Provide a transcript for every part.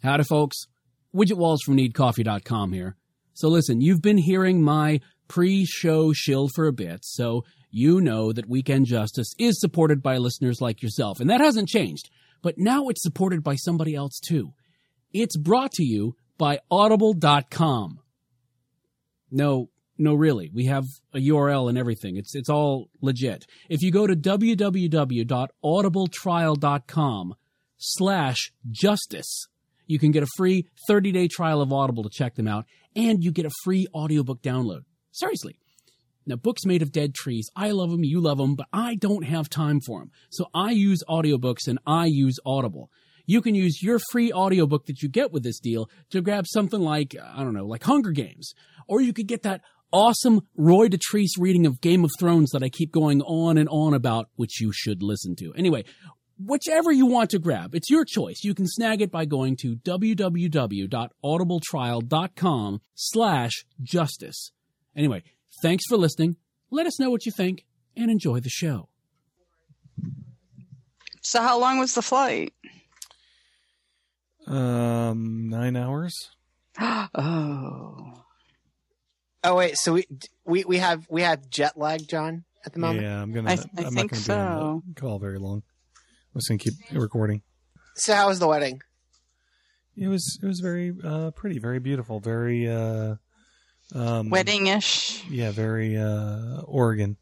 Howdy, folks. Widget Walls from NeedCoffee.com here. So listen, you've been hearing my pre-show shill for a bit, so you know that Weekend Justice is supported by listeners like yourself, and that hasn't changed. But now it's supported by somebody else, too. It's brought to you by Audible.com. No, really. We have a URL and everything. It's all legit. If you go to www.audibletrial.com/justice, you can get a free 30-day trial of Audible to check them out, and you get a free audiobook download. Seriously. Now, books made of dead trees, I love them, you love them, but I don't have time for them. So I use audiobooks and I use Audible. You can use your free audiobook that you get with this deal to grab something like, I don't know, like Hunger Games. Or you could get that awesome Roy Dotrice reading of Game of Thrones that I keep going on and on about, which you should listen to. Anyway, whichever you want to grab, it's your choice. You can snag it by going to www.audibletrial.com/justice. Anyway, thanks for listening. Let us know what you think and enjoy the show. So how long was the flight? 9 hours. Oh, wait. So we have jet lag, John, at the moment. Yeah, I'm I not think going to be so. on the call very long. I'm just going to keep recording. So how was the wedding? It was very pretty, very beautiful, very wedding-ish. Yeah, very Oregon.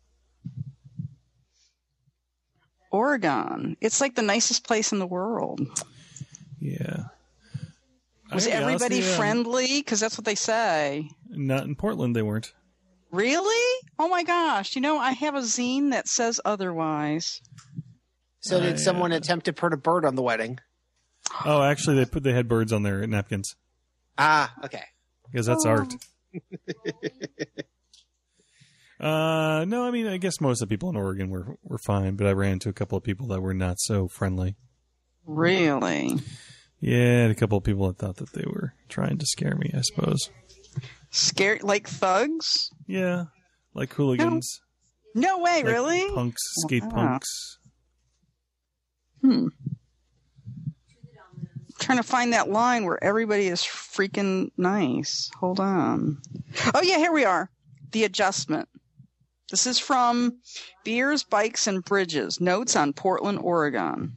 Oregon. It's like the nicest place in the world. Yeah. Was everybody friendly? Because that's what they say. Not in Portland, they weren't. Really? Oh my gosh. You know, I have a zine that says otherwise. So did someone attempt to put a bird on the wedding? Oh, actually, they had birds on their napkins. Ah, okay. Because that's art. No, I mean, I guess most of the people in Oregon were fine, but I ran into a couple of people that were not so friendly. Really? Yeah, and a couple of people that thought that they were trying to scare me, I suppose. Scare like thugs? Yeah, like hooligans. No way, like really? Punks, skate punks. Trying to find that line where everybody is freaking nice. Hold on. Oh, yeah, here we are. The Adjustment. This is from Beers, Bikes, and Bridges. Notes on Portland, Oregon.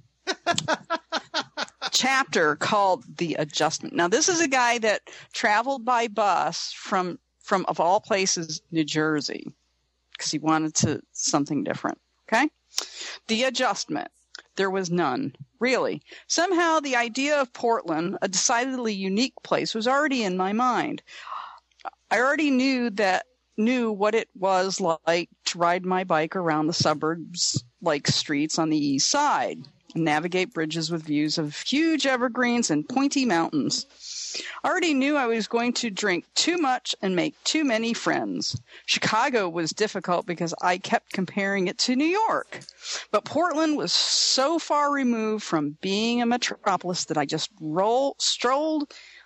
Chapter called The Adjustment. Now, this is a guy that traveled by bus from of all places, New Jersey, because he wanted something different. Okay? The Adjustment. There was none. Really. Somehow the idea of Portland, a decidedly unique place, was already in my mind. I already knew what it was like to ride my bike around the suburbs like streets on the east side and navigate bridges with views of huge evergreens and pointy mountains. I already knew I was going to drink too much and make too many friends. Chicago was difficult because I kept comparing it to New York. But Portland was so far removed from being a metropolis that I just strolled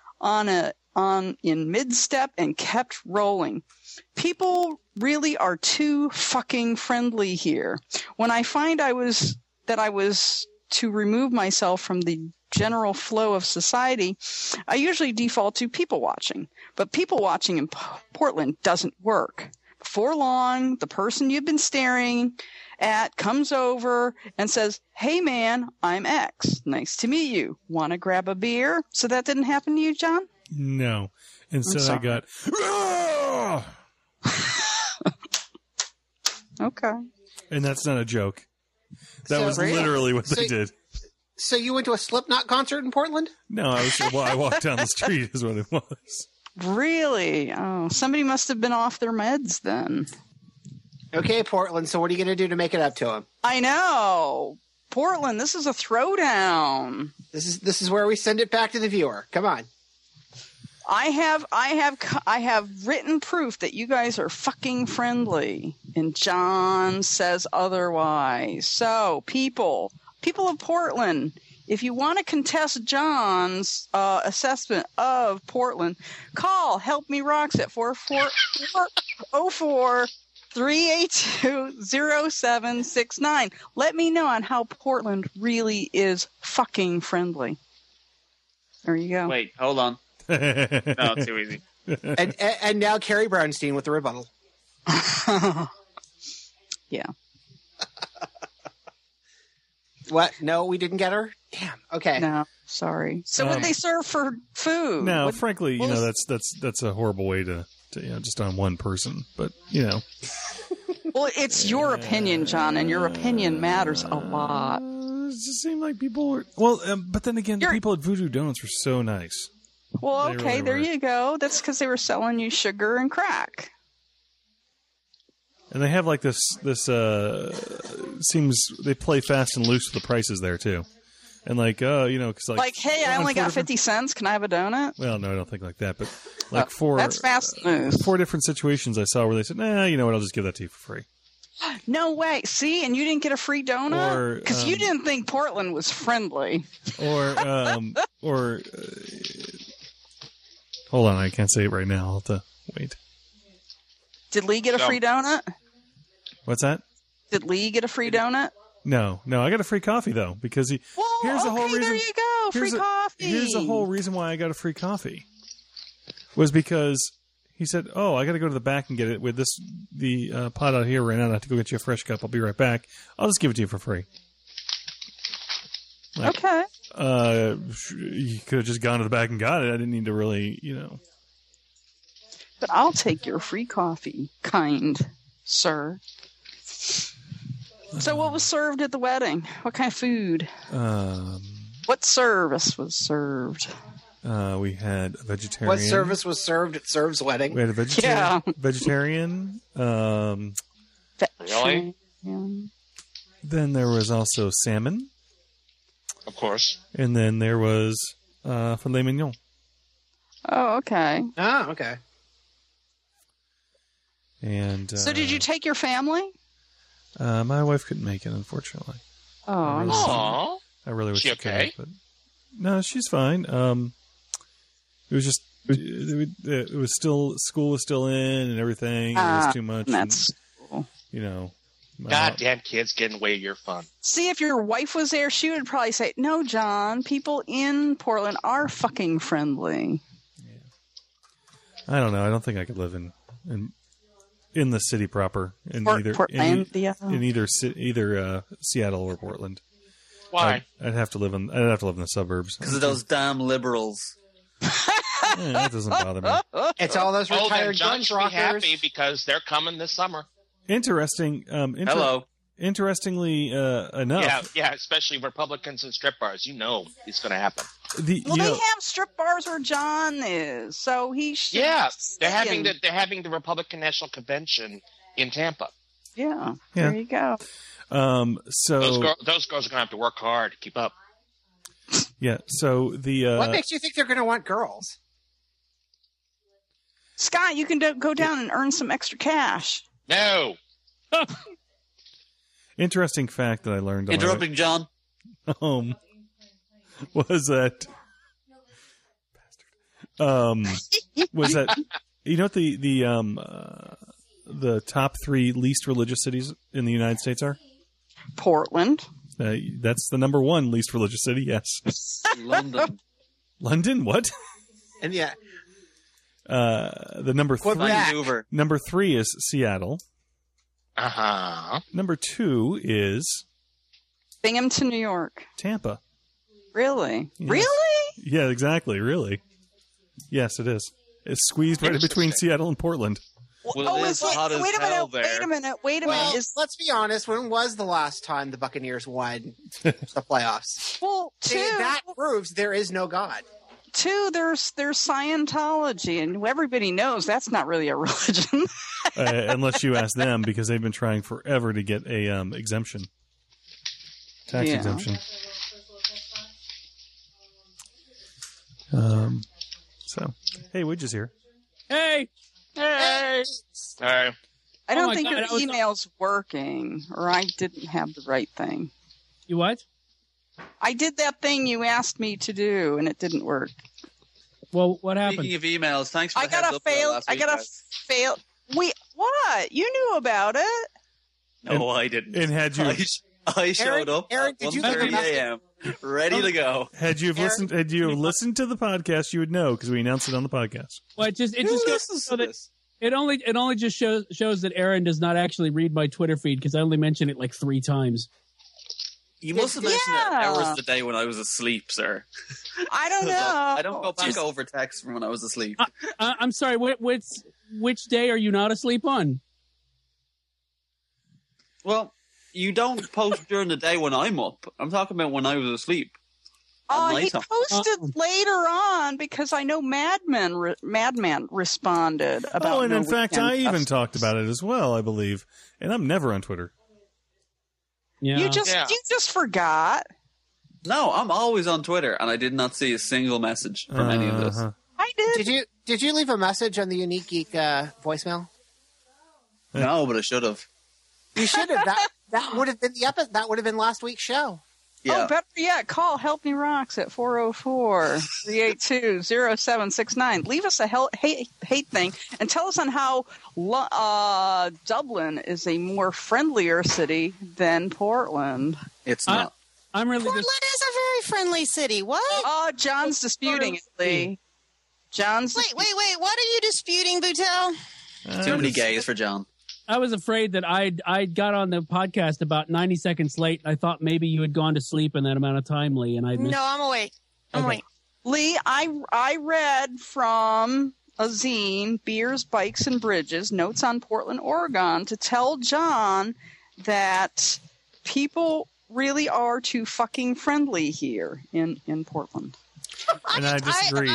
in mid-step and kept rolling. People really are too fucking friendly here. When I find I was to remove myself from the general flow of society, I usually default to people watching. But people watching in Portland doesn't work. Before long, the person you've been staring at comes over and says, "Hey man, I'm X. Nice to meet you. Want to grab a beer?" So that didn't happen to you, John? No. Instead I got, "Roar!" Okay. And that's not a joke. That was literally what they did. So you went to a Slipknot concert in Portland? No, I walked down the street is what it was. Really? Oh, somebody must have been off their meds then. Okay, Portland, so what are you going to do to make it up to him? I know. Portland, this is a throwdown. This is where we send it back to the viewer. Come on. I have written proof that you guys are fucking friendly, and John says otherwise. So, people of Portland, if you want to contest John's assessment of Portland, call Help Me Rocks at 404-382-0769. Let me know on how Portland really is fucking friendly. There you go. Wait, hold on. No, too easy. And now Carrie Brownstein with the rebuttal. Yeah. What? No, we didn't get her? Damn. Okay. No, sorry. So what they serve for food? No, What- frankly, what was- that's a horrible way to just on one person. But Well, it's your opinion, John, and your opinion matters a lot. it just seemed like people were but then again, the people at Voodoo Donuts were so nice. Well, They okay, really there were. you go. That's because they were selling you sugar and crack. And they have like this seems they play fast and loose with the prices there too. And because Like, hey, I only got 50 cents. Can I have a donut? Well, no, I don't think like that. But like for That's fast and loose. 4 different situations I saw where they said, "Nah, you know what? I'll just give that to you for free." No way. See, and you didn't get a free Or, donut because you didn't think Portland was friendly. Or hold on, I can't say it right now. I'll have to wait. Did Lee get a free donut? What's that? Did Lee get a free donut? No, I got a free coffee though because Well, here's the whole reason. there you go. Free coffee. Here's the whole reason why I got a free coffee was because he said, "Oh, I got to go to the back and get it with the pot out here right now. I have to go get you a fresh cup. I'll be right back. I'll just give it to you for free." Like, Okay. you could have just gone to the back and got it. I didn't need to really, But I'll take your free coffee, kind sir. So what was served at the wedding? What kind of food? What service was served? We had a vegetarian. What service was served at Serve's wedding? We had a vegetarian. Yeah. Vegetarian. Really? Then there was also salmon, Of course. and then there was filet mignon. Oh, okay. Oh, okay. And So did you take your family? my wife couldn't make it, unfortunately. Oh, I'm sorry. Aww. I really wish She she could, okay? but no, she's fine. It was just it was still school was still in and everything. It was too much. That's and, my Goddamn kids getting away your fun. See, if your wife was there, she would probably say, "No, John, people in Portland are fucking friendly." I don't know. I don't think I could live in the city proper in Portlandia. in either Seattle or Portland. Why? I'd have to live in the suburbs. Because of those damn liberals. Yeah, that doesn't bother me. It's all those Oh, then retired John gunch should be rockers. happy because they're coming this summer. Interesting. Hello. Interestingly enough, Yeah, especially Republicans and strip bars. You know it's going to happen. Well, they have strip bars where John is, so he should. Yeah, they're stay having the Republican National Convention in Tampa. Yeah, Yeah. there you go. So Those girls are going to have to work hard to keep up. yeah. So the What makes you think they're going to want girls? Scott, you can go down and earn some extra cash. No. interesting fact that I learned on Interrupting John. my home was that you know what the top 3 least religious cities in the United States are? Portland. That's the number 1 least religious city. Yes. London. London. What? And yeah, The number 3. Vancouver. Number 3 is Seattle. Uh-huh. Number 2 is Binghamton, New York. Tampa. Really? Yes. Really? Yeah, exactly. Really. Yes, it is. It's squeezed right in between Seattle and Portland. Well, it is hot as wait a hell minute. there. Wait a well, minute. Is let's be honest. When was the last time the Buccaneers won the playoffs? well, two. That proves there is no God. Two, there's Scientology, and everybody knows that's not really a religion. Unless you ask them, because they've been trying forever to get a exemption, tax Yeah. exemption. So, hey, Widge is here. Hey, Hey. All right. I don't my think God, your I was- email's working, or I didn't have the right thing. you what? I did that thing you asked me to do, and it didn't work. Well, what happened? Speaking of emails, thanks for I the heads got a up there fail. last I week, got a guys. fail. Wait, what? You knew about it? No, I didn't. And had you I showed up Eric, at did you leave a 1:30 message? a.m. Ready to go. Had you listened to the podcast, you would know because we announced it on the podcast. Well, it just goes so that it only just shows that Aaron does not actually read my Twitter feed because I only mention it like 3 times. You must have mentioned it hours of the day when I was asleep, sir. I don't know. I don't go back over text from when I was asleep. I'm sorry. Which day are you not asleep on? Well, you don't post during the day when I'm up. I'm talking about when I was asleep. He posted later on because I know Madman responded about. Oh, and in fact, I even festivals. talked about it as well, I believe. And I'm never on Twitter. Yeah. You just forgot. No, I'm always on Twitter, and I did not see a single message from any of this. I did. Did you leave a message on the Unique Geek voicemail? No, but I should have. You should have. That would have been the episode. That would have been last week's show. Yeah. Oh, better yet, call Help Me Rocks at 404-382-0769. Leave us a hate thing and tell us on how Dublin is a more friendlier city than Portland. It's not. I'm really Portland is a very friendly city. What? Oh, John's disputing it, Lee. Wait. What are you disputing, Boutel? Too many gays for John. I was afraid that I got on the podcast about 90 seconds late. I thought maybe you had gone to sleep in that amount of time, Lee, and I missed. No, I'm awake. I'm awake. Lee, I read from a zine, Beers, Bikes, and Bridges, Notes on Portland, Oregon, to tell John that people really are too fucking friendly here in Portland. And I disagreed.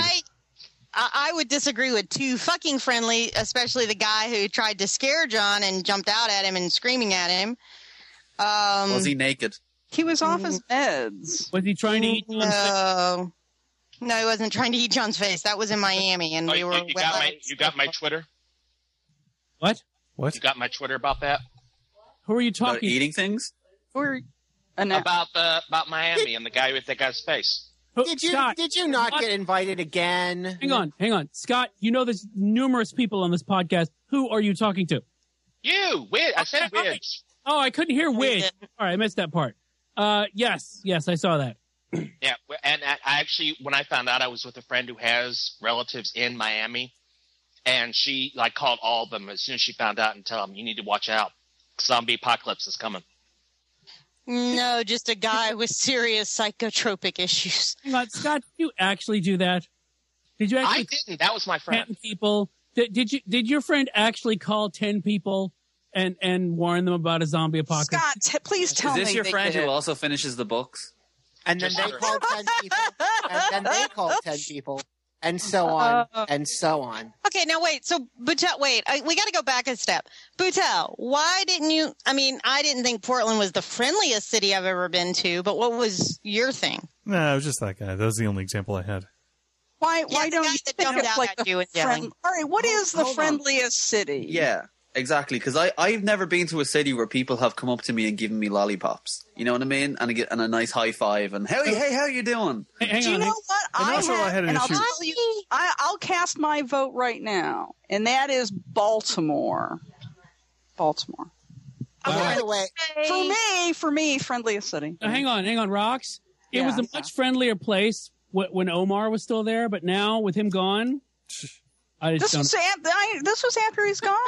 I would disagree with too fucking friendly, especially the guy who tried to scare John and jumped out at him and screaming at him. Was he naked? He was off his meds. Was he trying to eat John's face? No, he wasn't trying to eat John's face. That was in Miami, and we were. You got my Twitter? What? You got my Twitter about that? Who are you About talking? eating things? About Miami and the guy with the guy's face. Scott, Did you not get invited again? Hang on. Scott, you know there's numerous people on this podcast. Who are you talking to? You, Wiz. I said Wiz. Oh, I couldn't hear Wiz. All right, I missed that part. Yes, I saw that. Yeah, and I actually, when I found out, I was with a friend who has relatives in Miami, and she called all of them as soon as she found out and tell them, you need to watch out. Zombie apocalypse is coming. No, just a guy with serious psychotropic issues. Hang on, Scott, did you actually do that? Did you actually? I didn't. That was my friend. 10 people. Did your friend actually call 10 people and warn them about a zombie apocalypse? Scott, please tell me. Is this your they friend did who it. also finishes the books? And then they called 10 people. And then they called 10 people. And so on. And so on. Okay, now wait. So, Boutel, we got to go back a step. Boutel, why didn't you? I mean, I didn't think Portland was the friendliest city I've ever been to, but what was your thing? No, it was just that guy. That was the only example I had. Why the don't guy you that think jumped of out like at you and yelling. All right, what is the hold on. friendliest city? Yeah, exactly. Because I've never been to a city where people have come up to me and given me lollipops. You know what I mean? And a nice high five and hey, how you doing? Hang Do you on. know what? And also I had an I'll issue- tell you, I'll cast my vote right now, and that is Baltimore. Baltimore. By the way, For me, friendliest city. Hang on, Rox. It Yeah. was a much friendlier place when Omar was still there, but now with him gone, I just This don't. was after he's gone.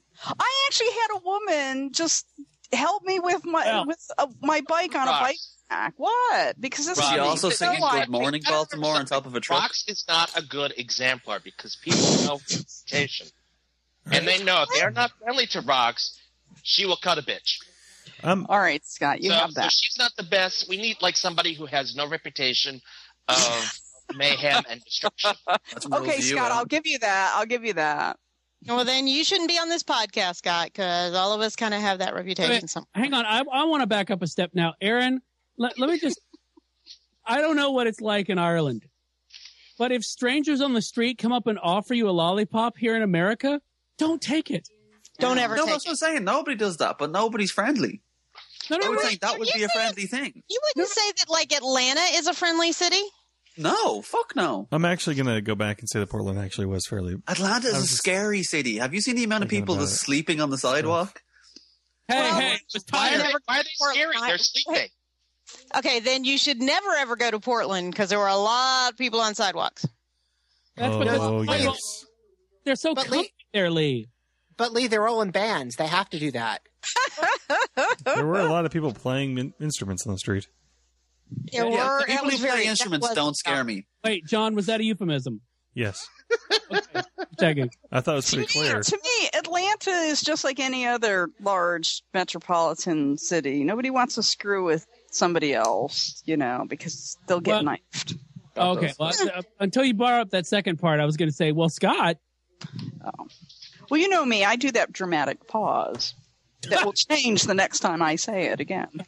I actually had a woman just help me with my bike on a bike rack. What? Because this Was she is also so singing like- Good Morning Baltimore on top of a truck? Fox is not a good exemplar because people know reputation. And they know if they're not friendly to Rox, she will cut a bitch. All right, Scott, you have So that. she's not the best. We need somebody who has no reputation of mayhem and destruction. That's my Okay, view, Scott, Em. I'll give you that. Well, then you shouldn't be on this podcast, Scott, because all of us kind of have that reputation. Hang on, I want to back up a step now. Aaron, let me just, I don't know what it's like in Ireland, but if strangers on the street come up and offer you a lollipop here in America, don't take it. Don't ever No, take that's what I'm saying. Nobody does that, but nobody's friendly. No, I would wait. think that would be a friendly thing. You wouldn't say that Atlanta is a friendly city? No, fuck no. I'm actually going to go back and say that Portland actually was fairly... Atlanta is a scary city. Have you seen the amount of thinking people about just it. sleeping on the sidewalk? Hey, it was Why tired. are they scary? They're sleeping. Okay, then you should never ever go to Portland because there were a lot of people on sidewalks. That's Oh, because yes. they're so But comfy there, Lee. But Lee, they're all in bands. They have to do that. There were a lot of people playing instruments on the street. There Yeah, were. the people who play instruments that was- don't scare me. Wait, John, was that a euphemism? Yes. Okay, checking. I thought it was pretty clear. To me, Atlanta is just like any other large metropolitan city. Nobody wants to screw with somebody else, because they'll get Well- knifed. Okay, well, until you brought up that second part, I was going to say, well, Scott, Well, you know me. I do that dramatic pause that will change the next time I say it again.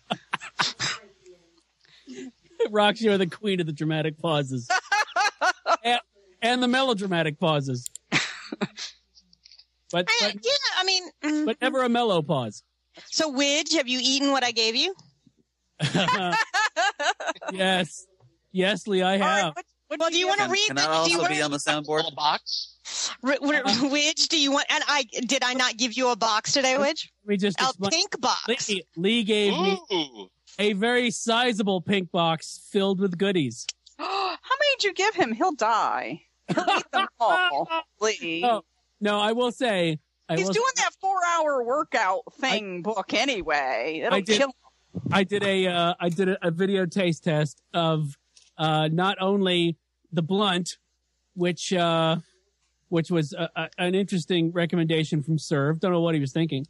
Rox, you're the queen of the dramatic pauses. and the melodramatic pauses. But never a mellow pause. So, Widge, have you eaten what I gave you? Yes. Yes, Lee, I All right, have. Well, do you want to read Can the? that Do you also want be on the soundboard? Little box. Widge? Do you want? And did I not give you a box today, Widge? Let me just A explain. pink box. Lee gave me Ooh. a very sizable pink box filled with goodies. How many did you give him? He'll die. He'll eat them all, Lee. No, I will say. He's doing that 4-hour workout thing book anyway. It'll kill him. I did a video taste test of not only the blunt, which was an interesting recommendation from Serve. Don't know what he was thinking,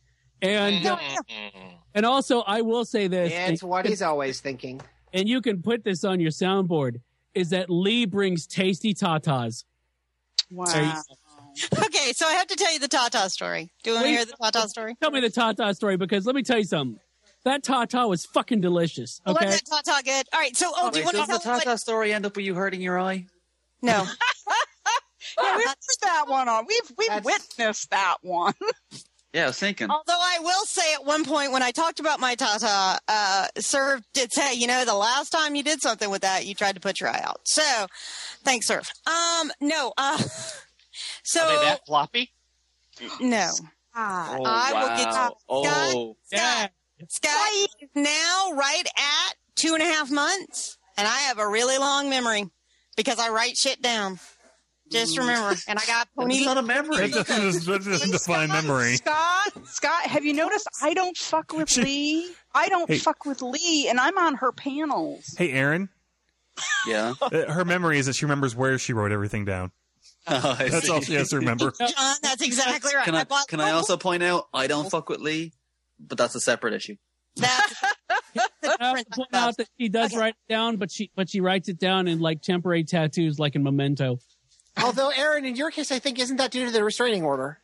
and also I will say this. It's what he's always thinking. And you can put this on your soundboard. Is that Lee brings tasty tatas? Wow. Okay, so I have to tell you the Tata story. Do you want to hear the Tata story? Tell me the tata story, because let me tell you something. That tata was fucking delicious. Okay. Wasn't that Tata good? All right, so do you Wait, want to does the tell Tata story end up with you hurting your eye? No. Yeah, we've put that one on. We've That's- witnessed that one. Yeah, I was thinking. Although I will say at one point when I talked about my Tata, Serve did say, the last time you did something with that, you tried to put your eye out. So, thanks, Serve. No. So Are they that floppy? no. Oh, I will get wow. Oh, Yeah. Scott is now right at 2.5 months, and I have a really long memory because I write shit down. Just remember, and I got it's pony. not a memory. That doesn't define memory. Scott, have you noticed I don't fuck with Lee? I don't Hey. fuck with Lee, and I'm on her panels. Hey, Aaron. Yeah. Her memory is that she remembers where she wrote everything down. Oh, I That's see. all she has to remember. John, that's exactly right. Can I also point out I don't fuck with Lee, but that's a separate issue. That's the I have to difference. point out that she does write it down, but she writes it down in like temporary tattoos, like in Memento. Although, Aaron, in your case, I think isn't that due to the restraining order?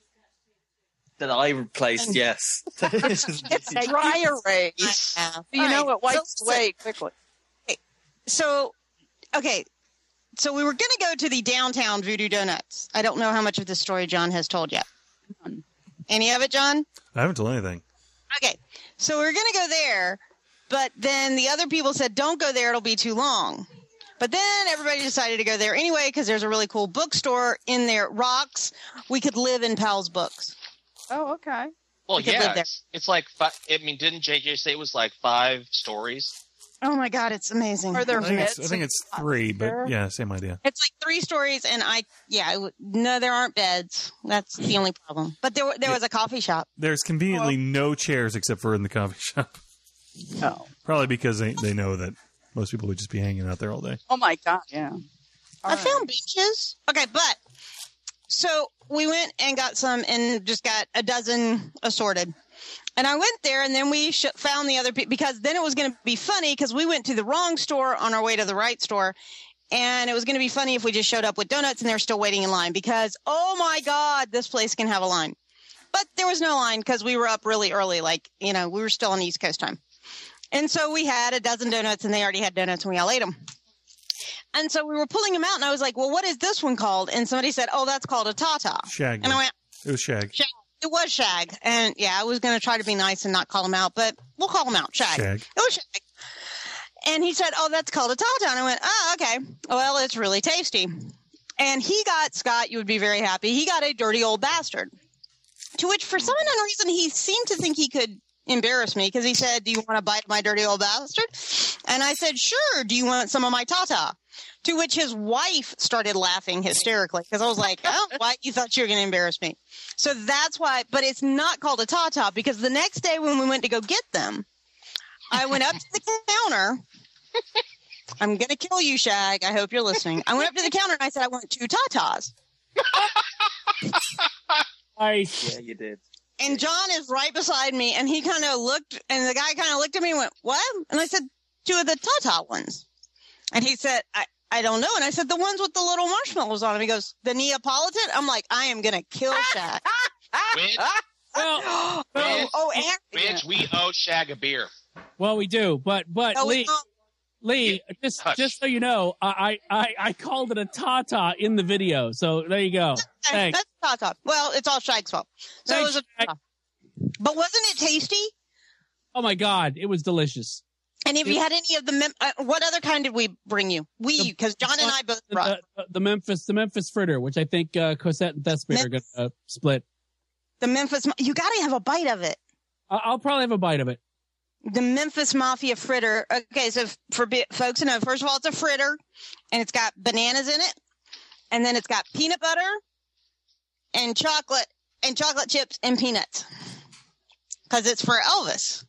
That I replaced, yes. It's dry erase. Yeah. You All know right. it wipes away quickly. So, okay. So we were going to go to the downtown Voodoo Donuts. I don't know how much of this story John has told yet. Any of it, John? I haven't told anything. Okay. So we were going to go there, but then the other people said, don't go there. It'll be too long. But then everybody decided to go there anyway because there's a really cool bookstore in there. Rocks. We could live in Pal's books. Oh, okay. Well, We could live yeah, there. it's like didn't JJ say it was like 5 stories? Oh, my God. It's amazing. Are there I think beds? it's 3, but yeah, same idea. It's like 3 stories, and no, there aren't beds. That's the only problem. But there was a coffee shop. There's conveniently no chairs except for in the coffee shop. Oh. Probably because they know that most people would just be hanging out there all day. Oh my God, yeah. I found benches. Okay, but so we went and got some and just got a dozen assorted. And I went there, and then we found the other people because then it was going to be funny because we went to the wrong store on our way to the right store. And it was going to be funny if we just showed up with donuts and they're still waiting in line because, oh, my God, this place can have a line. But there was no line because we were up really early. Like, we were still on East Coast time. And so we had a dozen donuts, and they already had donuts, and we all ate them. And so we were pulling them out, and I was like, well, what is this one called? And somebody said, oh, that's called a Tata. Shag. And I went, It was Shag. Shag. It was Shag. And, yeah, I was going to try to be nice and not call him out, but we'll call him out. Shag. Shag. It was Shag. And he said, oh, that's called a Tata. And I went, oh, okay. Well, it's really tasty. And he got, Scott, you would be very happy, he got a dirty old bastard. To which, for some unknown reason, he seemed to think he could embarrass me because he said, "Do you want a bite of my dirty old bastard?" And I said, "Sure. Do you want some of my tata?" To which his wife started laughing hysterically because I was like, "Oh, why you thought you were going to embarrass me?" So that's why. But it's not called a tata because the next day when we went to go get them, I went up to the counter. I'm going to kill you, Shag. I hope you're listening. I went up to the counter and I said, "I want 2 tatas." Nice. Yeah, you did. And John is right beside me, and he kind of looked, and the guy kind of looked at me and went, "What?" And I said, 2 of the Tata ones. And he said, I don't know. And I said, "The ones with the little marshmallows on them." He goes, "The Neapolitan?" I'm like, I am going to kill Shaq. Rich, Aaron. we owe Shag a beer. Well, we do, but No, we Lee, just so you know, I called it a Tata in the video, so there you go. Thanks. That's Tata. Well, it's all Shag's fault. So Thanks, it was a Tata. But wasn't it tasty? Oh my God, it was delicious. And if you had any of the, what other kind did we bring you? Because John and I both brought the Memphis fritter, which I think Cosette and Thespia are going to split. the Memphis. You got to have a bite of it. I'll probably have a bite of it. The Memphis Mafia fritter. Okay, so for folks to know, first of all, it's a fritter, and it's got bananas in it, and then it's got peanut butter and chocolate chips and peanuts, because it's for Elvis,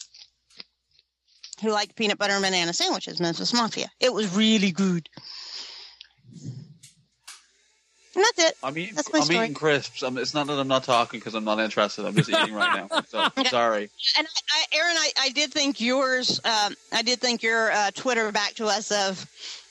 who liked peanut butter and banana sandwiches. Memphis Mafia. It was really good. And that's it. I'm story. eating crisps. It's not that I'm not talking because I'm not interested. I'm just eating right now. So sorry. And Aaron, I did think yours. I did think your Twitter back to us of,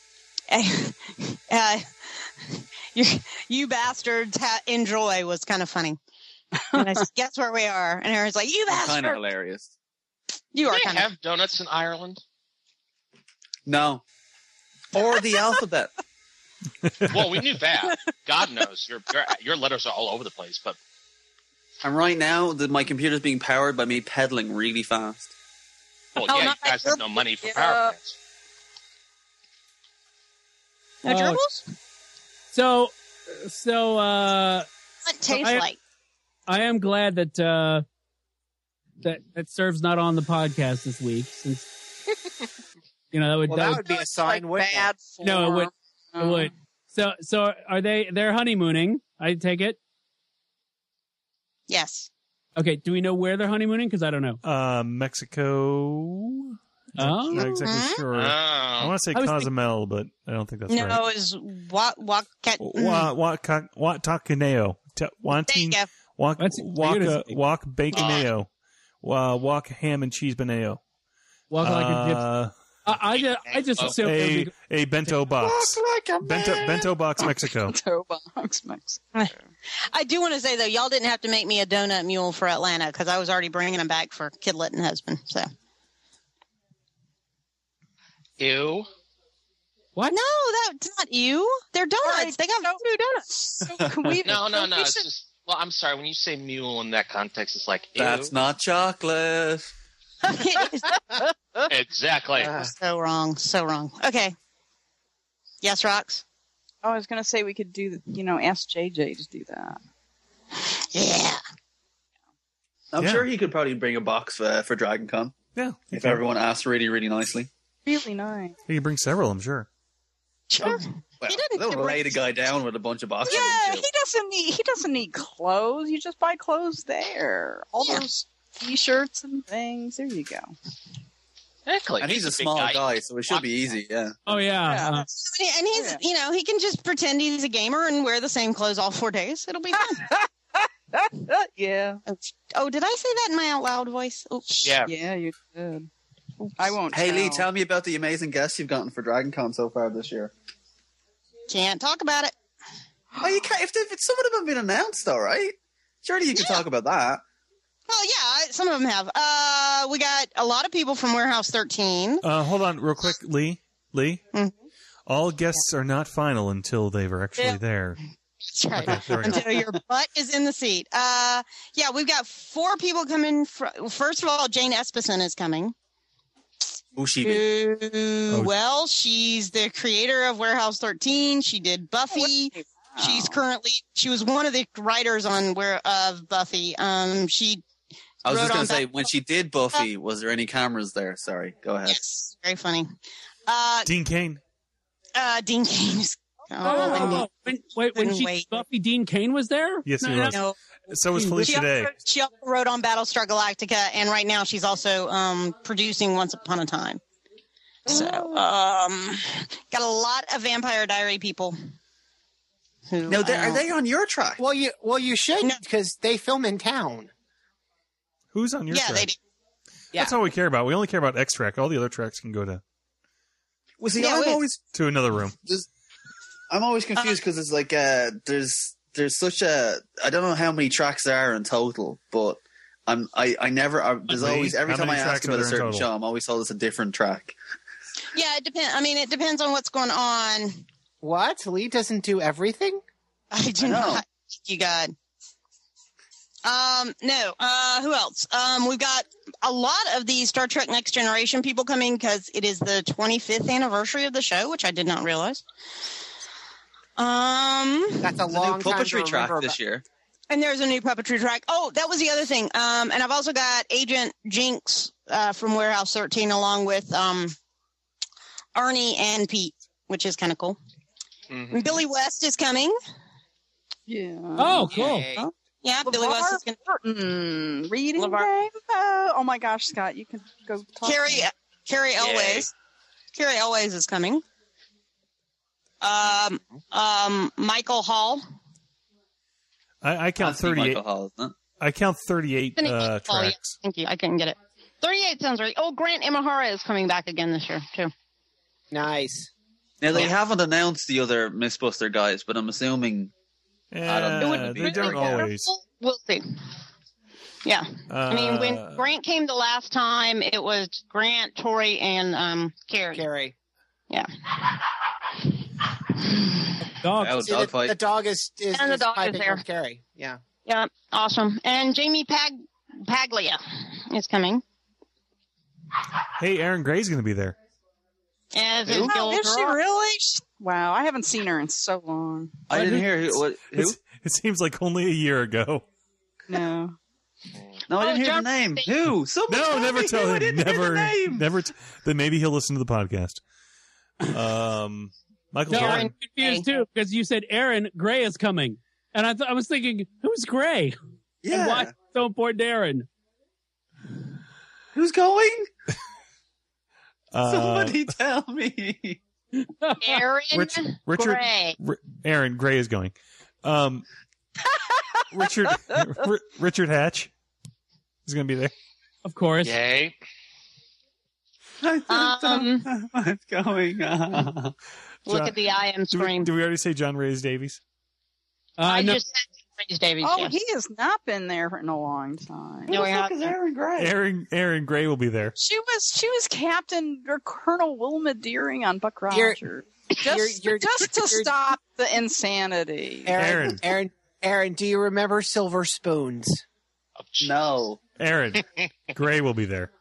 you bastards enjoy was kind of funny. And I said, guess where we are? And Aaron's like, you bastard. Kind of hilarious. You Do are they kind of. have donuts in Ireland? No. Or the alphabet. Well, we knew that. God knows your letters are all over the place. But And right now, my computer's being powered by me pedaling really fast. well, Oh, yeah, you not guys like have no money for Yeah. power plants. No gerbils? So What it tastes like? I am glad that that Serve's not on the podcast this week, since that would Well, that would be a sign, wouldn't it? bad form. No, it would. It would. So are they're honeymooning? I take it. Yes. Okay. Do we know where they're honeymooning? Because I don't know. Mexico. Oh. Not exactly sure. I want to say I was Cozumel, but I don't think that's No, right. it was Watacaneo. There you go. Walk baconeo. Walk ham and cheese baneo. Walk like a gypsy. I just assumed A bento box. Bento box Mexico. Toe box mix. I do want to say, though, y'all didn't have to make me a donut mule for Atlanta because I was already bringing them back for Kidlet and husband. So. Ew. What? No, that's not you. They're donuts. Right, They got so- voodoo donuts. So can we? No. we It's should- just. Well, I'm sorry. When you say mule in that context, it's like ew. That's not chocolate. Exactly. So wrong. So wrong. Okay. Yes, Rox? I was going to say we could do, ask JJ to do that. Yeah. I'm Yeah. sure he could probably bring a box for Dragon Con Yeah. if everyone asked really, really nicely. Really nice. You can bring several, I'm sure. Sure. Well, He didn't they'll bring- lay the guy down with a bunch of boxes. Yeah, and he doesn't need clothes. You just buy clothes there. All those T-shirts and things. There you go. Exactly. And he's a big small guy, so it should be easy, yeah. Oh yeah. Yeah. And he's, he can just pretend he's a gamer and wear the same clothes all 4 days. It'll be fun. Yeah. Oh, did I say that in my out loud voice? Oh, Yeah. Yeah, you did. I won't. Hey, Lee, tell. tell me about the amazing guests you've gotten for Dragon Con so far this year. can't talk about it. Oh, you can't. If some of them have been announced, all right? Surely you can talk about that. Well, yeah, some of them have. We got a lot of people from Warehouse 13. Hold on real quick, Lee. Mhm. All guests are not final until they were actually there. That's right. Okay, there we go. Until your butt is in the seat. Yeah, we've got 4 people coming. First of all, Jane Espison is coming. Ushibi. Well, she's the creator of Warehouse 13. She did Buffy. She was one of the writers of Buffy. She I was just Wrote going on to say, back- when she did Buffy, was there any cameras there? Sorry, go ahead. Yes, very funny. Dean Cain. Dean Cain's. When Couldn't she wait. Buffy Dean Cain was there? Yes, he was. No, So was Felicia Day. she also wrote on Battlestar Galactica, and right now she's also producing Once Upon a Time. So, got a lot of Vampire Diary people. Who, Now, are they on your track? Well, you should No. because they film in town. Who's on your yeah, track? they do. Yeah. That's all we care about. We only care about X track. All the other tracks can go to Yeah, wait. another room. I'm always confused because it's like there's such a, I don't know how many tracks there are in total, but there's always, every How time I many ask tracks are about a there in certain total? show, I'm always told it's a different track. Yeah, it depends. I mean, it depends on what's going on. What? Lee doesn't do everything? I do know. not. Thank you, God. No. Who else? We've got a lot of the Star Trek Next Generation people coming because it is the 25th anniversary of the show, which I did not realize. That's a There's a new long time to puppetry track remember this year. And there's a new puppetry track. Oh, that was the other thing. And I've also got Agent Jinx from Warehouse 13 along with Arnie and Pete, which is kind of cool. Mhm. And Billy West is coming. Yeah. Oh, cool. Yay. Yeah, Billy West is going LeVar Burton, reading LeVar- rainbow. Oh my gosh, Scott, you can go talk. to Carrie Elways. Carrie Elways is coming. Michael Hall. I count That's Michael 38. Hall, isn't it? I count 38 Oh, yeah. tracks. Thank you. I couldn't get it. 38 sounds right. Oh, Grant Imahara is coming back again this year, too. Nice. Now, they haven't announced the other Mythbuster guys, but I'm assuming I don't know. Yeah, they don't always. We'll see. Yeah. I mean, when Grant came the last time, it was Grant, Tori, and Carrie. Carrie. Yeah. Dog. Oh, See, dogfight. the dog is And the dog is piping there. with Carrie. Yeah. Yeah. Awesome. And Jamie Paglia is coming. Hey, Aaron Gray's going to be there. As is Oh, Gil is she Rock. really? Wow, I haven't seen her in so long. I didn't hear who. It seems like only a year ago. No. No, I didn't hear John the name. Stamos. Who? Someone No, tell never me tell who. I him. didn't hear the name. Never. Then maybe he'll listen to the podcast. Michael No, Jordan. I'm confused too because you said Aaron Gray is coming, and I was thinking, who's Gray? And why Yeah. is it so important to Aaron? Who's going? Uh, Somebody tell me. Aaron Richard. Gray. Aaron Gray is going. Richard Hatch is going to be there. Of course. Yay. I don't know what's going on. Look John- at the I am scream. Do we already say John Reyes Davies? I No, just said Rhys Davies. Oh, yes. he has not been there in a long time. No, we have. Is Aaron Gray? Aaron Gray will be there. She was Captain or Colonel Wilma Deering on Buck You're- Rogers. Just you're- to stop the insanity. Aaron, do you remember Silver Spoons? No. Aaron Gray will be there.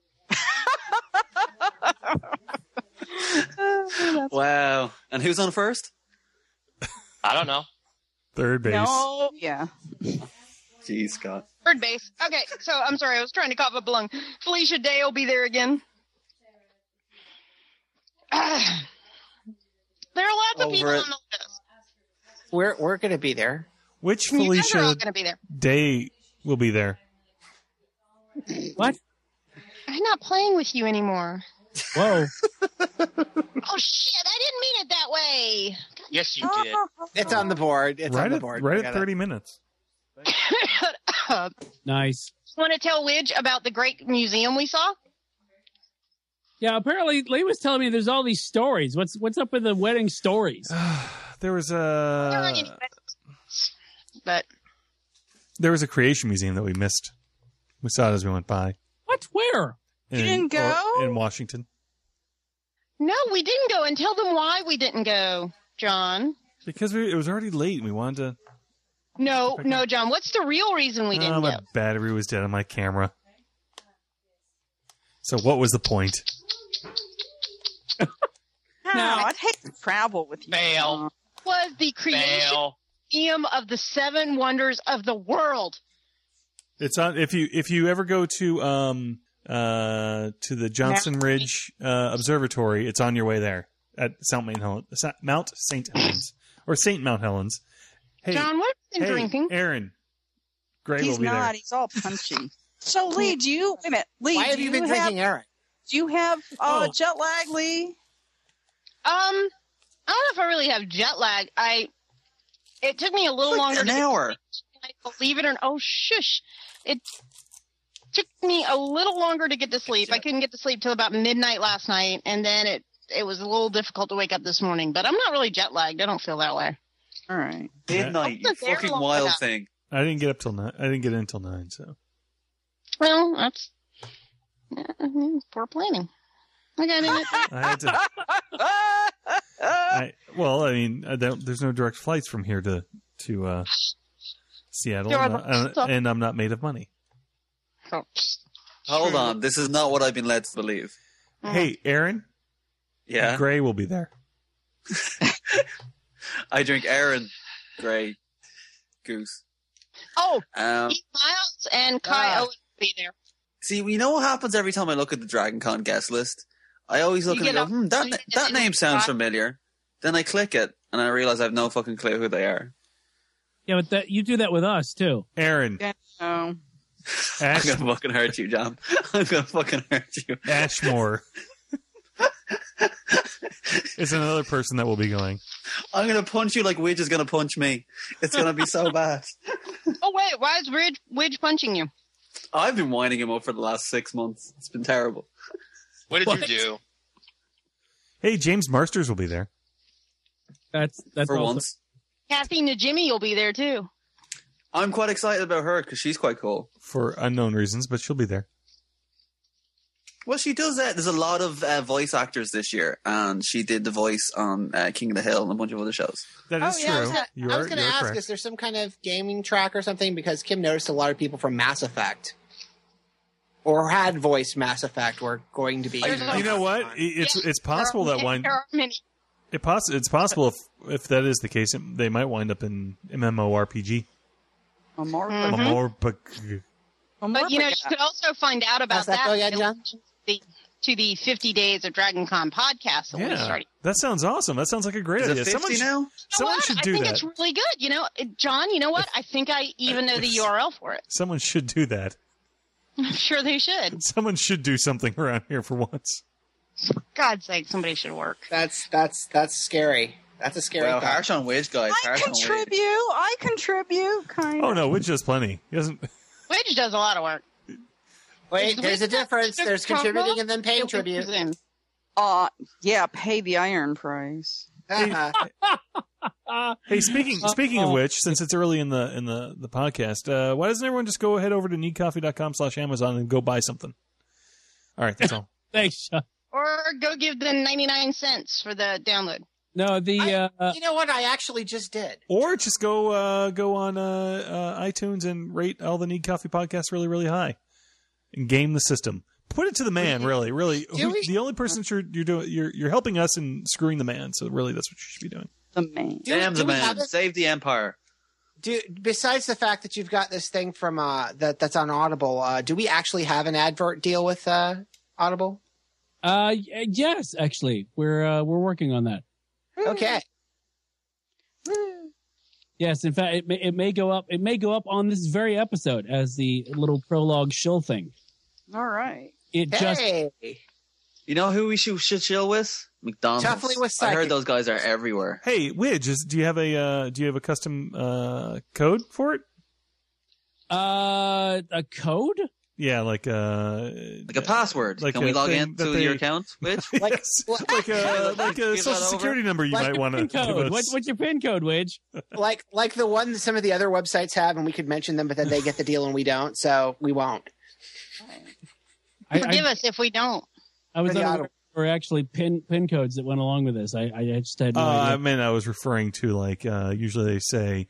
Wow. And who's on first? I don't know. Third base. No, yeah. Jeez, Scott. Third base. Okay, so I'm sorry, I was trying to cough up a lung. Felicia Day will be there again. There are lots of people Over it. on the list. We're going to be there. Which You guys are all Felicia going to be there. Day will be there? What? I'm not playing with you anymore. Whoa. Oh shit! I didn't mean it that way. Yes, you did. It's on the board. It's on the board. Right We at gotta- 30 minutes. Nice. Want to tell Widge about the great museum we saw? Yeah, apparently Lee was telling me there's all these stories. What's up with the wedding stories? There was There aren't a any, but there was a creation museum that we missed. We saw it as we went by. What? Where? You didn't go? In Washington. no, we didn't go. And tell them why we didn't go, John. Because it was already late and we wanted to... No, John. What's the real reason we didn't my go? battery was dead on my camera. So what was the point? No, I'd hate to travel with you. Fail. Was the creation Fail. museum of the 7 wonders of the world? It's on. If you ever go to the Johnson Ridge Observatory, it's on your way there at Mount St. Helens or St. Mount Helens. Hey, John, what have you been drinking? Aaron. Gray He's will be not. there. He's all punchy. So, Lee, wait a minute. Lee, Why have you been drinking, Aaron? Do you have jet lag, Lee? I don't know if I really have jet lag. It took me a little longer. An hour. Believe it or not. Oh, shush! It took me a little longer to get to sleep. I couldn't get to sleep till about midnight last night, and then it was a little difficult to wake up this morning. But I'm not really jet lagged. I don't feel that way. All right. Midnight, you fucking wild thing. I didn't get up till 9. I didn't get in until 9. So. Well, that's poor planning. I got in it. I had to. There's no direct flights from here to Seattle, and I'm not made of money. Oh, Hold on, this is not what I've been led to believe. Hey, Aaron. Yeah, Gray will be there. I drink Aaron, Gray, Goose. Oh, Miles and Kai Owen will be there. See, you know what happens every time I look at the Dragon Con guest list? I always look and go, that name sounds familiar. Then I click it, and I realize I have no fucking clue who they are. Yeah, but you do that with us, too. Aaron. Yeah, no. I'm going to fucking hurt you, John. I'm going to fucking hurt you. Ashmore is another person that will be going. I'm going to punch you like Widge is going to punch me. It's going to be so bad. Oh, wait. Why is Widge punching you? I've been winding him up for the last 6 months. It's been terrible. What did you do? Hey, James Marsters will be there. That's for also, once. Kathy Najimy will be there, too. I'm quite excited about her because she's quite cool. For unknown reasons, but she'll be there. Well, she does that. There's a lot of voice actors this year, and she did the voice on King of the Hill and a bunch of other shows. That is true. I was going to ask, is there some kind of gaming track or something? Because Kim noticed a lot of people from Mass Effect or had voiced Mass Effect were going to be. You know what? It's possible that one. There are many. It's possible if that is the case, they might wind up in MMORPG. But you could also find out about that to the 50 Days of Dragon Con podcast. Yeah, that sounds awesome. That sounds like a great idea. Is it 50 now? Someone should do that. I think it's really good. John, you know what? I think I even know the URL for it. Someone should do that. I'm sure they should. Someone should do something around here for once. For God's sake, somebody should work. That's scary. That's a scary. Well, harsh on Widge, guys. I contribute. Kind of. Oh no, Widge does plenty. He doesn't. Widge does a lot of work. Wait, there's a difference. There's contributing and then paying tribute. Yeah, pay the iron price. Hey, speaking of which, since it's early in the podcast, why doesn't everyone just go head over to needcoffee.com/Amazon and go buy something? All right, that's all. Thanks, Sean. Or go give them 99 cents for the download. No, you know what? I actually just did. Or just go on iTunes and rate all the Need Coffee podcasts really, really high, and game the system. Put it to the man, really. The only person you're helping us and screwing the man. So really, that's what you should be doing. The man, damn the man, save the empire. Besides the fact that you've got this thing from that's on Audible, do we actually have an advert deal with Audible? Yes, actually, we're working on that. Okay. Yes, in fact, it may go up. It may go up on this very episode as the little prologue shill thing. All right. You know who we should chill with? McDonald's. Definitely with I heard those guys are everywhere. Hey, Widge, do you have a custom code for it? A code? Yeah, like a password. Can we log into your account, Widge? like a social security number you might want to give us. What's your PIN code, Widge? like the one that some of the other websites have, and we could mention them, but then they get the deal and we don't, so we won't. Forgive us if we don't. I was unaware there were actually PIN codes that went along with this. I just had no idea. I mean, I was referring to usually they say,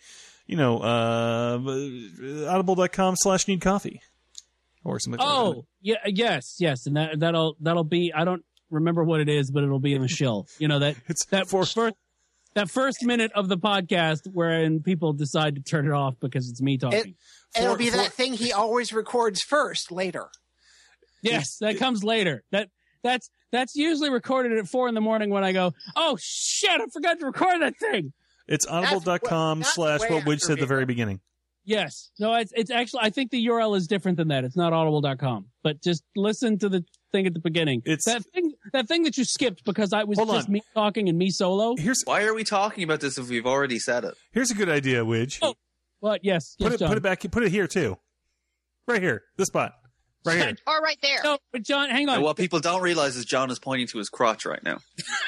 audible.com/needcoffee. Or something. Oh, yeah, yes, and that'll be. I don't remember what it is, but it'll be in the shill. That that first minute of the podcast wherein people decide to turn it off because it's me talking. It'll be that thing he always records first later. Yes, that comes later. That's usually recorded at 4 a.m. when I go, oh shit, I forgot to record that thing. It's audible.com/what Widge said at the very beginning. Yes. No, it's actually, I think the URL is different than that. It's not audible.com, but just listen to the thing at the beginning. It's that thing that you skipped because I was me talking and me solo. Why are we talking about this if we've already said it? Here's a good idea, Widge. Oh, what? Yes. Put John. it back. Put it here too. Right here. This spot. Right here. Or right there. No, but John, hang on. And what people don't realize is John is pointing to his crotch right now.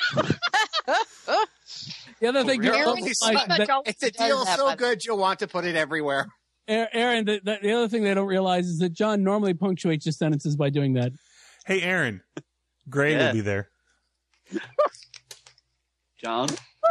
The other thing, it's a deal so good you'll want to put it everywhere. Aaron, the other thing they don't realize is that John normally punctuates his sentences by doing that. Hey, Aaron, Gray will be there. John.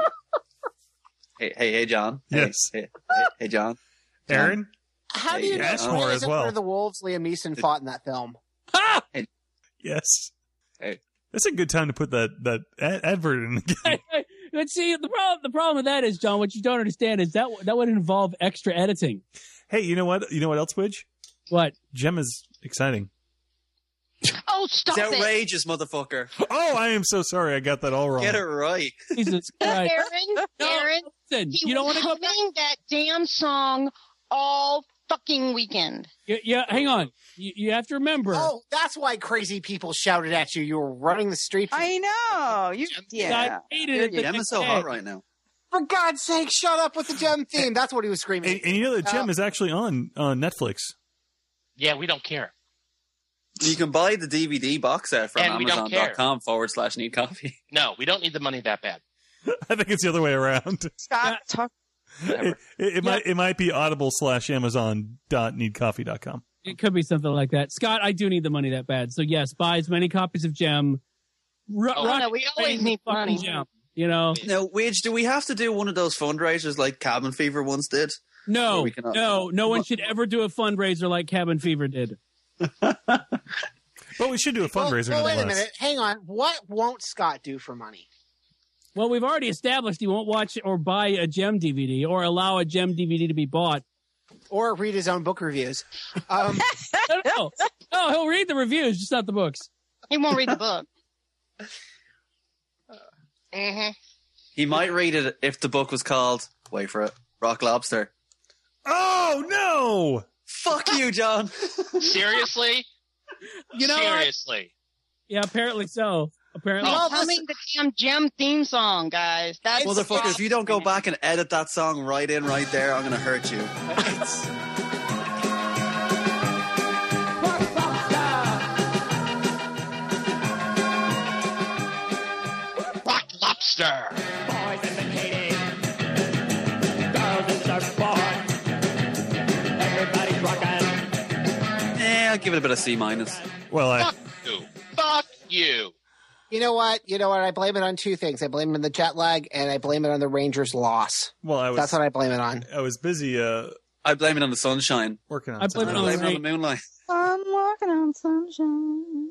Hey, John. Yes. Hey, John. Aaron. How do you know Ashmore as well? One of the wolves Liam Neeson fought in that film? Ha! Yes. Hey. That's a good time to put that advert in again. But see, the problem with that is, John, what you don't understand is that would involve extra editing. Hey, you know what? You know what else, Widge? What? Gem is exciting. Oh, stop it's outrageous, motherfucker. Oh, I am so sorry. I got that all wrong. Get it right. Jesus Christ. Aaron, listen, you don't want to go back? that damn song all fucking weekend. Yeah, hang on. You have to remember. Oh, that's why crazy people shouted at you. You were running the street. I know. I hated it. Gem is so hot right now. For God's sake, shut up with the Gem theme. That's what he was screaming. And you know that Gem is actually on Netflix. Yeah, we don't care. You can buy the DVD box set from Amazon.com/need coffee. No, we don't need the money that bad. I think it's the other way around. Scott, talk. It might be audible/amazon.needcoffee.com. It could be something like that. Scott, I do need the money that bad. So yes, buy as many copies of Gem. We always need money. Gem, you know. Now, Widge, do we have to do one of those fundraisers like Cabin Fever once did? No one should ever do a fundraiser like Cabin Fever did. But we should do a fundraiser. Well, wait a minute. Hang on. What won't Scott do for money? Well, we've already established he won't watch or buy a Gem DVD or allow a Gem DVD to be bought. Or read his own book reviews. No, he'll read the reviews, just not the books. He won't read the book. He might read it if the book was called, wait for it, Rock Lobster. Oh, no! Fuck you, John. Seriously? Seriously? Yeah, apparently so. Apparently. Humming the damn Gem theme song, guys. That's motherfucker, if you don't go back and edit that song right there, I'm going to hurt you. Rock Lobster. Boys in bikini, girls in surfboard, everybody's rocking. I'll give it a bit of C-. Well, Fuck you. You know what? I blame it on two things. I blame it on the jet lag, and I blame it on the Rangers' loss. Well, that's what I blame it on. I was busy. I blame it on the sunshine. Working on. I blame it on the moonlight. I'm walking on sunshine.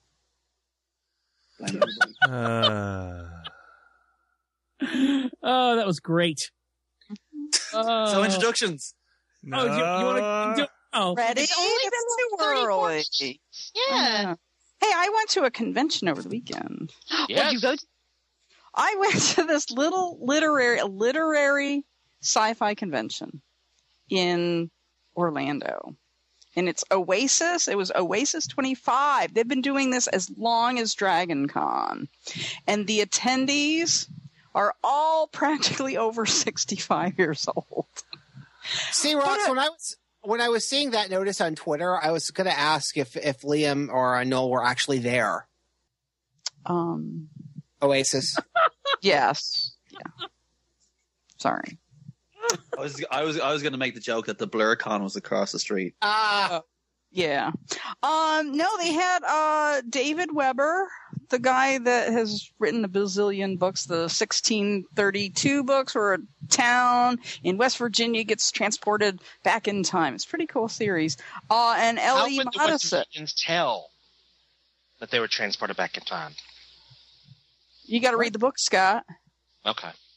Oh, that was great. So introductions. No. Oh, you want to do? Oh, Ready? It's only It's been too early. Yeah. Hey, I went to a convention over the weekend. Yes. What'd you go to? I went to this little literary sci-fi convention in Orlando. And it's Oasis. It was Oasis 25. They've been doing this as long as Dragon Con. And the attendees are all practically over 65 years old. See, Rox, when I was seeing that notice on Twitter, I was going to ask if Liam or Noel were actually there. Oasis. Yes. Yeah. Sorry. I was going to make the joke that the BlurCon was across the street. Yeah. No, they had David Weber, the guy that has written a bazillion books, the 1632 books, where a town in West Virginia gets transported back in time. It's a pretty cool series. And Ellie How would the West Virginians tell that they were transported back in time? You got to read the book, Scott. Okay. All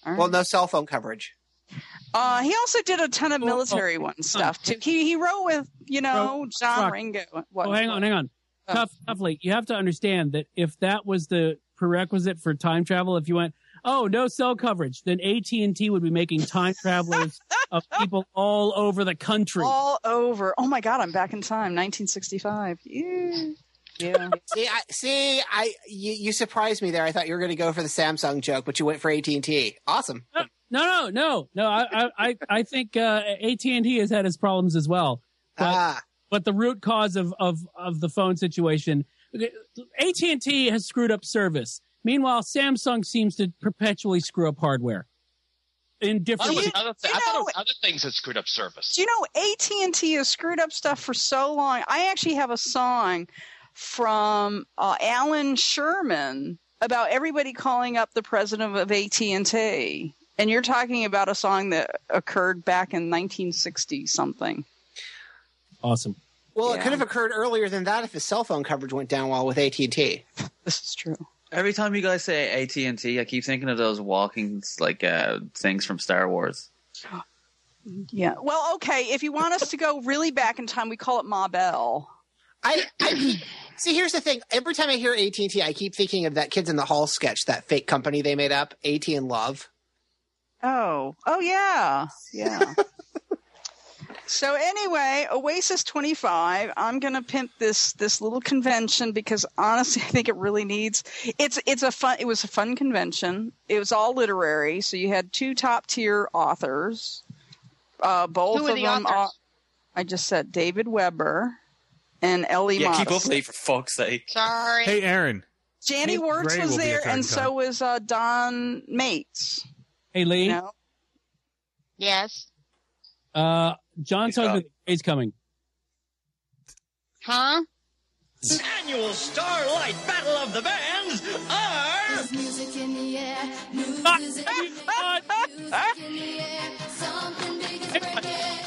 Well, no cell phone coverage. He also did a ton of military stuff too. He wrote with, John Ringo. Hang on. Toughly, you have to understand that if that was the prerequisite for time travel, if you went, no cell coverage, then AT&T would be making time travelers of people all over the country. All over. Oh my God, I'm back in time. 1965. Yeah. You surprised me there. I thought you were going to go for the Samsung joke, but you went for AT&T. Awesome. No. I think AT&T has had its problems as well. But the root cause of the phone situation, AT&T has screwed up service. Meanwhile, Samsung seems to perpetually screw up hardware in different ways. I thought it was other things that screwed up service. Do you know AT&T has screwed up stuff for so long? I actually have a song from Alan Sherman about everybody calling up the president of AT&T. And you're talking about a song that occurred back in 1960 something. Awesome. Well, it could have occurred earlier than that if his cell phone coverage went down while with AT&T. This is true. Every time you guys say AT&T, I keep thinking of those walking things from Star Wars. Yeah. Well, okay. If you want us to go really back in time, we call it Ma Bell. See, here's the thing. Every time I hear AT&T, I keep thinking of that Kids in the Hall sketch, that fake company they made up, AT and Love. Oh yeah. So anyway, Oasis 25. I'm gonna pimp this little convention because honestly, I think it really needs. It was a fun convention. It was all literary, so you had 2 top tier authors. Both Who of are the them. authors? I just said David Weber and Ellie. Yeah, Moss. keep up, Lee, for fuck's sake. Sorry. Hey, Aaron. Janny Wirtz Gray was will be there, at and Dragon so was Don Mates. Hey, Lee. You know? Yes. John tells me he's coming. Huh? Annual Starlight Battle of the Bands are... There's music in the air, new music in the air, something big is breaking.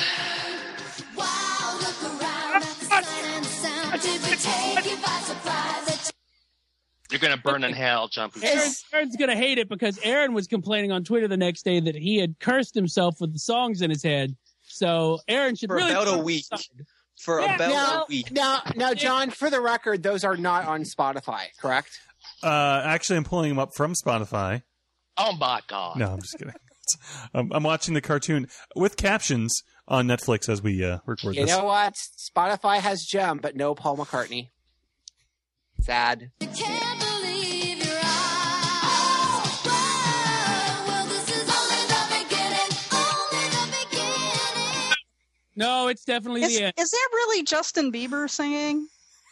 Wow, look around at the sun and sound. Did we take you by surprise? You're going to burn in hell, Jumpy. Aaron's going to hate it because Aaron was complaining on Twitter the next day that he had cursed himself with the songs in his head. So Aaron should For really about a week. For about a week. Now, John, for the record, those are not on Spotify, correct? Actually, I'm pulling them up from Spotify. Oh, my God. No, I'm just kidding. I'm watching the cartoon with captions on Netflix as we record You this. know what? Spotify has Gem, but no Paul McCartney. Sad. I can't believe your eyes. Whoa, well, this is only the beginning. No, it's definitely the end. Is that really Justin Bieber singing?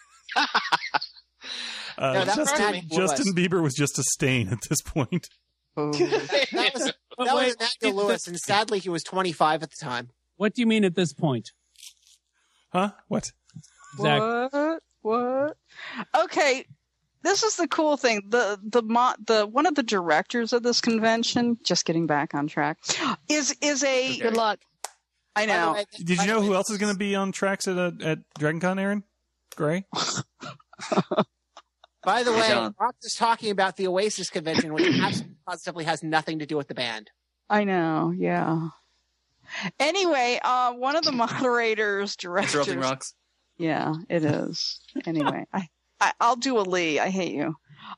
No, that Justin Bieber was just a stain at this point. Oh. That was Emmanuel Lewis, and sadly, he was 25 at the time. What do you mean at this point? Huh? What? Zach. What? Okay, this is the cool thing. The one of the directors of this convention, just getting back on track, is a Good luck. I know. Did you know who else is going to be on tracks at DragonCon, Aaron? Gray? By the way, John. Rock is talking about the Oasis convention, which positively has nothing to do with the band. I know. Yeah. Anyway, one of the moderators, directors. Interrupting Rocks. Yeah, it is. Anyway, I'll do a Lee. I hate you.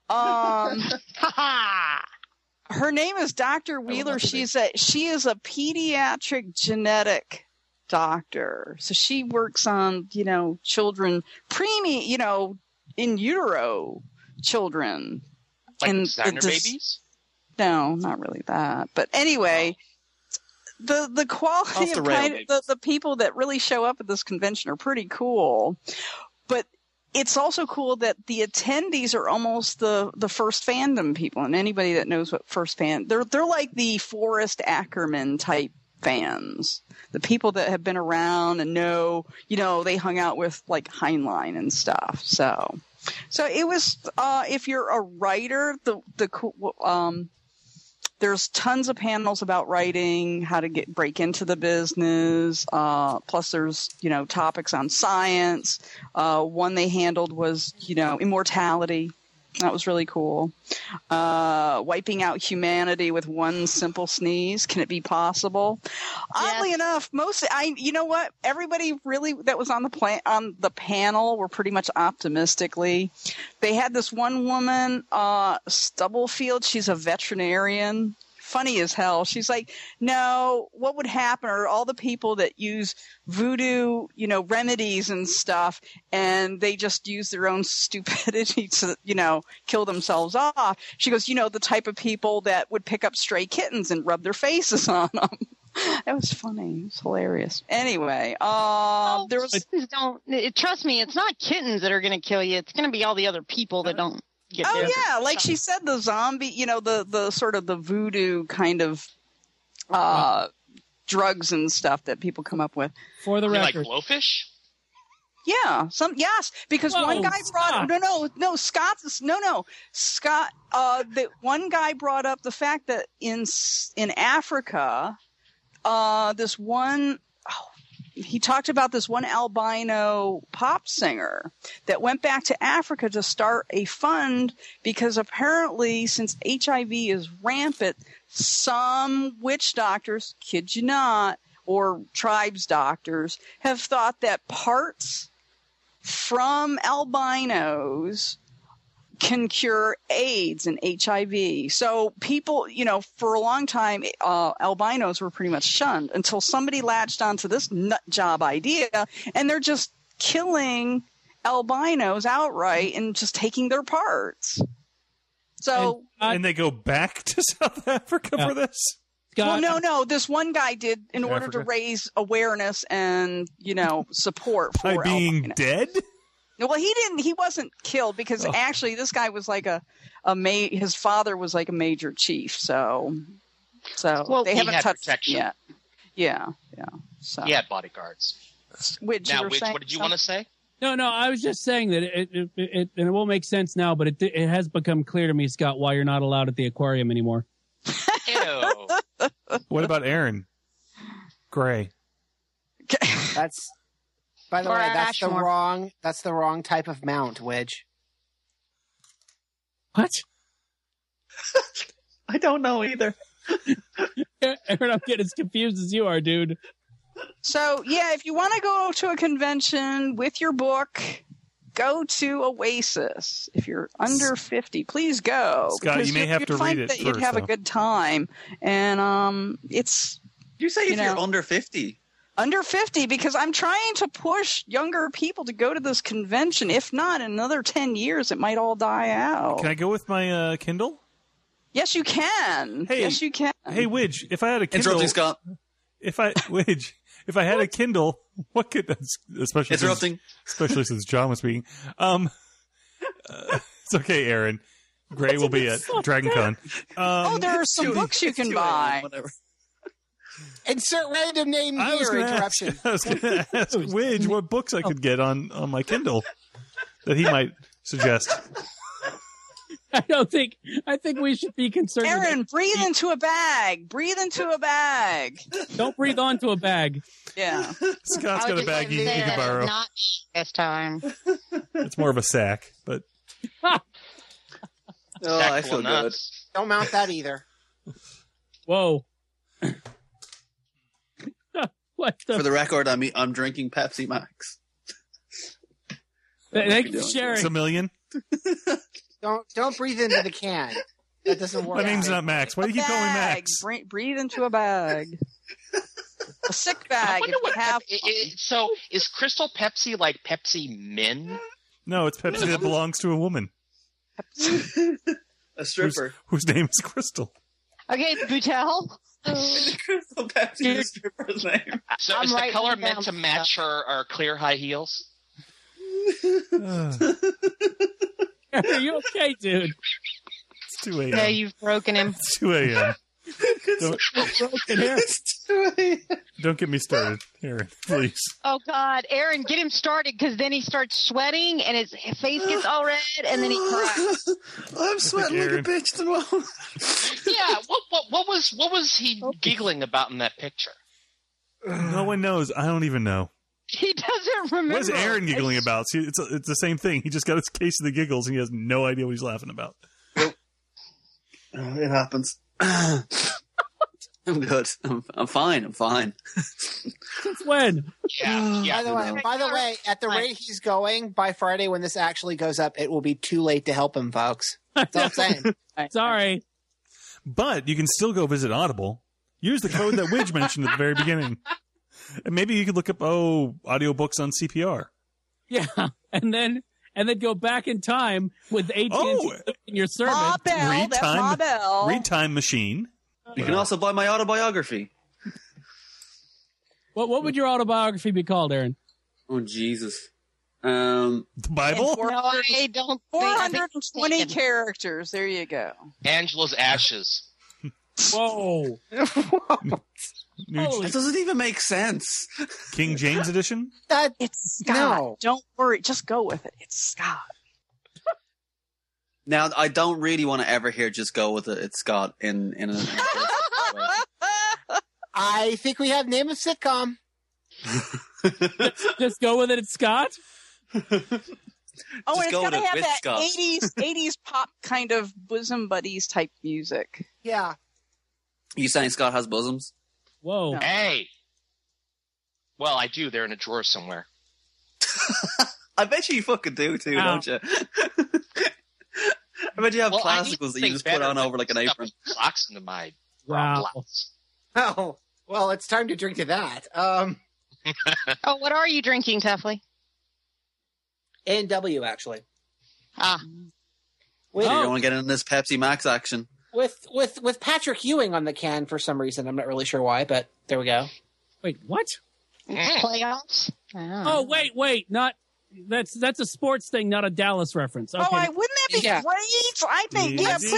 Her name is Dr. Wheeler. She is a pediatric genetic doctor. So she works on, children, in utero children. Like and designer babies? No, not really that. But anyway, the quality Off the of rail, the people that really show up at this convention are pretty cool. But it's also cool that the attendees are almost the first fandom people, and anybody that knows what first fan, they're like the Forrest Ackerman type fans, the people that have been around and know, they hung out with like Heinlein and stuff. So it was, if you're a writer, there's tons of panels about writing, how to break into the business. Plus there's, topics on science. One they handled was, immortality, That was really cool. Wiping out humanity with one simple sneeze. Can it be possible? Yes. Oddly enough, you know what? Everybody really that was on the panel were pretty much optimistically. They had this one woman, Stubblefield. She's a veterinarian. Funny as hell. She's like, no, what would happen are all the people that use voodoo, remedies and stuff, and they just use their own stupidity to, kill themselves off. She goes, the type of people that would pick up stray kittens and rub their faces on them. That was funny. It was hilarious. Anyway, there was. Trust me, it's not kittens that are going to kill you. It's going to be all the other people that don't. Like she said, the zombie, the sort of the voodoo kind of drugs and stuff that people come up with. For the record, like blowfish. Yeah, because one guy brought Scott. The one guy brought up the fact that in Africa, this one. He talked about this one albino pop singer that went back to Africa to start a fund because apparently since HIV is rampant, some witch doctors, kid you not, or tribes doctors have thought that parts from albinos can cure AIDS and HIV. So people, for a long time, albinos were pretty much shunned until somebody latched onto this nut job idea, and they're just killing albinos outright and just taking their parts. So, and they go back to South Africa for this? Well, no. This one guy did in order to raise awareness and, support for by being albinos. Dead? Well, he wasn't killed because actually this guy was like his father was like a major chief. So they haven't touched him yet. Yeah. So he had bodyguards. Widge, what did you want to say? No, I was just saying that it and it won't make sense now, but it has become clear to me, Scott, why you're not allowed at the aquarium anymore. Ew. What about Aaron Gray? By the way, that's the wrong type of mount, Widge. What? I don't know either. Aaron, I'm getting as confused as you are, dude. So, if you want to go to a convention with your book, go to Oasis. If you're under 50, please go. Scott, you may have to read it that first. You'd have a good time. And it's... You say if you're under 50? Under 50, because I'm trying to push younger people to go to this convention. If not, in another 10 years, it might all die out. Can I go with my Kindle? Yes, you can. Hey, yes, you can. Hey, Widge, if I had a Kindle... Interrupting, Scott. If I had a Kindle, what could... Especially since John was speaking. It's okay, Aaron. Gray will be at DragonCon. There are some books you can buy. Whatever. Insert random name here. Interruption. I was going to ask Widge what books I could get on my Kindle that he might suggest. I think we should be concerned. Aaron, breathe into a bag. Breathe into a bag. Don't breathe onto a bag. Yeah. Scott's got a bag you can borrow. Not this time. It's more of a sack, but. I feel good. Don't mount that either. Whoa. For the record, I'm drinking Pepsi Max. Thank you for sharing. It's a million. Don't breathe into the can. That doesn't work. My name's not Max. Why do you keep calling me Max? Breathe into a bag. A sick bag. So is Crystal Pepsi like Pepsi Min? No, it's Pepsi that belongs to a woman. A stripper. Whose name is Crystal. Okay, Boutel. Crystal Pepsi is a stripper's name. So is the color meant to match her clear high heels? Are you okay, dude? It's 2 a.m. Yeah, you've broken him. It's 2 a.m. Don't get me started, Aaron, please. Oh, God. Aaron, get him started, because then he starts sweating, and his face gets all red, and then he cries. I'm sweating like a bitch tomorrow. Yeah, what was he giggling about in that picture? No one knows. I don't even know. He doesn't remember. What is Aaron giggling about? See, it's the same thing. He just got his case of the giggles, and he has no idea what he's laughing about. It happens. I'm good. I'm fine. I'm fine. Since when? Yeah. By the way, at the rate he's going, by Friday when this actually goes up, it will be too late to help him, folks. That's all I'm saying. Sorry. But you can still go visit Audible. Use the code that Widge mentioned at the very beginning. And maybe you could look up, audiobooks on CPR. Yeah, and then go back in time with AT&T in your service. Ma Bell, that's Ma Bell. Read Time Machine. You can also buy my autobiography. What would your autobiography be called, Aaron? Oh, Jesus. The Bible? No, I don't. 420 characters. There you go. Angela's Ashes. Whoa. That doesn't even make sense. King James edition? It's Scott. No. Don't worry. Just go with it. It's Scott. Now, I don't really want to ever hear "Just Go With It." It's Scott in an. I think we have name of sitcom. Just go with it. It's Scott. Oh, and it's got to have that Scott. 80s pop kind of bosom buddies type music. Yeah. You saying Scott has bosoms? Whoa. No. Hey. Well, I do. They're in a drawer somewhere. I bet you fucking do too, don't you? I bet you have classicals that you just put on over like an apron. Socks into my Wow. blouse. Oh, well, it's time to drink to that. Oh, what are you drinking, Tuffley? A&W, actually. Ah. You don't want to get in this Pepsi Max action. With Patrick Ewing on the can for some reason. I'm not really sure why, but there we go. Wait, what? Playoffs? Oh, wait. Not that's a sports thing, not a Dallas reference. Okay. Oh, wouldn't that be great? I think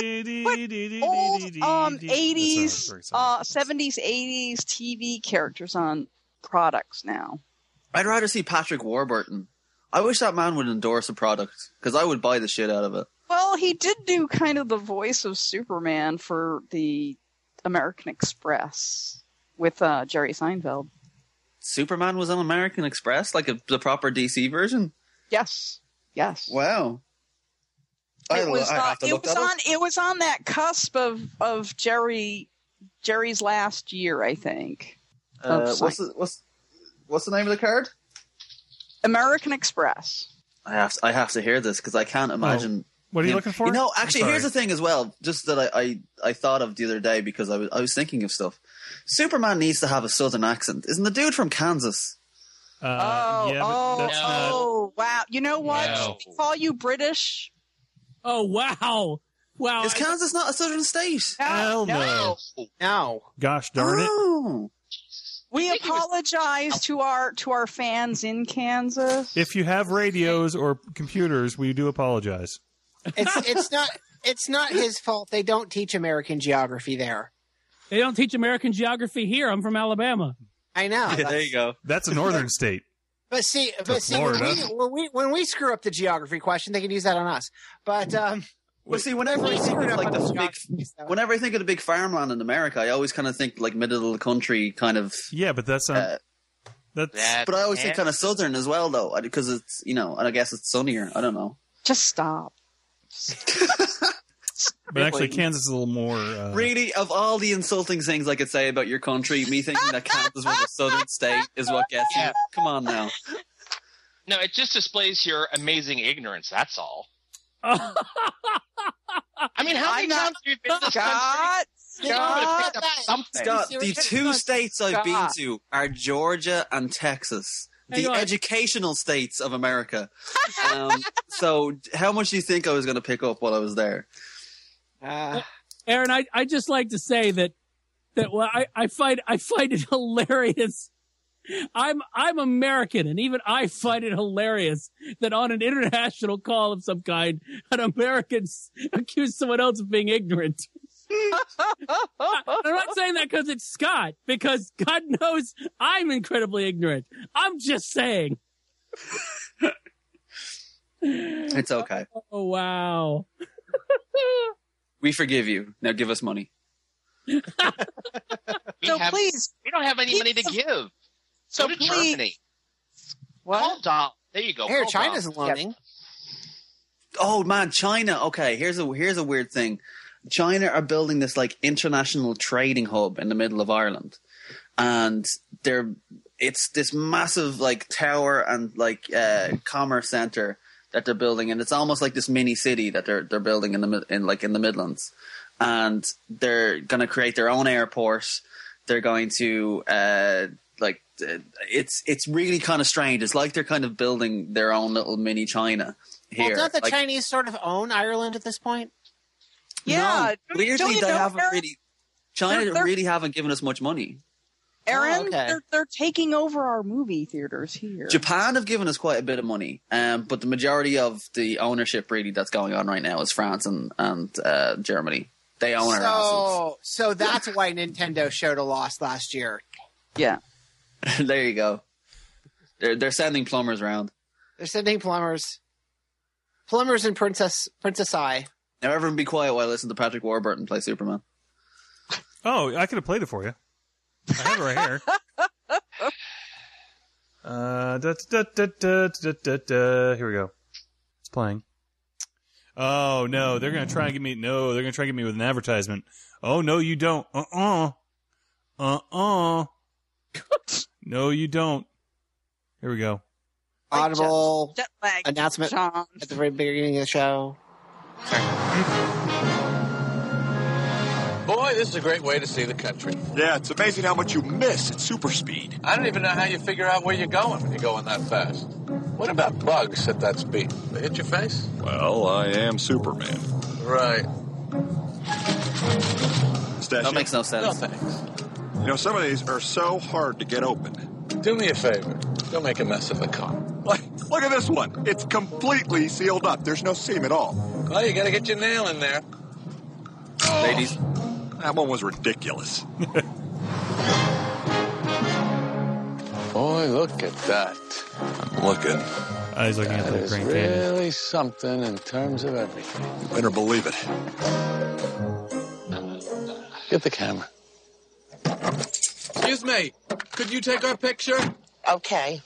put old 80s, 70s, 80s TV characters on products now. I'd rather see Patrick Warburton. I wish that man would endorse a product because I would buy the shit out of it. Well, he did do kind of the voice of Superman for the American Express with Jerry Seinfeld. Superman was on American Express, like the proper DC version? Yes. Wow. It was on that cusp of Jerry's last year, I think. What's the name of the card? American Express. I have to hear this because I can't imagine. What are you looking for? Actually, here's the thing as well. Just that I thought of the other day because I was thinking of stuff. Superman needs to have a southern accent. Isn't the dude from Kansas? Wow! You know what? No. All you British. Oh, wow. Is Kansas not a southern state? Hell no. Gosh darn it. We apologize to our fans in Kansas. If you have radios or computers, we do apologize. It's not his fault. They don't teach American geography there. They don't teach American geography here. I'm from Alabama. I know. Yeah, there you go. That's a northern state. But see, when we screw up the geography question, they can use that on us. But whenever I think of the big farmland in America, I always kind of think like middle of the country kind of. Yeah, but that's not. But I always think kind of southern as well, though, because it's and I guess it's sunnier. I don't know. Just stop. But actually, Kansas is a little more. Really, of all the insulting things I could say about your country, me thinking that Kansas was a southern state is what gets you. Come on now. No, it just displays your amazing ignorance. That's all. I mean, how many times have you been to this country? Scott, the two states I've been to are Georgia and Texas. The educational states of America. So how much do you think I was going to pick up while I was there? Aaron, I just like to say that I find it hilarious. I'm American, and even I find it hilarious that on an international call of some kind, an American accused someone else of being ignorant. I'm not saying that because it's Scott, because God knows I'm incredibly ignorant. I'm just saying. It's okay. Oh, wow. We forgive you. Now give us money. We don't have any money to give. So to please, Germany. What? Hold on. There you go. Here, Hold China's on. loaning. Oh man, China. Okay, here's a weird thing. China are building this like international trading hub in the middle of Ireland, and it's this massive like tower and like commerce center that they're building, and it's almost like this mini city that they're building in the Midlands, and they're going to create their own airport. They're going to it's really kind of strange. It's like they're kind of building their own little mini China here. Well, don't the Chinese sort of own Ireland at this point? Yeah. No, weirdly, they haven't really. China really haven't given us much money. Aaron, they're taking over our movie theaters here. Japan have given us quite a bit of money, but the majority of the ownership really that's going on right now is France and Germany. They own our assets. So that's why Nintendo showed a loss last year. Yeah. There you go. They're sending plumbers around. They're sending plumbers and Princess I. Now everyone be quiet while I listen to Patrick Warburton play Superman. Oh, I could have played it for you. I have it right here. Here we go. It's playing. Oh no, they're gonna try and get me. No, they're gonna try and get me with an advertisement. Oh no, you don't. No, you don't. Here we go. Audible Jet lag, announcement John. at the very beginning of the show. Boy, this is a great way to see the country. Yeah, it's amazing how much you miss at super speed. I don't even know how you figure out where you're going when you're going that fast. What about bugs at that speed? They hit your face? Well, I am Superman. Right. That makes no sense. No thanks. You know, some of these are so hard to get open. Do me a favor. Don't make a mess of the car. Like, look at this one. It's completely sealed up. There's no seam at all. Well, you gotta get your nail in there. Ladies. That one was ridiculous. Boy, look at that. I'm looking. He's looking at the That is Grand Canyon. really something in terms of everything. You better believe it. Get the camera. Excuse me. Could you take our picture? Okay.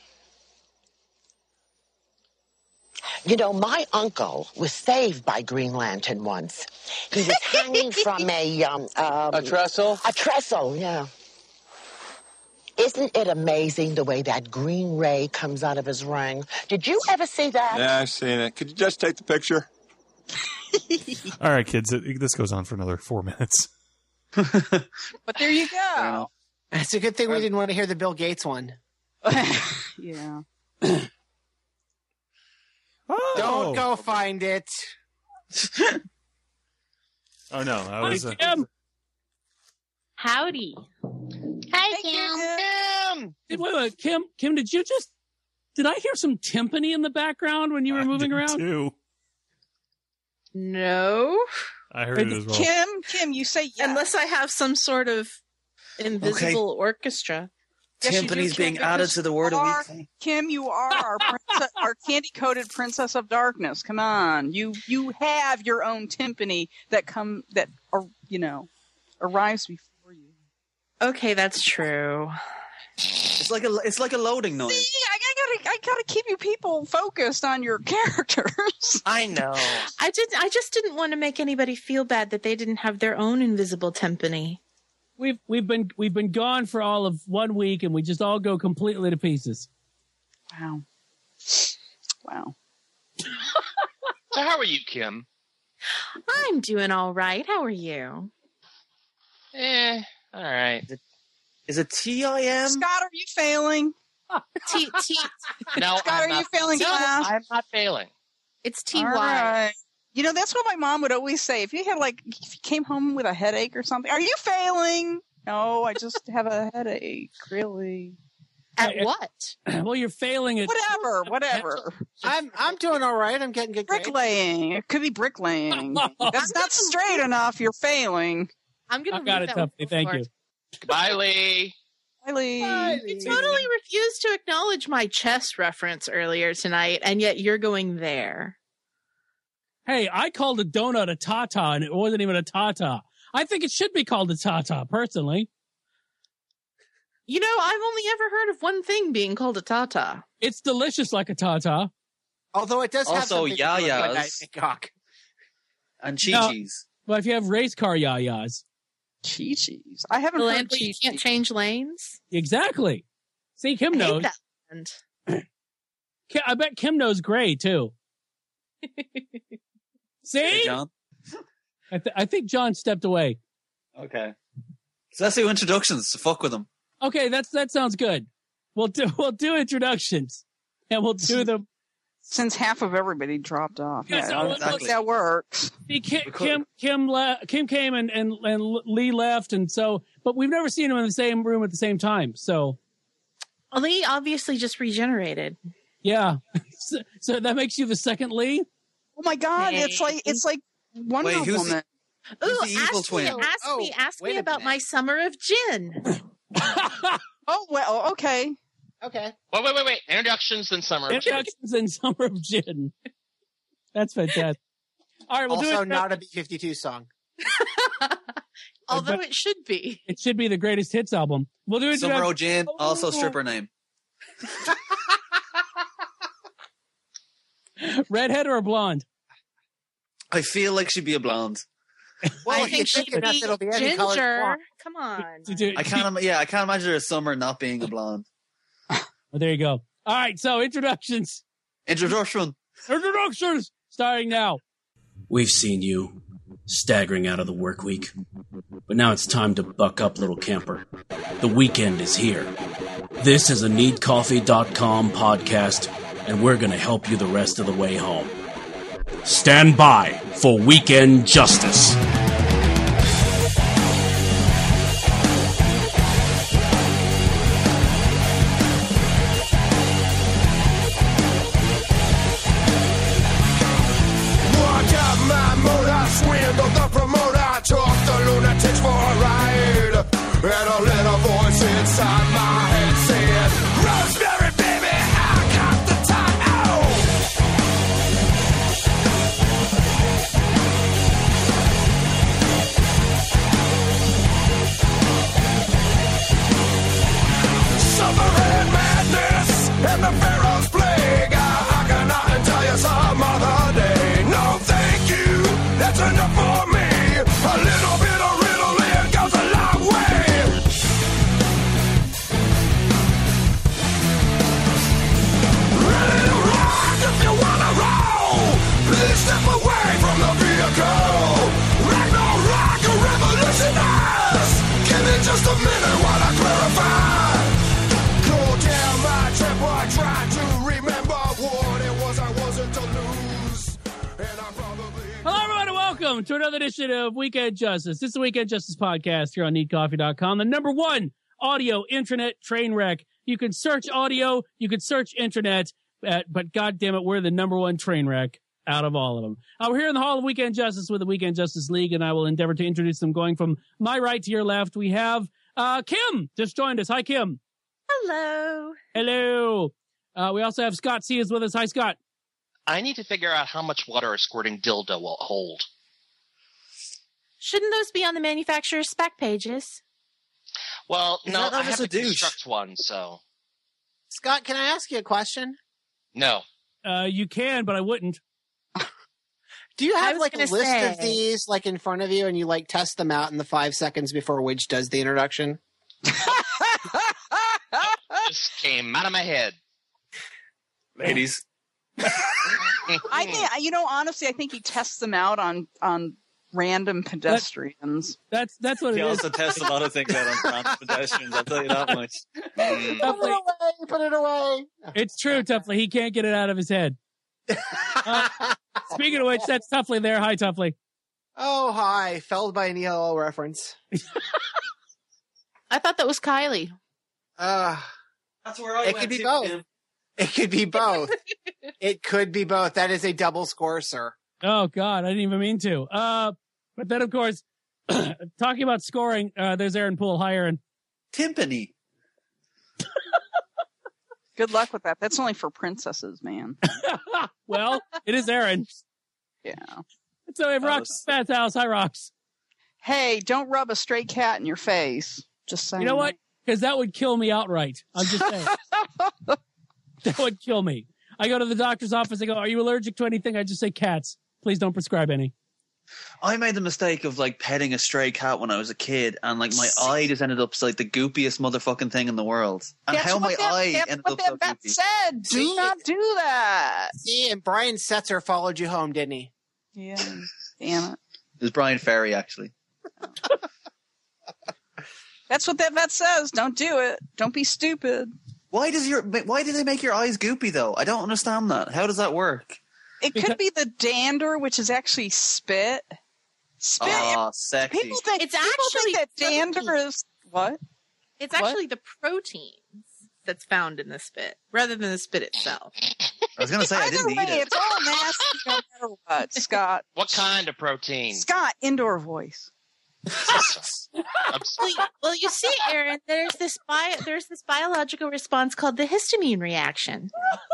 You know, my uncle was saved by Green Lantern once. He was hanging from A trestle? A trestle, yeah. Isn't it amazing the way that green ray comes out of his ring? Did you ever see that? Yeah, I've seen it. Could you just take the picture? All right, kids. This goes on for another 4 minutes. But there you go. It's a good thing we didn't want to hear the Bill Gates one. Yeah. Oh. Don't go find it. Oh no, I was. Howdy. Hi, Kim. Wait, Kim, did I hear some timpani in the background when you were moving around? Too. No. I heard it as well. Kim, you say yes. Unless I have some sort of invisible orchestra. Timpani's being added to the word a week thing. Kim, you are our candy-coated princess of darkness. Come on, you have your own timpani that arrives before you. Okay, that's true. It's like a loading noise. See, I gotta keep you people focused on your characters. I know. I just didn't want to make anybody feel bad that they didn't have their own invisible timpani. We've been gone for all of 1 week, and we just all go completely to pieces. Wow. So how are you, Kim? I'm doing all right. How are you? All right. Is it TIM? Scott, are you failing? No, Scott, are you failing class? I'm not failing. It's TY. All right. You know, that's what my mom would always say. If you came home with a headache or something, are you failing? No, I just have a headache, really. At what? Well, you're failing at whatever. I'm doing all right. I'm getting good grades. Bricklaying. It could be bricklaying. That's not straight enough. You're failing. I'm going to got it, Tuffy. Thank you. Bye, Lee. Bye, Lee. You totally refused to acknowledge my chess reference earlier tonight, and yet you're going there. Hey, I called a donut a tata, and it wasn't even a tata. I think it should be called a tata, personally. You know, I've only ever heard of one thing being called a Tata. It's delicious like a Tata. Although it does have Also, something to do with Yayas. Midnight Peacock. And Chi-Chi's. But if you have race car yayas. Chi-Chi's. I haven't The heard land where you can't change lanes. Exactly. See, Kim I hate knows. that land. I bet Kim knows gray, too. See? Hey, John. I think John stepped away. Okay. So let's do introductions to fuck with them. Okay, that sounds good. We'll do introductions, and we'll do them. Since half of everybody dropped off. Yeah, so exactly. That works. See, Kim came and Lee left, and so, but we've never seen them in the same room at the same time. So, Well, Lee obviously just regenerated. yeah, so that makes you the second Lee. Oh my God! Hey. It's like Wonder Wait, who's Woman. Ooh, the evil twin? ask me about my summer of gin. Oh well, okay. Okay. Wait. Introductions and summer. Introductions and Summer of Gin. That's fantastic. All right, we'll do Also, it. not a B-52 song. Although it should be. It should be the greatest hits album. We'll do it. Summer O'Gin, also stripper name. Redhead or a blonde? I feel like she'd be a blonde. Well, I think she'd be it'll be any color you ginger. want. Come on. I can't imagine a Summer not being a blonde. Well, there you go. All right, so introductions. Introductions Starting now. We've seen you staggering out of the work week, but now it's time to buck up, little camper. The weekend is here. This is a needcoffee.com podcast, and we're going to help you the rest of the way home. Stand by for Weekend Justice. Swindled the promoter, took the lunatics for a ride. And a little voice inside my head said, Rosemary, baby, I got the time. Summer and madness and the Pharaoh's plague. I cannot tell you some other day. No, thank you. That's enough for me. A little bit of riddling goes a long way. Ready to rock if you wanna roll. Please step away from the vehicle. Ragnarok revolutionize. Give me just a minute while I clarify. Go down my tempo, I try to remember what it was I wasn't to lose. And I probably... Hello, everyone, and welcome to another edition of Weekend Justice. This is the Weekend Justice podcast here on NeedCoffee.com, the number one audio internet train wreck. You can search audio, you can search internet, but God damn it, we're the number one train wreck out of all of them. We're here in the Hall of Weekend Justice with the Weekend Justice League, and I will endeavor to introduce them going from my right to your left. We have Kim just joined us. Hi, Kim. Hello. Hello. We also have Scott C. is with us. Hi, Scott. I need to figure out how much water a squirting dildo will hold. Shouldn't those be on the manufacturer's spec pages? Well, Is no, that I have just a to douche? construct one, so Scott, can I ask you a question? no. You can, but I wouldn't. Do you I have was like a gonna list of say. these like in front of you and you like test them out in the 5 seconds before Widge does the introduction? Just came out of my head. Ladies. I think honestly, I think he tests them out on random pedestrians. That's what He it is. also tests a lot of things out on trans pedestrians, I'll tell you that much. Tuffley, Put it away. it's true, Tuffley. He can't get it out of his head. Speaking of which, that's Tuffley there. Hi, Tuffley. Oh, hi. Felled by an ELO reference. I thought that was Kylie. That's where I It went could be to, both. Kim. It could be both. It could be both. That is a double score, sir. Oh, God, I didn't even mean to. But then, of course, talking about scoring, there's Aaron Poole. Hi, Aaron. Timpani. Good luck with that. That's only for princesses, man. Well, it is Aaron. Yeah. So we have Rox Fat House. Hi, Rox. Hey, don't rub a stray cat in your face. Just saying. You know what? because that would kill me outright. I'm just saying. That would kill me. I go to the doctor's office. I go, "Are you allergic to anything?" I just say cats. Please don't prescribe any. I made the mistake of like petting a stray cat when I was a kid, and like my eye just ended up like the goopiest motherfucking thing in the world. And That's how my eye that's ended what up that so vet goopy. said. Do not do that. See, and Brian Setzer followed you home, didn't he? Yeah. Damn it. It was Brian Ferry, actually. That's what that vet says. Don't do it. Don't be stupid. Why do they make your eyes goopy though? I don't understand that. How does that work? It could be the dander, which is actually spit. Spit. Oh, sexy. People think that dander is what? It's actually the proteins that's found in the spit, rather than the spit itself. I was going to say, I didn't eat it. It's all nasty no matter what, Scott. What kind of protein? Scott, indoor voice. Well, you see, Aaron, there's this biological response called the histamine reaction.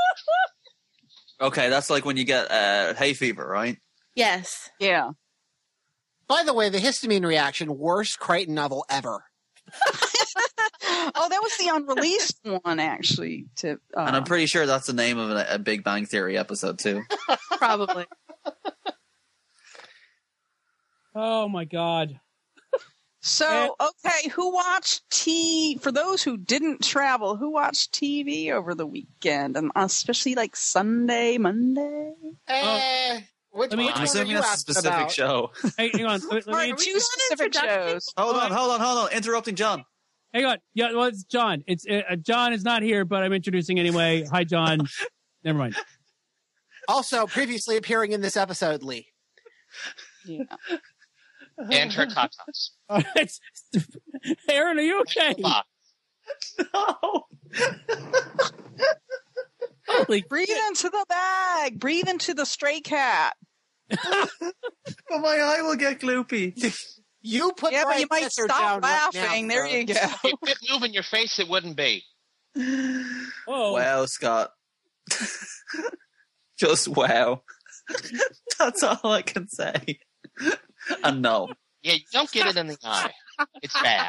Okay, that's like when you get hay fever, right? Yes. Yeah. By the way, the histamine reaction, worst Crichton novel ever. Oh, that was the unreleased one, actually. And I'm pretty sure that's the name of a Big Bang Theory episode, too. Probably. Oh, my God. So, okay, who watched for those who didn't travel, who watched TV over the weekend? And especially like Sunday, Monday? I'm assuming that's a specific show. Hey, hang on. Let me two specific shows. Hold on. Interrupting John. Hang on. Yeah, well, it's John. John is not here, but I'm introducing anyway. Hi, John. Never mind. Also, previously appearing in this episode, Lee. Yeah. And her tatas. Aaron, are you okay? No. Breathe into the bag. Breathe into the stray cat. But my eye will get gloopy. You put but you might stop laughing. There you go. If it didn't move in your face, it wouldn't be. Oh. Wow, Scott. Just wow. That's all I can say. And no. Yeah, you don't get it in the eye. It's bad.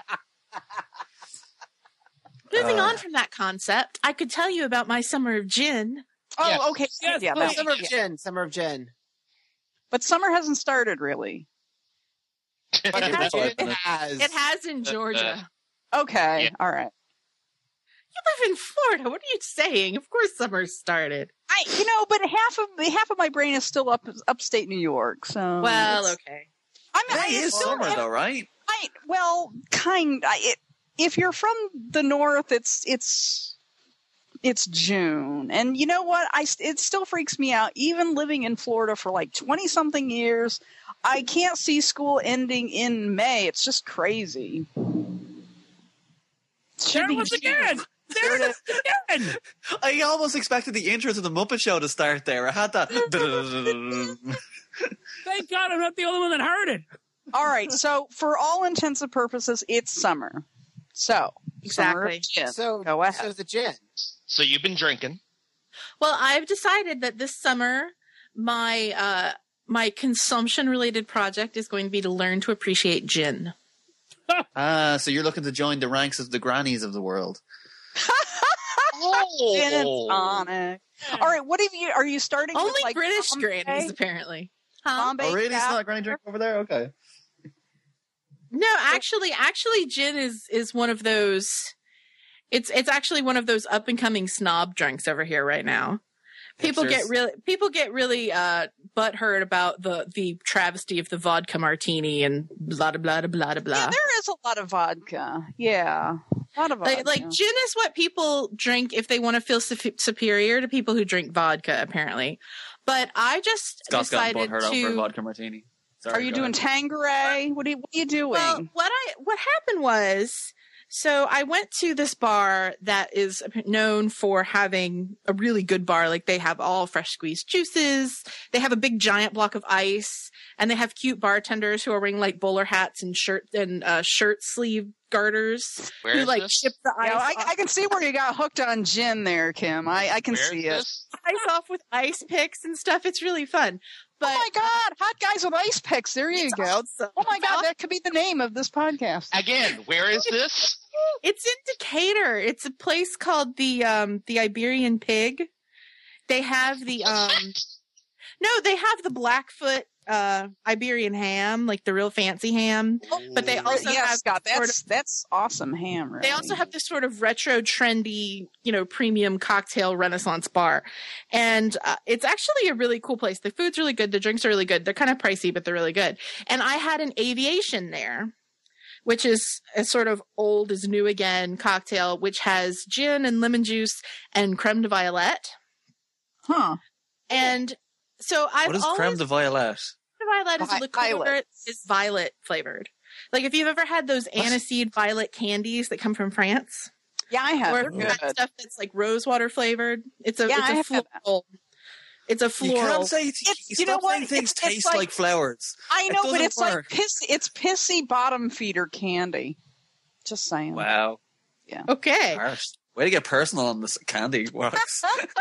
Moving on from that concept, I could tell you about my summer of gin. Oh, Yes. okay. Yes, yeah, please. that's Summer of Gin. But summer hasn't started, really. But it has. It has in Georgia. Okay, Yeah. all right. You live in Florida. What are you saying? Of course summer started. But half of my brain is still upstate New York. So Well, okay. It is summer, though, right? If you're from the north, it's June, and you know what? It still freaks me out. Even living in Florida for like 20-something years, I can't see school ending in May. It's just crazy. There it was again. There it is again. I almost expected the intro to the Muppet Show to start there. I had that. Thank God I'm not the only one that heard it. All right, so for all intents and purposes, it's summer. So summer of Exactly. gin. So, Go ahead. so the gin. So you've been drinking. Well, I've decided that this summer, my consumption-related project is going to be to learn to appreciate gin. So you're looking to join the ranks of the grannies of the world. Gin and tonic. All right, are you starting Only with like British Bombay? grannies, apparently. Huh? Bombay Oh, really? It's Cap? not a granny drink over there? Okay. No, actually, gin is one of those. It's actually one of those up and coming snob drinks over here right now. People get really butthurt about the travesty of the vodka martini and blah blah blah blah blah. Yeah, there is a lot of vodka. Yeah, a lot of vodka. Like gin is what people drink if they want to feel superior to people who drink vodka, apparently. But I just Scott's got decided butthurt out for a to. vodka martini. Sorry, Are you go doing ahead. Tanqueray? What are you doing? Well, what happened was, so I went to this bar that is known for having a really good bar. Like they have all fresh squeezed juices. They have a big giant block of ice, and they have cute bartenders who are wearing like bowler hats and shirt sleeve garters Where who is like this? ship the ice. I can see where you got hooked on gin there, Kim. I can Where see is it. this? ice off with ice picks and stuff. It's really fun. But Oh my God, hot guys with ice picks. There you go. awesome. Oh my God, that could be the name of this podcast. Again, where is this? It's in Decatur. It's a place called the Iberian Pig. They have the they have the Blackfoot Iberian ham, like the real fancy ham. But they also have Scott, that's awesome ham. Really. They also have this sort of retro, trendy, premium cocktail Renaissance bar, and it's actually a really cool place. The food's really good. The drinks are really good. They're kind of pricey, but they're really good. And I had an Aviation there, which is a sort of old is new again cocktail, which has gin and lemon juice and creme de violette. Huh. And so What is creme de violette? Violet is a liqueur. It's violet flavored. Like if you've ever had those aniseed violet candies that come from France. Yeah, I have. Or that stuff that's like rosewater flavored. It's a floral. It's a floral. You can't say stop saying things taste like flowers. I know, but it's work. like it's pissy bottom feeder candy. Just saying. Wow. Yeah. Okay. Harsh. Way to get personal on this candy works.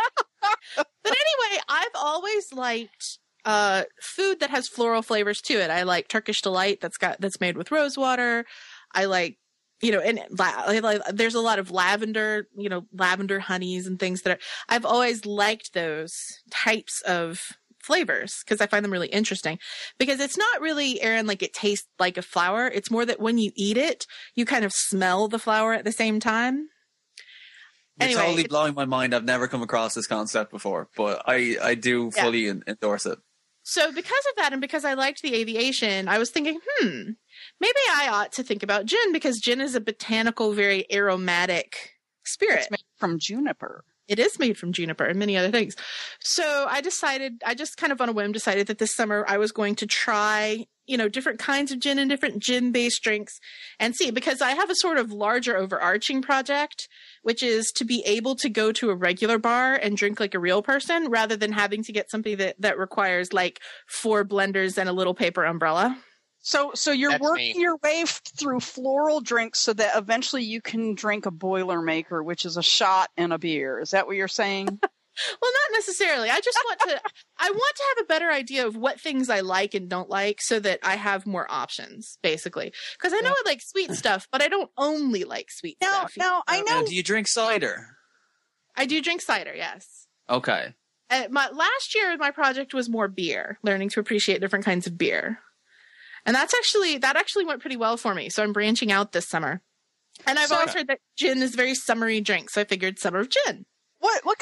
But anyway, I've always liked food that has floral flavors to it. I like Turkish Delight that's made with rose water. I like, and there's a lot of lavender, lavender honeys and things that I've always liked those types of flavors because I find them really interesting. Because it's not really, Aaron, like it tastes like a flower. It's more that when you eat it, you kind of smell the flower at the same time. You're Anyway, totally blowing my mind. I've never come across this concept before, but I do fully endorse it. So because of that, and because I liked the Aviation, I was thinking, maybe I ought to think about gin, because gin is a botanical, very aromatic spirit. It's made from juniper. It is made from juniper and many other things. So I just kind of on a whim decided that this summer I was going to try, different kinds of gin and different gin-based drinks and see, because I have a sort of larger overarching project, which is to be able to go to a regular bar and drink like a real person rather than having to get something that requires like 4 blenders and a little paper umbrella. So you're working your way through floral drinks so that eventually you can drink a Boilermaker, which is a shot and a beer. Is that what you're saying? Well, not necessarily. I just want to have a better idea of what things I like and don't like so that I have more options, basically. Because I know I like sweet stuff, but I don't only like sweet stuff. Now, I know. Now, do you drink cider? I do drink cider, yes. Okay. Last year, my project was more beer, learning to appreciate different kinds of beer. And that actually went pretty well for me. So I'm branching out this summer. And I've always heard that gin is a very summery drink. So I figured summer of gin. What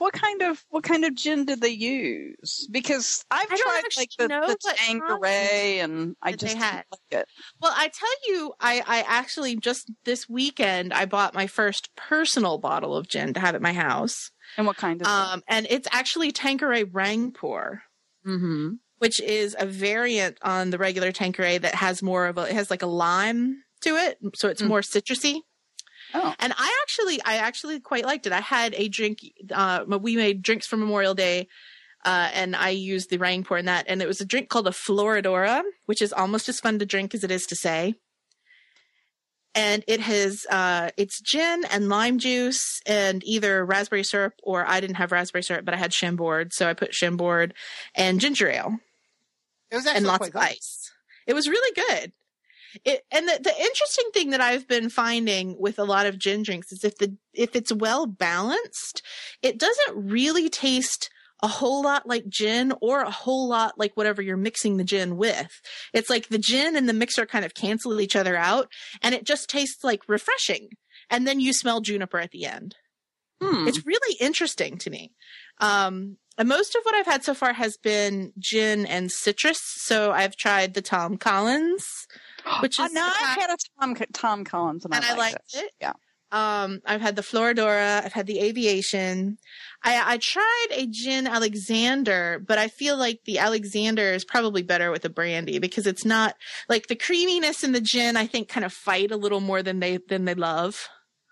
kind of gin did they use? Because I've tried like the Tanqueray, and I just didn't like it. Well, I tell you, I actually just this weekend I bought my first personal bottle of gin to have at my house. And what kind of? And it's actually Tanqueray Rangpur, which is a variant on the regular Tanqueray that has it has like a lime to it, so it's more citrusy. Oh. And I actually quite liked it. I had a drink. We made drinks for Memorial Day, and I used the Rangpur in that. And it was a drink called a Floridora, which is almost as fun to drink as it is to say. And it has it's gin and lime juice and either raspberry syrup, or I didn't have raspberry syrup, but I had Chambord, so I put Chambord and ginger ale. It was actually and lots of ice. It was really good. And the interesting thing that I've been finding with a lot of gin drinks is if it's well balanced, it doesn't really taste a whole lot like gin or a whole lot like whatever you're mixing the gin with. It's like the gin and the mixer kind of cancel each other out, and it just tastes like refreshing. And then you smell juniper at the end. It's really interesting to me. And most of what I've had so far has been gin and citrus. So I've tried the Tom Collins, which is I've had a Tom Collins, and I liked it. Yeah. I've had the Floridora. I've had the Aviation. I tried a gin Alexander, but I feel like the Alexander is probably better with a brandy because it's not like the creaminess in the gin. I think kind of fight a little more than they love.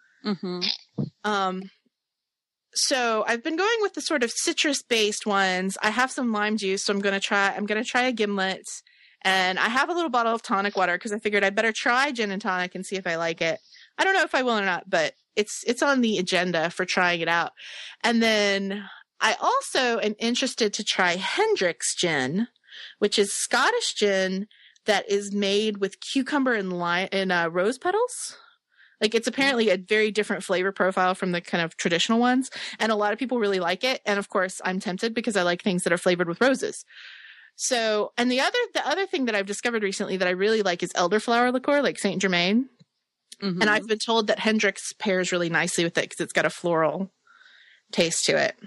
So I've been going with the sort of citrus based ones. I have some lime juice, so I'm going to try a gimlet And I have a little bottle of tonic water because I figured I'd better try gin and tonic and see if I like it. I don't know if I will or not, but it's on the agenda for trying it out. And then I also am interested to try Hendrick's gin, which is Scottish gin that is made with cucumber and rose petals. Like, it's apparently a very different flavor profile from the kind of traditional ones. And a lot of people really like it. And of course, I'm tempted because I like things that are flavored with roses. So, and the other thing that I've discovered recently that I really like is elderflower liqueur, like Saint Germain. Mm-hmm. And I've been told that Hendrick's pairs really nicely with it because it's got a floral taste to it.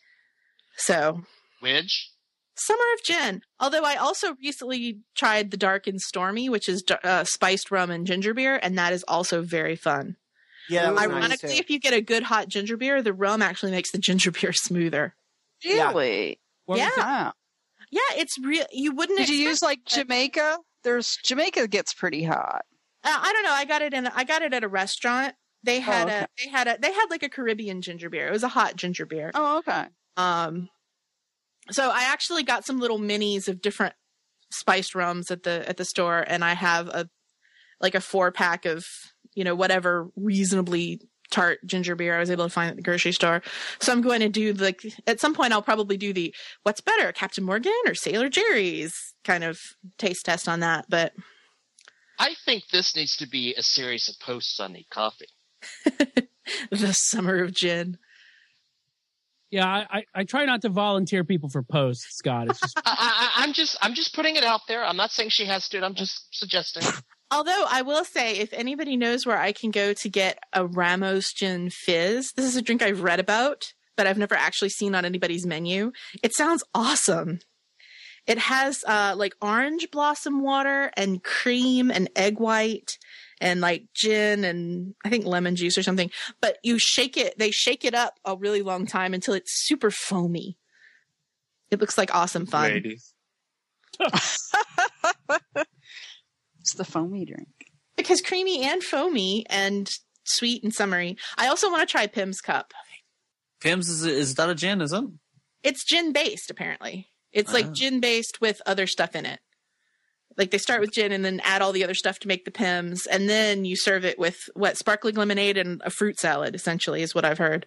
So. Which? Summer of Gin. Although I also recently tried the Dark and Stormy, which is spiced rum and ginger beer, and that is also very fun. Yeah. Ironically, nice if you get a good hot ginger beer, the rum actually makes the ginger beer smoother. Really? Yeah. Yeah, it's real. You wouldn't. Did you use like Jamaica? Jamaica gets pretty hot. I don't know. I got it at a restaurant. They had they had like a Caribbean ginger beer. It was a hot ginger beer. Oh, okay. So I actually got some little minis of different spiced rums at the store, and I have a 4-pack of, whatever reasonably tart ginger beer I was able to find at the grocery store. So I'm going to do at some point I'll probably do the what's better, Captain Morgan or Sailor Jerry's kind of taste test on that. But I think this needs to be a series of posts on Need Coffee. The Summer of Gin. Yeah, I try not to volunteer people for posts, Scott. It's just I'm just putting it out there. I'm not saying she has to. I'm just suggesting. Although I will say, if anybody knows where I can go to get a Ramos Gin Fizz, this is a drink I've read about, but I've never actually seen on anybody's menu. It sounds awesome. It has like orange blossom water and cream and egg white and like gin and I think lemon juice or something. But they shake it up a really long time until it's super foamy. It looks like awesome fun. Ladies. It's the foamy drink. Because creamy and foamy and sweet and summery. I also want to try Pim's Cup. Pim's, is that a gin, is it? It's gin based, apparently. It's like gin based with other stuff in it. Like they start with gin and then add all the other stuff to make the Pims. And then you serve it with sparkling lemonade and a fruit salad, essentially, is what I've heard.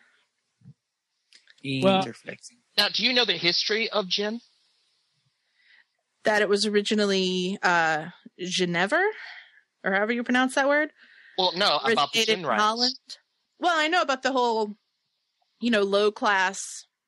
Well, now, do you know the history of gin? That it was originally Genever, or however you pronounce that word. Well, no, about the gin rights. Holland. Well, I know about the whole, low class